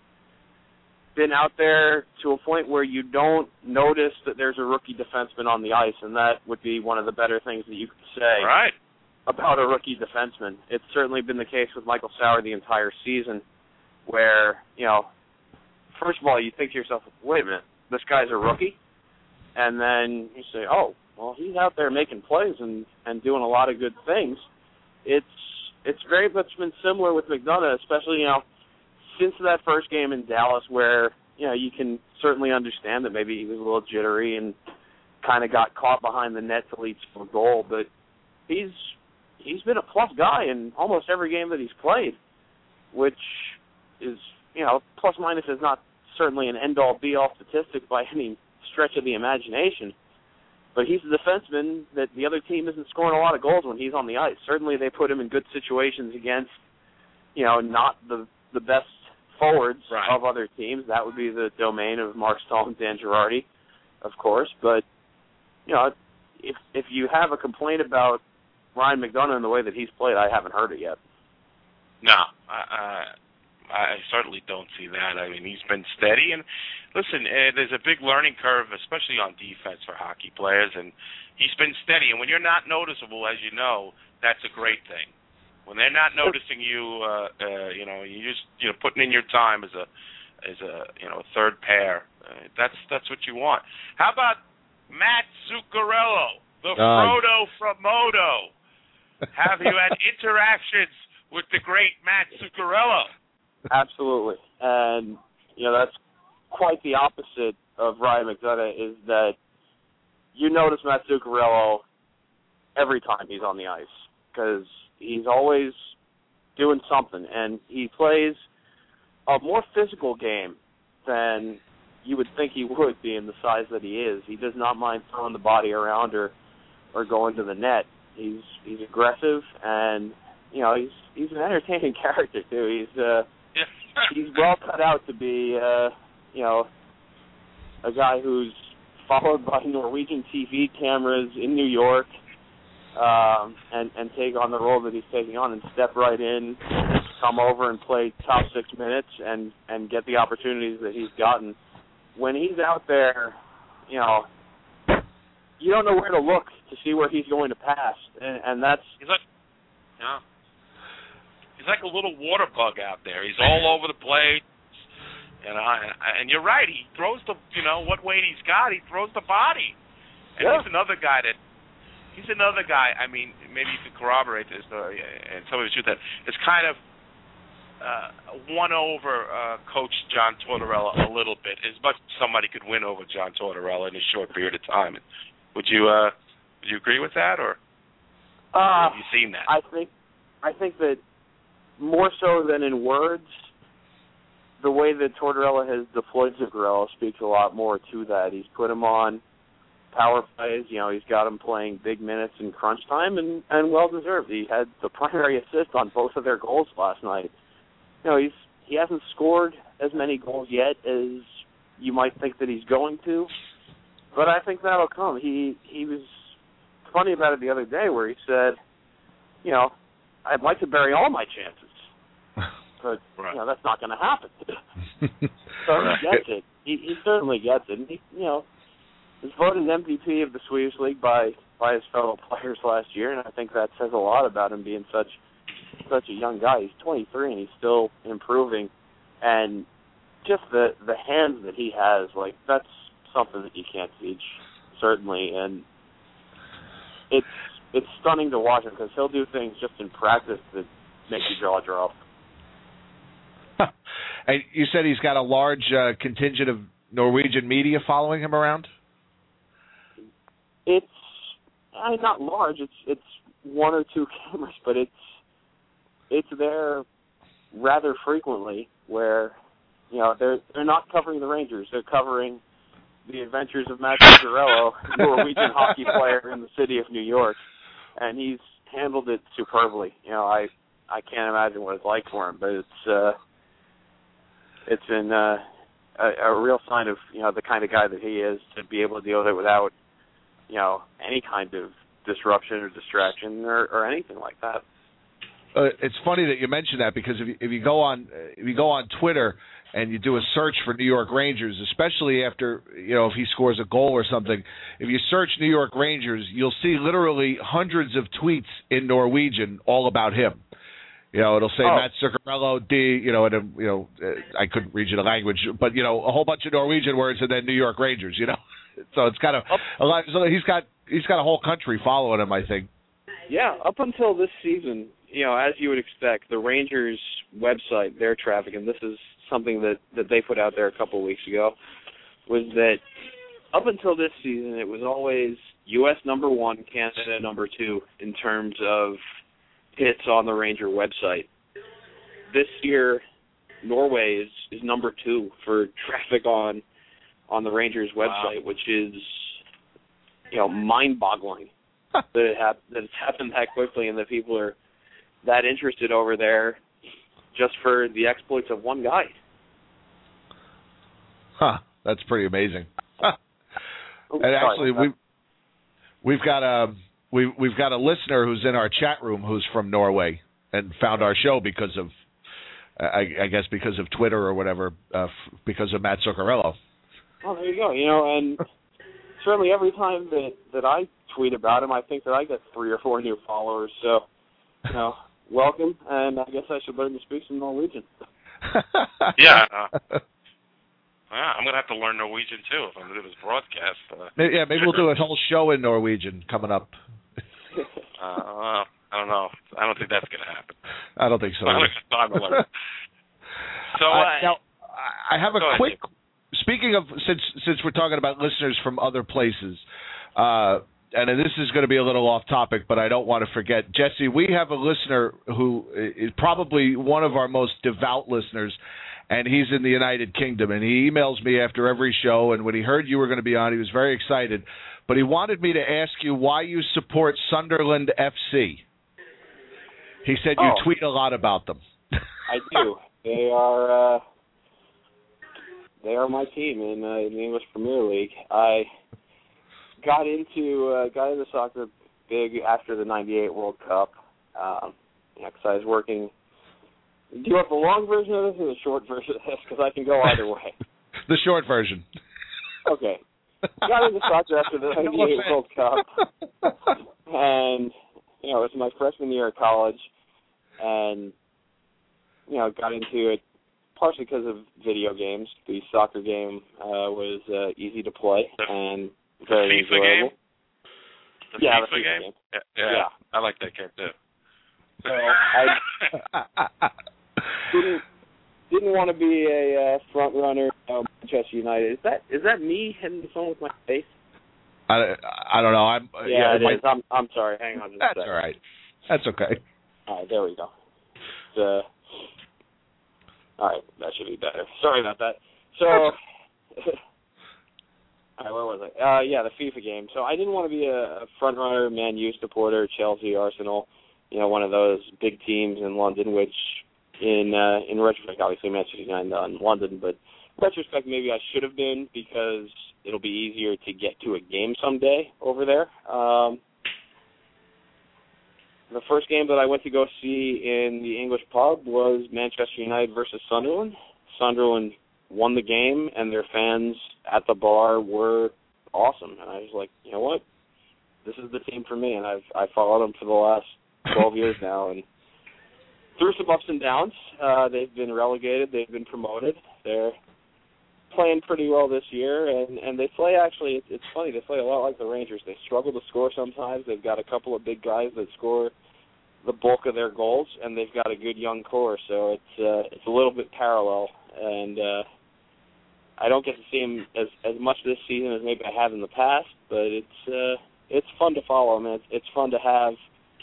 [SPEAKER 10] been out there to a point where you don't notice that there's a rookie defenseman on the ice, and that would be one of the better things that you could say
[SPEAKER 5] right.
[SPEAKER 10] about a rookie defenseman. It's certainly been the case with Michael Sauer the entire season, where, you know, first of all, you think to yourself, wait a minute, this guy's a rookie? And then you say, oh, well, he's out there making plays and, and doing a lot of good things. It's it's very much been similar with McDonough, especially, you know, since that first game in Dallas where, you know, you can certainly understand that maybe he was a little jittery and kind of got caught behind the net to lead to a goal, but he's he's been a plus guy in almost every game that he's played, which is, you know, plus minus is not certainly an end-all, be-all statistic by any stretch of the imagination, but he's a defenseman that the other team isn't scoring a lot of goals when he's on the ice. Certainly they put him in good situations against, you know, not the the best forwards
[SPEAKER 5] right.
[SPEAKER 10] of other teams. That would be the domain of Mark Stahl and Dan Girardi, of course. But, you know, if if you have a complaint about Ryan McDonough and the way that he's played, I haven't heard it yet.
[SPEAKER 5] No, I, I, I certainly don't see that. I mean, he's been steady. And, listen, uh, there's a big learning curve, especially on defense for hockey players, and he's been steady. And when you're not noticeable, as you know, that's a great thing. When they're not noticing you, uh, uh, you know, you just you know putting in your time as a as a you know a third pair. Uh, that's that's what you want. How about Matt Zuccarello, the
[SPEAKER 4] uh,
[SPEAKER 5] Frodo from Modo? Have you had interactions with the great Matt Zuccarello?
[SPEAKER 10] Absolutely, and you know that's quite the opposite of Ryan McDonough. Is that you notice Matt Zuccarello every time he's on the ice because he's always doing something, and he plays a more physical game than you would think he would, being the size that he is. He does not mind throwing the body around or or going to the net. He's he's aggressive, and you know he's he's an entertaining character too. He's uh, he's well cut out to be uh, you know a guy who's followed by Norwegian T V cameras in New York, um, and, and take on the role that he's taking on and step right in, come over and play top six minutes and, and get the opportunities that he's gotten. When he's out there, you know, you don't know where to look to see where he's going to pass, and, and that's...
[SPEAKER 5] He's like, yeah. He's like a little water bug out there. He's all over the place. And I, and you're right. He throws the, you know, what weight he's got. He throws the body. And
[SPEAKER 10] yeah.
[SPEAKER 5] he's another guy that, he's another guy. I mean, maybe you could corroborate this, uh, and some of it's true that it's kind of uh, won over uh, Coach John Tortorella a little bit. As much as somebody could win over John Tortorella in a short period of time. Would you, uh, would you agree with that, or
[SPEAKER 10] uh,
[SPEAKER 5] have you seen that?
[SPEAKER 10] I think, I think that more so than in words, the way that Tortorella has deployed Zuccarello speaks a lot more to that. He's put him on power plays. You know, he's got him playing big minutes in crunch time, and, and well-deserved. He had the primary assist on both of their goals last night. You know, he's he hasn't scored as many goals yet as you might think that he's going to, but I think that'll come. He he was funny about it the other day where he said, you know, I'd like to bury all my chances. But, right. you know, that's not going to happen. So he gets it. He, he certainly gets it. And he, you know, was voted M V P of the Swedish League by, by his fellow players last year, and I think that says a lot about him being such such a young guy. He's twenty-three, and he's still improving. And just the, the hands that he has, like, that's something that you can't teach, certainly. And it's, it's stunning to watch him because he'll do things just in practice that make your jaw drop.
[SPEAKER 4] And you said he's got a large uh, contingent of Norwegian media following him around?
[SPEAKER 10] It's uh, not large. It's it's one or two cameras, but it's it's there rather frequently. Where you know they're they're not covering the Rangers. They're covering the adventures of Matt Zuccarello, Norwegian hockey player in the city of New York, and he's handled it superbly. You know, I I can't imagine what it's like for him, but it's. Uh, It's been uh, a, a real sign of, you know, the kind of guy that he is to be able to deal with it without, you know, any kind of disruption or distraction or, or anything like that.
[SPEAKER 4] Uh, it's funny that you mention that because if you, if you go on if you go on Twitter and you do a search for New York Rangers, especially after, you know, if he scores a goal or something, if you search New York Rangers, you'll see literally hundreds of tweets in Norwegian all about him. You know, it'll say oh. Matt Zuccarello, D, you know, and, you know, I couldn't read you the language, but, you know, a whole bunch of Norwegian words and then New York Rangers, you know. So it's kind of a lot. So he's got he's got a whole country following him, I think.
[SPEAKER 10] Yeah, up until this season, you know, as you would expect, the Rangers website, their traffic, and this is something that, that they put out there a couple of weeks ago, was that up until this season, it was always U S number one, Canada number two in terms of hits on the Ranger website. This year, Norway is, is number two for traffic on on the Rangers website, wow. which is, you know, mind-boggling that it hap- that it's happened that quickly and that people are that interested over there just for the exploits of one guy.
[SPEAKER 4] Huh, that's pretty amazing. Huh.
[SPEAKER 10] Oh,
[SPEAKER 4] and actually, we we've got a we we've got a listener who's in our chat room who's from Norway and found our show because of I, I guess because of Twitter or whatever, uh, f- because of Matt Zuccarello.
[SPEAKER 10] Oh, there you go. You know, and certainly every time that, that I tweet about him, I think that I get three or four new followers. So, you know, welcome, and I guess I should learn to speak some Norwegian.
[SPEAKER 5] yeah. Uh, yeah, I'm going to have to learn Norwegian, too, if I'm going to do this broadcast. Uh,
[SPEAKER 4] maybe, yeah, maybe we'll do a whole show in Norwegian coming up.
[SPEAKER 5] uh, I don't know. I don't think that's going to happen.
[SPEAKER 4] I don't think so.
[SPEAKER 5] I don't think it's time to learn. So, uh,
[SPEAKER 4] uh, now, I have a quick...
[SPEAKER 5] Ahead.
[SPEAKER 4] Speaking of, since since we're talking about listeners from other places, uh, and this is going to be a little off topic, but I don't want to forget, Jesse, we have a listener who is probably one of our most devout listeners, and he's in the United Kingdom, and he emails me after every show, and when he heard you were going to be on, he was very excited, but he wanted me to ask you why you support Sunderland F C. He said you
[SPEAKER 10] oh,
[SPEAKER 4] tweet a lot about them.
[SPEAKER 10] I do. They are... Uh... They are my team in, uh, in the English Premier League. I got into uh, got into soccer big after the ninety-eight World Cup. Um, yeah, because I was working. Do you want the long version of this or the short version of this? Because I can go either way.
[SPEAKER 4] The short version.
[SPEAKER 10] Okay. Got into soccer after the ninety-eight World Cup. And, you know, it was my freshman year of college. And, you know, got into it partially because of video games. The soccer game uh, was uh, easy to play and very
[SPEAKER 5] FIFA
[SPEAKER 10] enjoyable.
[SPEAKER 5] Game? The
[SPEAKER 10] yeah,
[SPEAKER 5] FIFA
[SPEAKER 10] the FIFA
[SPEAKER 5] game?
[SPEAKER 10] game.
[SPEAKER 5] Yeah, yeah,
[SPEAKER 10] yeah.
[SPEAKER 5] I like that game too.
[SPEAKER 10] So I didn't didn't want to be a uh, front runner of Manchester United. Is that is that me hitting the phone with my face?
[SPEAKER 4] I, I don't know. I'm
[SPEAKER 10] yeah,
[SPEAKER 4] yeah
[SPEAKER 10] it
[SPEAKER 4] my,
[SPEAKER 10] is. I'm I'm sorry. Hang on just
[SPEAKER 4] That's
[SPEAKER 10] a second.
[SPEAKER 4] all right. That's okay.
[SPEAKER 10] All right, there we go. Uh, all right, that should be better. Sorry about that. So, all right, where was I? Uh, yeah, the FIFA game. So I didn't want to be a, a front runner, Man U supporter, Chelsea, Arsenal. You know, one of those big teams in London, which in uh, in retrospect, obviously Manchester United not in London, but in retrospect maybe I should have been because it'll be easier to get to a game someday over there. Um, the first game that I went to go see in the English pub was Manchester United versus Sunderland. Sunderland won the game, and their fans at the bar were awesome. And I was like, you know what? This is the team for me, and I've I followed them for the last twelve years now, and through some ups and downs, uh, they've been relegated, they've been promoted. They're playing pretty well this year, and, and they play actually, it's, it's funny, they play a lot like the Rangers. They struggle to score sometimes. They've got a couple of big guys that score the bulk of their goals, and they've got a good young core, so it's uh, it's a little bit parallel, and uh, I don't get to see them as, as much this season as maybe I have in the past, but it's uh, it's fun to follow them. It's, it's fun to have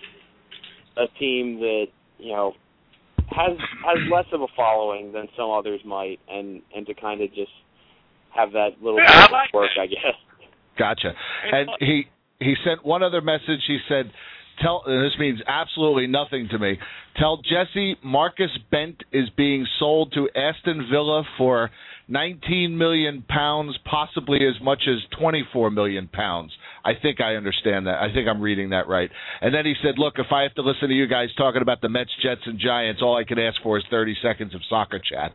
[SPEAKER 10] a team that, you know, has has less of a following than some others might, and, and to kind of just have that little
[SPEAKER 5] yeah,
[SPEAKER 10] bit of
[SPEAKER 5] like
[SPEAKER 10] work,
[SPEAKER 5] that.
[SPEAKER 10] I guess.
[SPEAKER 4] Gotcha. And he he sent one other message. He said, "Tell and this means absolutely nothing to me. Tell Jesse Marcus Bent is being sold to Aston Villa for nineteen million pounds, possibly as much as twenty-four million pounds. I think I understand that. I think I'm reading that right." And then he said, "Look, if I have to listen to you guys talking about the Mets, Jets, and Giants, all I can ask for is thirty seconds of soccer chat."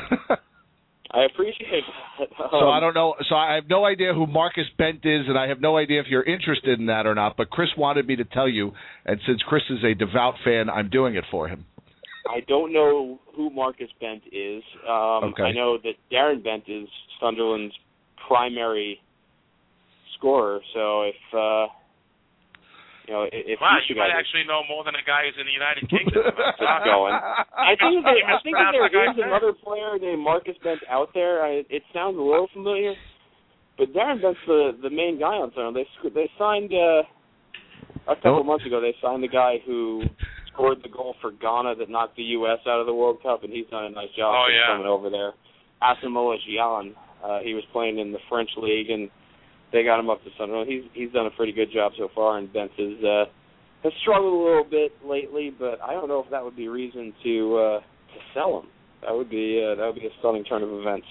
[SPEAKER 10] I appreciate that. Um,
[SPEAKER 4] so I don't know. So I have no idea who Marcus Bent is, and I have no idea if you're interested in that or not. But Chris wanted me to tell you, and since Chris is a devout fan, I'm doing it for him.
[SPEAKER 10] I don't know who Marcus Bent is. Um,
[SPEAKER 4] okay.
[SPEAKER 10] I know that Darren Bent is Sunderland's primary scorer. So if uh, you know, if
[SPEAKER 5] wow,
[SPEAKER 10] you
[SPEAKER 5] you might
[SPEAKER 10] guys
[SPEAKER 5] actually know more than a guy who's in the United Kingdom.
[SPEAKER 10] are going, I think there, I think that there is another player named Marcus Bent out there. I, it sounds a little familiar, but Darren Bent's the the main guy on Sunderland. They they signed uh, a couple
[SPEAKER 4] oh.
[SPEAKER 10] of months ago. They signed the guy who scored the goal for Ghana that knocked the U S out of the World Cup, and he's done a nice job
[SPEAKER 5] oh,
[SPEAKER 10] of
[SPEAKER 5] yeah.
[SPEAKER 10] coming over there. Asamoah Gyan, uh, he was playing in the French league, and they got him up to Sunderland. He's he's done a pretty good job so far, and Bent is, uh, has struggled a little bit lately, but I don't know if that would be reason to uh, to sell him. That would be uh, that would be a stunning turn of events.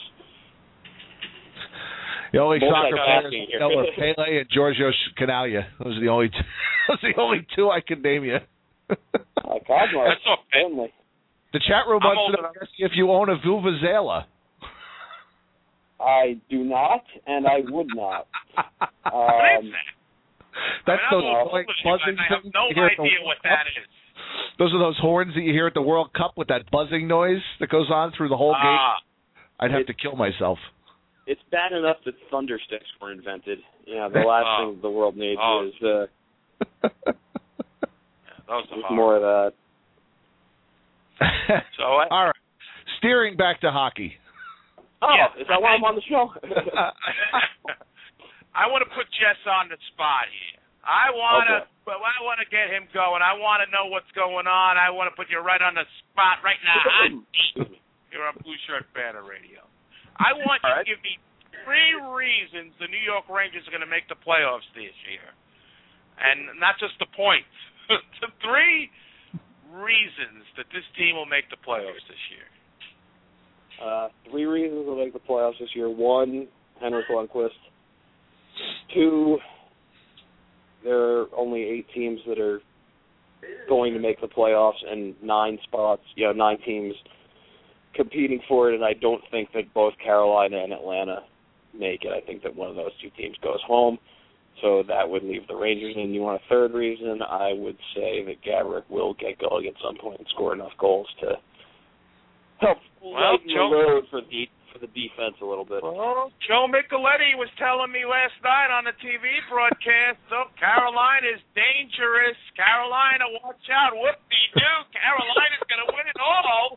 [SPEAKER 4] The only
[SPEAKER 10] Most
[SPEAKER 4] soccer
[SPEAKER 10] like
[SPEAKER 4] players I know are Pele and Giorgio Canaglia. Those are the only two, those are the only two I can name you.
[SPEAKER 10] uh, Cosmos,
[SPEAKER 5] That's okay.
[SPEAKER 10] certainly.
[SPEAKER 4] The chat room
[SPEAKER 5] I'm
[SPEAKER 4] wants to know if you own a Vuvuzela.
[SPEAKER 10] I do not, and I would not.
[SPEAKER 5] What is
[SPEAKER 10] Um,
[SPEAKER 5] that?
[SPEAKER 4] That's
[SPEAKER 5] I mean,
[SPEAKER 4] those
[SPEAKER 5] I'm
[SPEAKER 4] like,
[SPEAKER 5] old,
[SPEAKER 4] buzzing
[SPEAKER 5] I have
[SPEAKER 4] things
[SPEAKER 5] no
[SPEAKER 4] you hear at the
[SPEAKER 5] idea
[SPEAKER 4] World
[SPEAKER 5] what
[SPEAKER 4] Cup.
[SPEAKER 5] that is.
[SPEAKER 4] Those are those horns that you hear at the World Cup with that buzzing noise that goes on through the whole
[SPEAKER 5] Ah,
[SPEAKER 4] game. I'd have
[SPEAKER 10] it-
[SPEAKER 4] to kill myself.
[SPEAKER 10] It's bad enough that thunder sticks were invented. You know, the last
[SPEAKER 5] Oh.
[SPEAKER 10] thing the world needs
[SPEAKER 5] Oh.
[SPEAKER 10] is uh,
[SPEAKER 5] those are
[SPEAKER 10] is
[SPEAKER 5] hard.
[SPEAKER 10] more of that.
[SPEAKER 5] So I,
[SPEAKER 4] All right. Steering back to hockey.
[SPEAKER 10] Oh,
[SPEAKER 5] Yeah.
[SPEAKER 10] is that why I'm on the show?
[SPEAKER 5] I want to put Jess on the spot here. I want to,
[SPEAKER 10] Okay.
[SPEAKER 5] well, I want to get him going. I want to know what's going on. I want to put you right on the spot right now. You're on Blue Shirt Banner Radio. I want you
[SPEAKER 10] All right.
[SPEAKER 5] to give me three reasons the New York Rangers are going to make the playoffs this year, and not just the points. The three reasons that this team will make the playoffs this year.
[SPEAKER 10] Uh, three reasons we'll make the playoffs this year. One, Henrik Lundqvist. Two, there are only eight teams that are going to make the playoffs and nine spots, you know, nine teams competing for it, and I don't think that both Carolina and Atlanta make it. I think that one of those two teams goes home, so that would leave the Rangers in. You want a third reason? I would say that Gaborik will get going at some point and score enough goals to help
[SPEAKER 5] well,
[SPEAKER 10] lighten the load for the for the defense a little bit.
[SPEAKER 5] Well, Joe Micheletti was telling me last night on the T V broadcast, oh, Carolina is dangerous. Carolina, watch out. Whoop-de-doo. Carolina's going to win it all.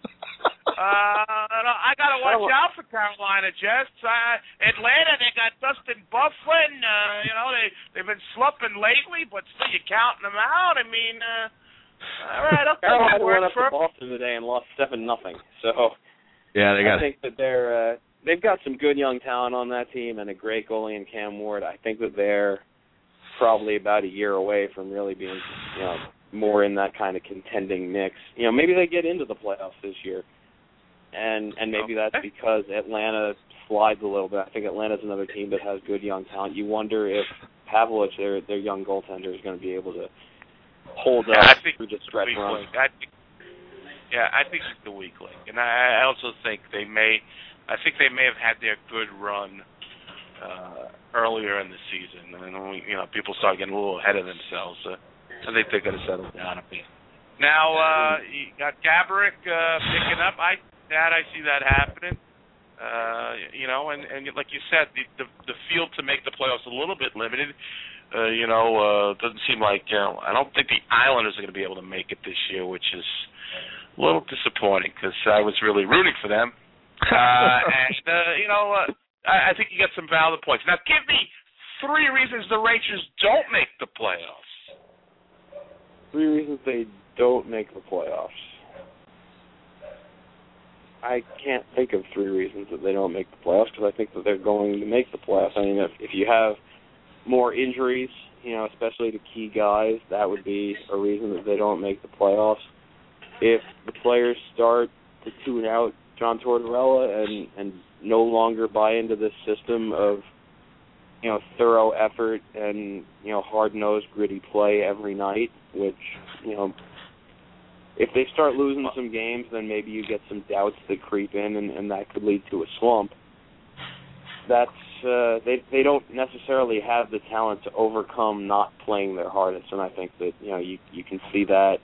[SPEAKER 5] Uh, I got to watch out for Carolina, Jess. Uh, Atlanta, they got Dustin Byfuglien. Uh, you know, they, they've been slumping lately, but still you're counting them out. I mean, uh, all right, okay.
[SPEAKER 10] Carolina went up to Boston today and lost seven nothing. So
[SPEAKER 4] yeah, they got.
[SPEAKER 10] I think that they're uh, they've got some good young talent on that team and a great goalie in Cam Ward. I think that they're probably about a year away from really being, you know, more in that kind of contending mix. You know, maybe they get into the playoffs this year, and and maybe that's because Atlanta slides a little bit. I think Atlanta's another team that has good young talent. You wonder if Pavlich, their their young goaltender, is going to be able to hold
[SPEAKER 5] yeah,
[SPEAKER 10] up
[SPEAKER 5] I think
[SPEAKER 10] through the stretch run.
[SPEAKER 5] I think, yeah, I think it's the weak link, and I, I also think they may, I think they may have had their good run uh, earlier in the season, and we, you know, people start getting a little ahead of themselves. Uh, I think they're going to settle down a bit. Now uh, you got Gaborik uh, picking up. I that I see that happening. Uh, you know, and, and like you said, the, the the field to make the playoffs a little bit limited. Uh, you know, uh, doesn't seem like, you know, I don't think the Islanders are going to be able to make it this year, which is a little disappointing because I was really rooting for them. Uh, and, uh, you know, uh, I, I think you got some valid points. Now, give me three reasons the Rangers don't make the playoffs.
[SPEAKER 10] Three reasons they don't make the playoffs. I can't think of three reasons that they don't make the playoffs because I think that they're going to make the playoffs. I mean, if, if you have more injuries, you know, especially to key guys, that would be a reason that they don't make the playoffs. If the players start to tune out John Tortorella and, and no longer buy into this system of, you know, thorough effort and, you know, hard-nosed, gritty play every night, which, you know, if they start losing some games, then maybe you get some doubts that creep in, and, and that could lead to a slump. That's uh, they they don't necessarily have the talent to overcome not playing their hardest, and I think that, you know, you you can see that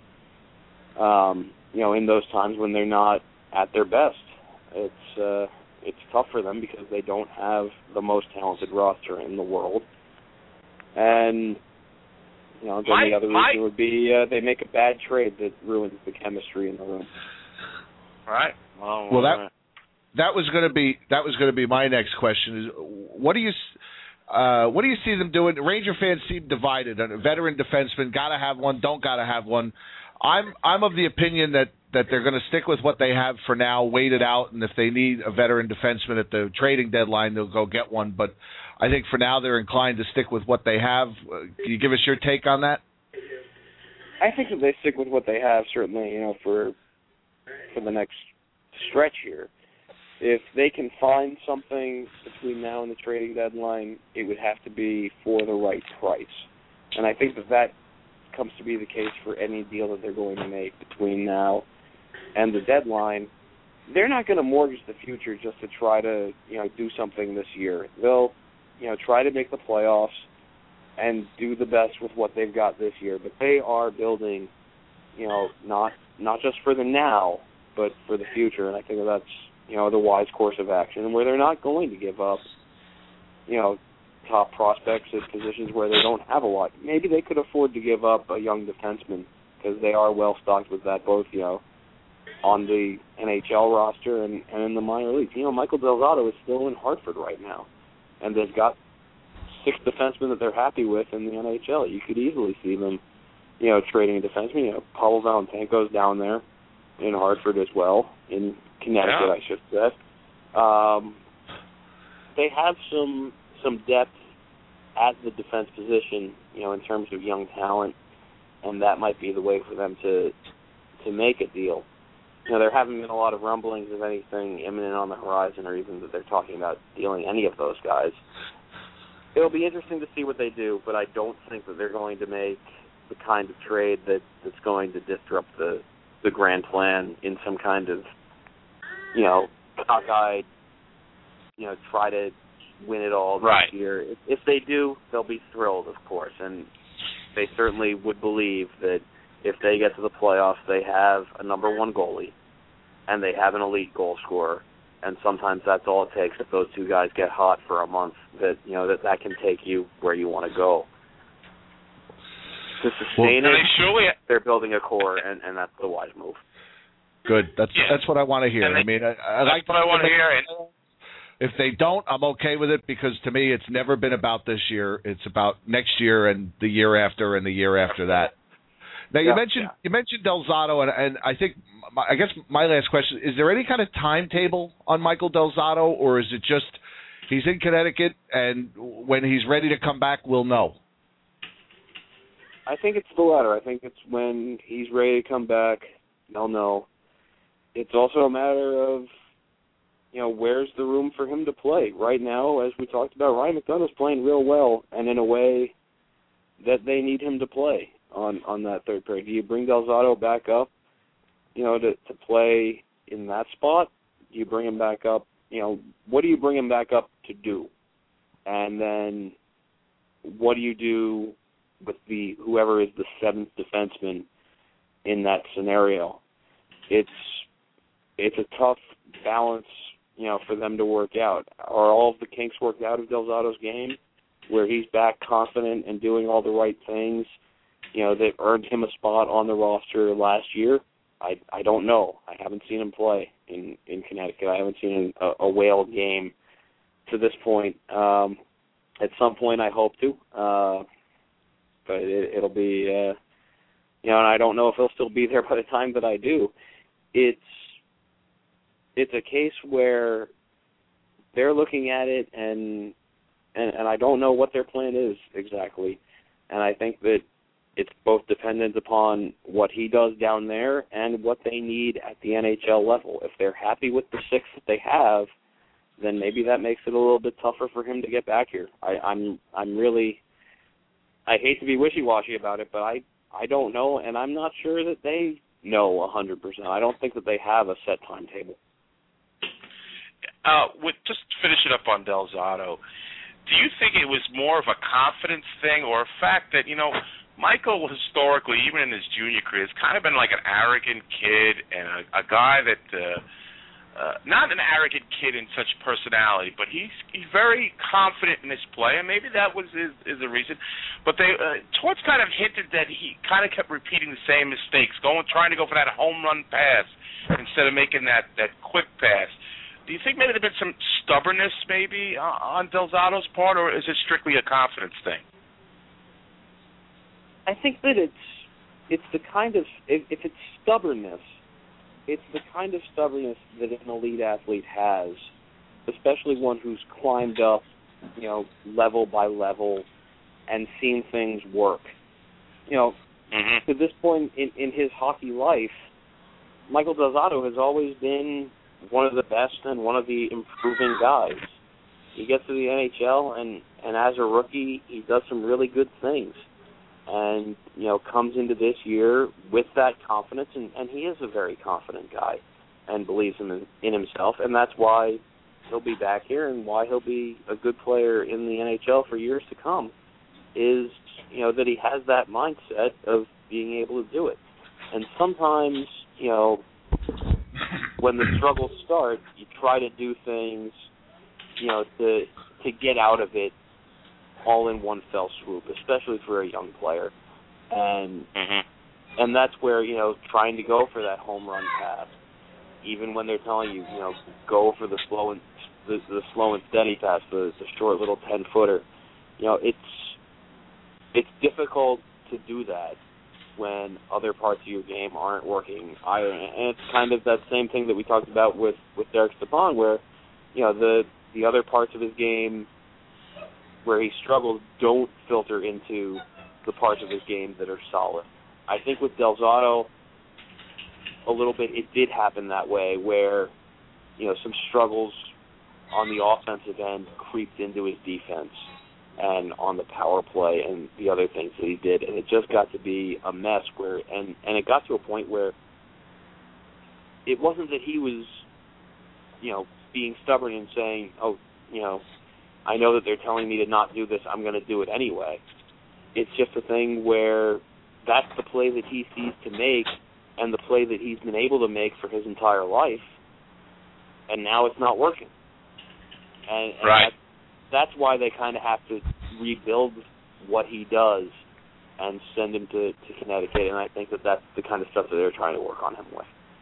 [SPEAKER 10] um, you know, in those times when they're not at their best. It's uh, it's tough for them because they don't have the most talented roster in the world, and you know, then
[SPEAKER 5] my,
[SPEAKER 10] the other
[SPEAKER 5] my,
[SPEAKER 10] reason would be uh, they make a bad trade that ruins the chemistry in the room.
[SPEAKER 5] Right. Well,
[SPEAKER 4] well that. That was going to be that was going to be my next question. Is what do you uh, what do you see them doing? Ranger fans seem divided. A veteran defenseman, gotta have one, don't gotta have one. I'm I'm of the opinion that, that they're going to stick with what they have for now, wait it out, and if they need a veteran defenseman at the trading deadline, they'll go get one. But I think for now they're inclined to stick with what they have. Can you give us your take on that?
[SPEAKER 10] I think that they stick with what they have, certainly, you know, for for the next stretch here. If they can find something between now and the trading deadline, it would have to be for the right price. And I think that that comes to be the case for any deal that they're going to make between now and the deadline. They're not going to mortgage the future just to try to, you know, do something this year. They'll, you know, try to make the playoffs and do the best with what they've got this year. But they are building, you know, not not just for the now, but for the future. And I think that that's, you know, the wise course of action, and where they're not going to give up, you know, top prospects at positions where they don't have a lot. Maybe they could afford to give up a young defenseman because they are well stocked with that, both, you know, on the N H L roster and, and in the minor leagues. You know, Michael Delgado is still in Hartford right now, and they've got six defensemen that they're happy with in the N H L. You could easily see them, you know, trading a defenseman. You know, Pavel Valentenko's down there in Hartford as well, in Connecticut, yeah. I should say. Um, they have some some depth at the defense position, you know, in terms of young talent, and that might be the way for them to to make a deal. You know, there haven't been a lot of rumblings of anything imminent on the horizon, or even that they're talking about dealing any of those guys. it'll be interesting to see what they do, but I don't think that they're going to make the kind of trade that, that's going to disrupt the the grand plan in some kind of, you know, cockeyed, you know, try to win it all this
[SPEAKER 5] right.
[SPEAKER 10] year. If, if they do, they'll be thrilled, of course, and they certainly would believe that if they get to the playoffs, they have a number one goalie and they have an elite goal scorer, and sometimes that's all it takes if those two guys get hot for a month, that, you know, that that can take you where you want to go. To sustain
[SPEAKER 5] well,
[SPEAKER 10] it,
[SPEAKER 5] they surely,
[SPEAKER 10] they're building a core, and, and that's the wise move.
[SPEAKER 4] Good. That's
[SPEAKER 5] yeah.
[SPEAKER 4] that's what I want to hear.
[SPEAKER 5] They,
[SPEAKER 4] I mean, I, I
[SPEAKER 5] that's
[SPEAKER 4] like
[SPEAKER 5] what I want to hear. And,
[SPEAKER 4] if they don't, I'm okay with it, because to me, it's never been about this year. It's about next year and the year after and the year after that. Now, you
[SPEAKER 10] yeah,
[SPEAKER 4] mentioned
[SPEAKER 10] yeah.
[SPEAKER 4] you mentioned Del Zotto, and, and I think my, I guess my last question is: there any kind of timetable on Michael Del Zotto, or is it just he's in Connecticut and when he's ready to come back, we'll know?
[SPEAKER 10] I think it's the latter. I think it's when he's ready to come back, they'll know. It's also a matter of, you know, where's the room for him to play? Right now, as we talked about, Ryan McDonough's playing real well, and in a way that they need him to play on, on that third pair. Do you bring Del Zotto back up, you know, to, to play in that spot? Do you bring him back up? You know, what do you bring him back up to do? And then what do you do with the whoever is the seventh defenseman in that scenario? It's it's a tough balance, you know, for them to work out. Are all of the kinks worked out of Del Zotto's game, where he's back confident and doing all the right things, you know, that earned him a spot on the roster last year? I I don't know. I haven't seen him play in, in Connecticut. I haven't seen a, a Whale game to this point. Um, at some point, I hope to, uh, but it, it'll be, uh, you know, and I don't know if he'll still be there by the time that I do. It's it's a case where they're looking at it, and, and and I don't know what their plan is exactly, and I think that it's both dependent upon what he does down there and what they need at the N H L level. If they're happy with the six that they have, then maybe that makes it a little bit tougher for him to get back here. I, I'm I'm really, I hate to be wishy-washy about it, but I, I don't know, and I'm not sure that they know one hundred percent. I don't think that they have a set timetable.
[SPEAKER 5] Uh, with just finishing up on Del Zotto, do you think it was more of a confidence thing, or a fact that, you know, Michael historically, even in his junior career, has kind of been like an arrogant kid and a, a guy that, uh, uh, not an arrogant kid in such personality, but he's he's very confident in his play, and maybe that was his, is the reason. But they uh, Torts kind of hinted that he kind of kept repeating the same mistakes, going trying to go for that home run pass instead of making that, that quick pass. Do you think maybe there's been some stubbornness maybe on Del Zotto's part, or is it strictly a confidence thing?
[SPEAKER 10] I think that it's it's the kind of, if, if it's stubbornness, it's the kind of stubbornness that an elite athlete has, especially one who's climbed up, you know, level by level and seen things work. You know, mm-hmm. to this point in, in his hockey life, Michael Del Zotto has always been one of the best and one of the improving guys. He gets to the N H L, and, and as a rookie, he does some really good things. And, you know, comes into this year with that confidence, and, and he is a very confident guy and believes in, in himself, and that's why he'll be back here and why he'll be a good player in the N H L for years to come, is, you know, that he has that mindset of being able to do it. And sometimes, you know, when the struggles start, you try to do things, you know, to to get out of it all in one fell swoop, especially for a young player. And mm-hmm. and that's where, you know, trying to go for that home run pass, even when they're telling you, you know, go for the slow and the, the slow and steady pass, the, the short little ten footer. You know, it's it's difficult to do that when other parts of your game aren't working either. And it's kind of that same thing that we talked about with, with Derek Stepan, where, you know, the the other parts of his game where he struggles don't filter into the parts of his game that are solid. I think with Del Zotto, a little bit, it did happen that way, where, you know, some struggles on the offensive end creeped into his defense. and on the power play and the other things that he did, and it just got to be a mess where, and, and it got to a point where it wasn't that he was, you know, being stubborn and saying, oh, you know, I know that they're telling me to not do this, I'm going to do it anyway. It's just a thing where that's the play that he sees to make and the play that he's been able to make for his entire life, and now it's not working. And, and
[SPEAKER 5] right.
[SPEAKER 10] that's, that's why they kind of have to rebuild what he does and send him to, to Connecticut, and I think that that's the kind of stuff that they're trying to work on him with.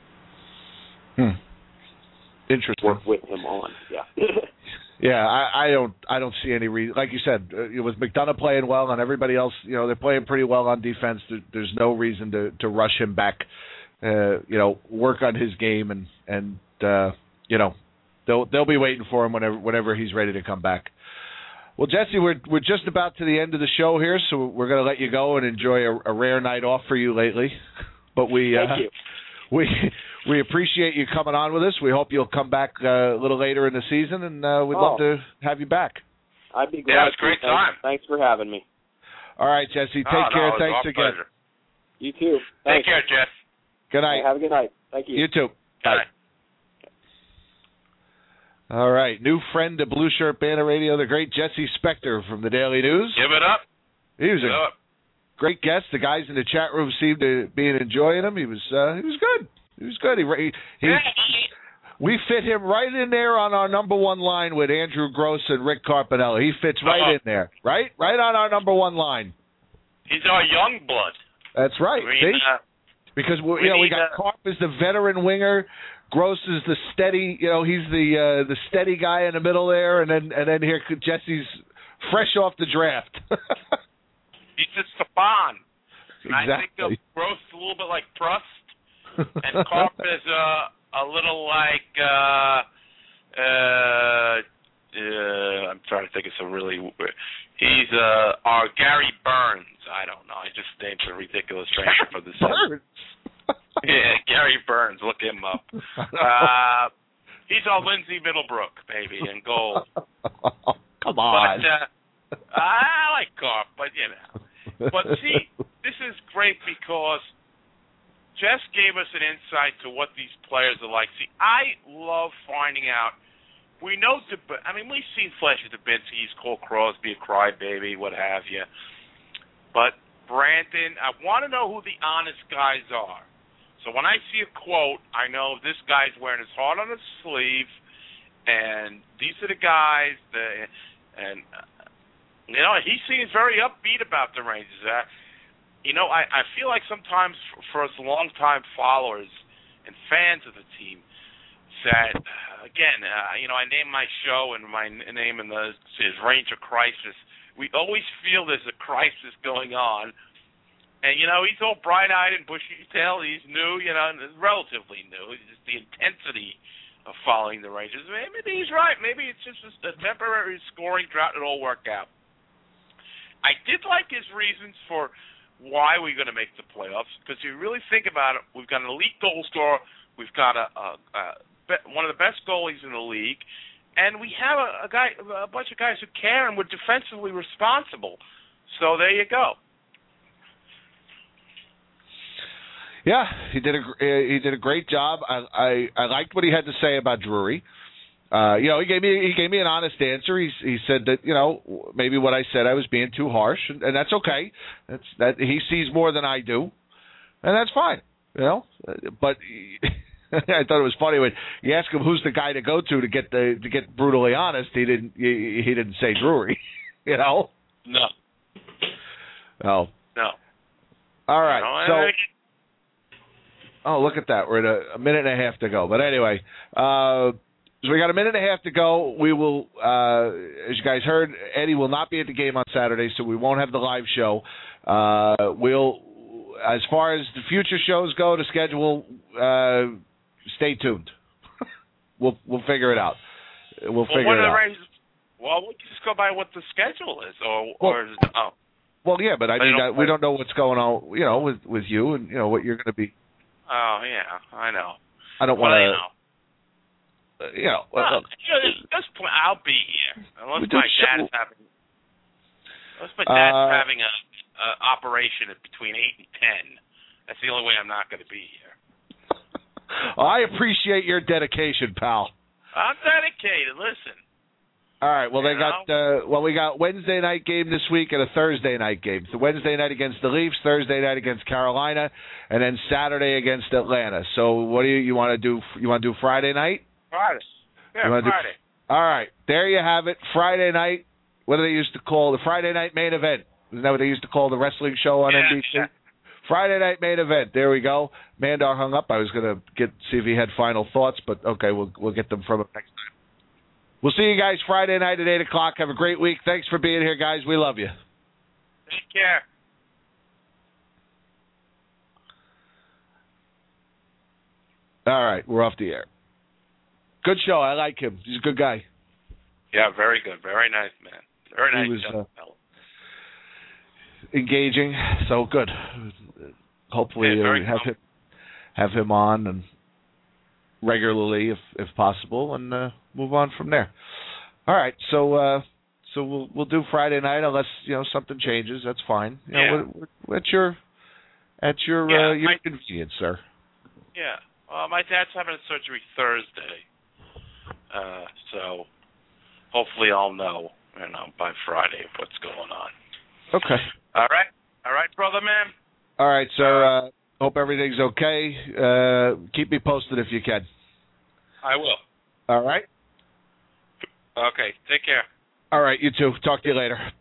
[SPEAKER 4] Hmm. Interesting.
[SPEAKER 10] Work with him on, yeah.
[SPEAKER 4] Yeah, I, I don't, I don't see any reason. Like you said, uh, it was McDonough playing well, and everybody else, you know, they're playing pretty well on defense. There, there's no reason to, to rush him back. Uh, you know, work on his game, and and uh, you know, they'll they'll be waiting for him whenever whenever he's ready to come back. Well, Jesse, we're we're just about to the end of the show here, so we're going to let you go and enjoy a, a rare night off for you lately. But we
[SPEAKER 10] Thank
[SPEAKER 4] uh,
[SPEAKER 10] you.
[SPEAKER 4] we. We appreciate you coming on with us. We hope you'll come back uh, a little later in the season, and uh, we'd
[SPEAKER 10] oh.
[SPEAKER 4] love to have you back.
[SPEAKER 10] I'd be glad.
[SPEAKER 5] Yeah, it was a great
[SPEAKER 10] to.
[SPEAKER 5] time.
[SPEAKER 10] Thanks, thanks for having me.
[SPEAKER 4] All right, Jesse. Take
[SPEAKER 5] oh,
[SPEAKER 4] care.
[SPEAKER 5] No,
[SPEAKER 4] Thanks
[SPEAKER 5] our
[SPEAKER 4] again.
[SPEAKER 5] pleasure.
[SPEAKER 10] You too.
[SPEAKER 5] Take
[SPEAKER 10] Thanks.
[SPEAKER 5] care, Jeff.
[SPEAKER 4] Good night.
[SPEAKER 10] Have a good night. Thank you.
[SPEAKER 4] You too.
[SPEAKER 5] Bye.
[SPEAKER 4] Bye. All right. New friend to Blue Shirt Banner Radio, the great Jesse Spector from the Daily News.
[SPEAKER 5] Give it up.
[SPEAKER 4] He was
[SPEAKER 5] Give it
[SPEAKER 4] a
[SPEAKER 5] up.
[SPEAKER 4] great guest. The guys in the chat room seemed to be enjoying him. He was uh, he was good. He was good. He, he, he We fit him right in there on our number one line with Andrew Gross and Rick Carpinello. He fits right
[SPEAKER 5] Uh-huh.
[SPEAKER 4] in there, right? Right on our number one line.
[SPEAKER 5] He's our young blood.
[SPEAKER 4] That's right.
[SPEAKER 5] I mean,
[SPEAKER 4] See?
[SPEAKER 5] uh,
[SPEAKER 4] Because we,
[SPEAKER 5] we
[SPEAKER 4] you know we
[SPEAKER 5] need,
[SPEAKER 4] got
[SPEAKER 5] uh,
[SPEAKER 4] Carp as the veteran winger, Gross is the steady. You know he's the uh, the steady guy in the middle there, and then and then here Jesse's fresh off the draft.
[SPEAKER 5] he's just Stepan. And
[SPEAKER 4] Exactly.
[SPEAKER 5] I think the Gross is a little bit like Trust, and Carp is uh, a little like uh, uh, uh, I'm trying to think of some really. He's uh, our Gary Burns. I don't know. I just named a ridiculous trainer for the
[SPEAKER 4] Burns.
[SPEAKER 5] Yeah, Gary Burns. Look him up. Uh, he's our Lindsay Middlebrook, baby, in gold.
[SPEAKER 4] Come on.
[SPEAKER 5] But uh, I like Carp, but you know. But see, this is great because Jess gave us an insight to what these players are like. See, I love finding out. We know, Dub- I mean, we've seen Fletcher Dubinsky, Cole Crosby, a crybaby, what have you. But Brandon, I want to know who the honest guys are. So when I see a quote, I know this guy's wearing his heart on his sleeve, and these are the guys that, and uh, you know, he seems very upbeat about the Rangers. Uh, you know, I, I feel like sometimes for, for us long-time followers and fans of the team, that again, uh, you know, I name my show and my n- name in the is Ranger Crisis. We always feel there's a crisis going on. And, you know, he's all bright-eyed and bushy-tailed. He's new, you know, relatively new. It's just the intensity of following the Rangers. Maybe he's right. Maybe it's just a temporary scoring drought. It'll work out. I did like his reasons for why we're going to make the playoffs, because if you really think about it, we've got an elite goal scorer. We've got a, a, a one of the best goalies in the league. And we have a, a guy, a bunch of guys who care and were defensively responsible. So there you go.
[SPEAKER 4] Yeah, he did a he did a great job. I I, I liked what he had to say about Drury. Uh, you know, he gave me he gave me an honest answer. He he said that you know maybe what I said I was being too harsh, and, and that's okay. That's that he sees more than I do, and that's fine. You know, but. I thought it was funny when you ask him who's the guy to go to to get the to get brutally honest. He didn't. He, he didn't say Drury. You know.
[SPEAKER 5] No.
[SPEAKER 4] Oh.
[SPEAKER 5] No.
[SPEAKER 4] All right.
[SPEAKER 5] No, I,
[SPEAKER 4] so. Oh, look at that. We're at a, a minute and a half to go. But anyway, uh, so we got a minute and a half to go. We will, uh, as you guys heard, Eddie will not be at the game on Saturday, so we won't have the live show. Uh, we'll, as far as the future shows go, the schedule. Uh, Stay tuned. we'll we'll figure it out. We'll
[SPEAKER 5] well,
[SPEAKER 4] figure
[SPEAKER 5] what
[SPEAKER 4] it
[SPEAKER 5] are the
[SPEAKER 4] out.
[SPEAKER 5] Rangers, well, we can just go by what the schedule is, or
[SPEAKER 4] Well,
[SPEAKER 5] or is it, oh.
[SPEAKER 4] Well, yeah, but I
[SPEAKER 5] But
[SPEAKER 4] mean,
[SPEAKER 5] you
[SPEAKER 4] uh,
[SPEAKER 5] don't
[SPEAKER 4] we
[SPEAKER 5] play-
[SPEAKER 4] don't know what's going on, you know, with with you and you know what you're going to be.
[SPEAKER 5] Oh yeah, I know.
[SPEAKER 4] I don't
[SPEAKER 5] Well,
[SPEAKER 4] want
[SPEAKER 5] you
[SPEAKER 4] to.
[SPEAKER 5] know.
[SPEAKER 4] Uh, you know,
[SPEAKER 5] Well,
[SPEAKER 4] well,
[SPEAKER 5] you know, this, this, I'll be here unless
[SPEAKER 4] We do
[SPEAKER 5] my
[SPEAKER 4] show-
[SPEAKER 5] dad is having. Plus, my dad's
[SPEAKER 4] Uh,
[SPEAKER 5] having a, a operation at between eight and ten. That's the only way I'm not going to be here.
[SPEAKER 4] I appreciate your dedication, pal.
[SPEAKER 5] I'm dedicated. Listen.
[SPEAKER 4] All right. Well,
[SPEAKER 5] You
[SPEAKER 4] they got uh, well. We got Wednesday night game this week and a Thursday night game. So Wednesday night against the Leafs, Thursday night against Carolina, and then Saturday against Atlanta. So, what do you you want to do? You want to do Friday night?
[SPEAKER 5] Friday. Yeah,
[SPEAKER 4] You wanna do-
[SPEAKER 5] Friday.
[SPEAKER 4] All right. There you have it. Friday night. What do they used to call the Friday night main event? Isn't that what they used to call the wrestling show on
[SPEAKER 5] Yeah,
[SPEAKER 4] N B C?
[SPEAKER 5] yeah.
[SPEAKER 4] Friday night main event. There we go. Mandar hung up. I was gonna get see if he had final thoughts, but okay, we'll we'll get them from him next time. We'll see you guys Friday night at eight o'clock. Have a great week. Thanks for being here, guys. We love you.
[SPEAKER 5] Take care.
[SPEAKER 4] All right, we're off the air. Good show. I like him. He's a good guy.
[SPEAKER 5] Yeah, very good. Very nice, man. Very
[SPEAKER 4] He
[SPEAKER 5] nice.
[SPEAKER 4] was,
[SPEAKER 5] young
[SPEAKER 4] uh,
[SPEAKER 5] fellow.
[SPEAKER 4] Engaging, so good. Hopefully,
[SPEAKER 5] Yeah,
[SPEAKER 4] uh,
[SPEAKER 5] very
[SPEAKER 4] have
[SPEAKER 5] cool.
[SPEAKER 4] him have him on and regularly, if if possible, and uh, move on from there. All right, so uh, so we'll we'll do Friday night unless you know something changes. That's fine. You know,
[SPEAKER 5] Yeah.
[SPEAKER 4] what- what- at your at your
[SPEAKER 5] Yeah,
[SPEAKER 4] uh, your
[SPEAKER 5] I-
[SPEAKER 4] convenience, sir.
[SPEAKER 5] Yeah. Well, my dad's having surgery Thursday, uh, so hopefully I'll know, you know, by Friday what's going on.
[SPEAKER 4] Okay.
[SPEAKER 5] All right. All right, brother, man.
[SPEAKER 4] All right, sir. Uh, hope everything's okay. Uh, keep me posted if you can.
[SPEAKER 5] I will.
[SPEAKER 4] All right.
[SPEAKER 5] Okay. Take care.
[SPEAKER 4] All right. You too. Talk to you later.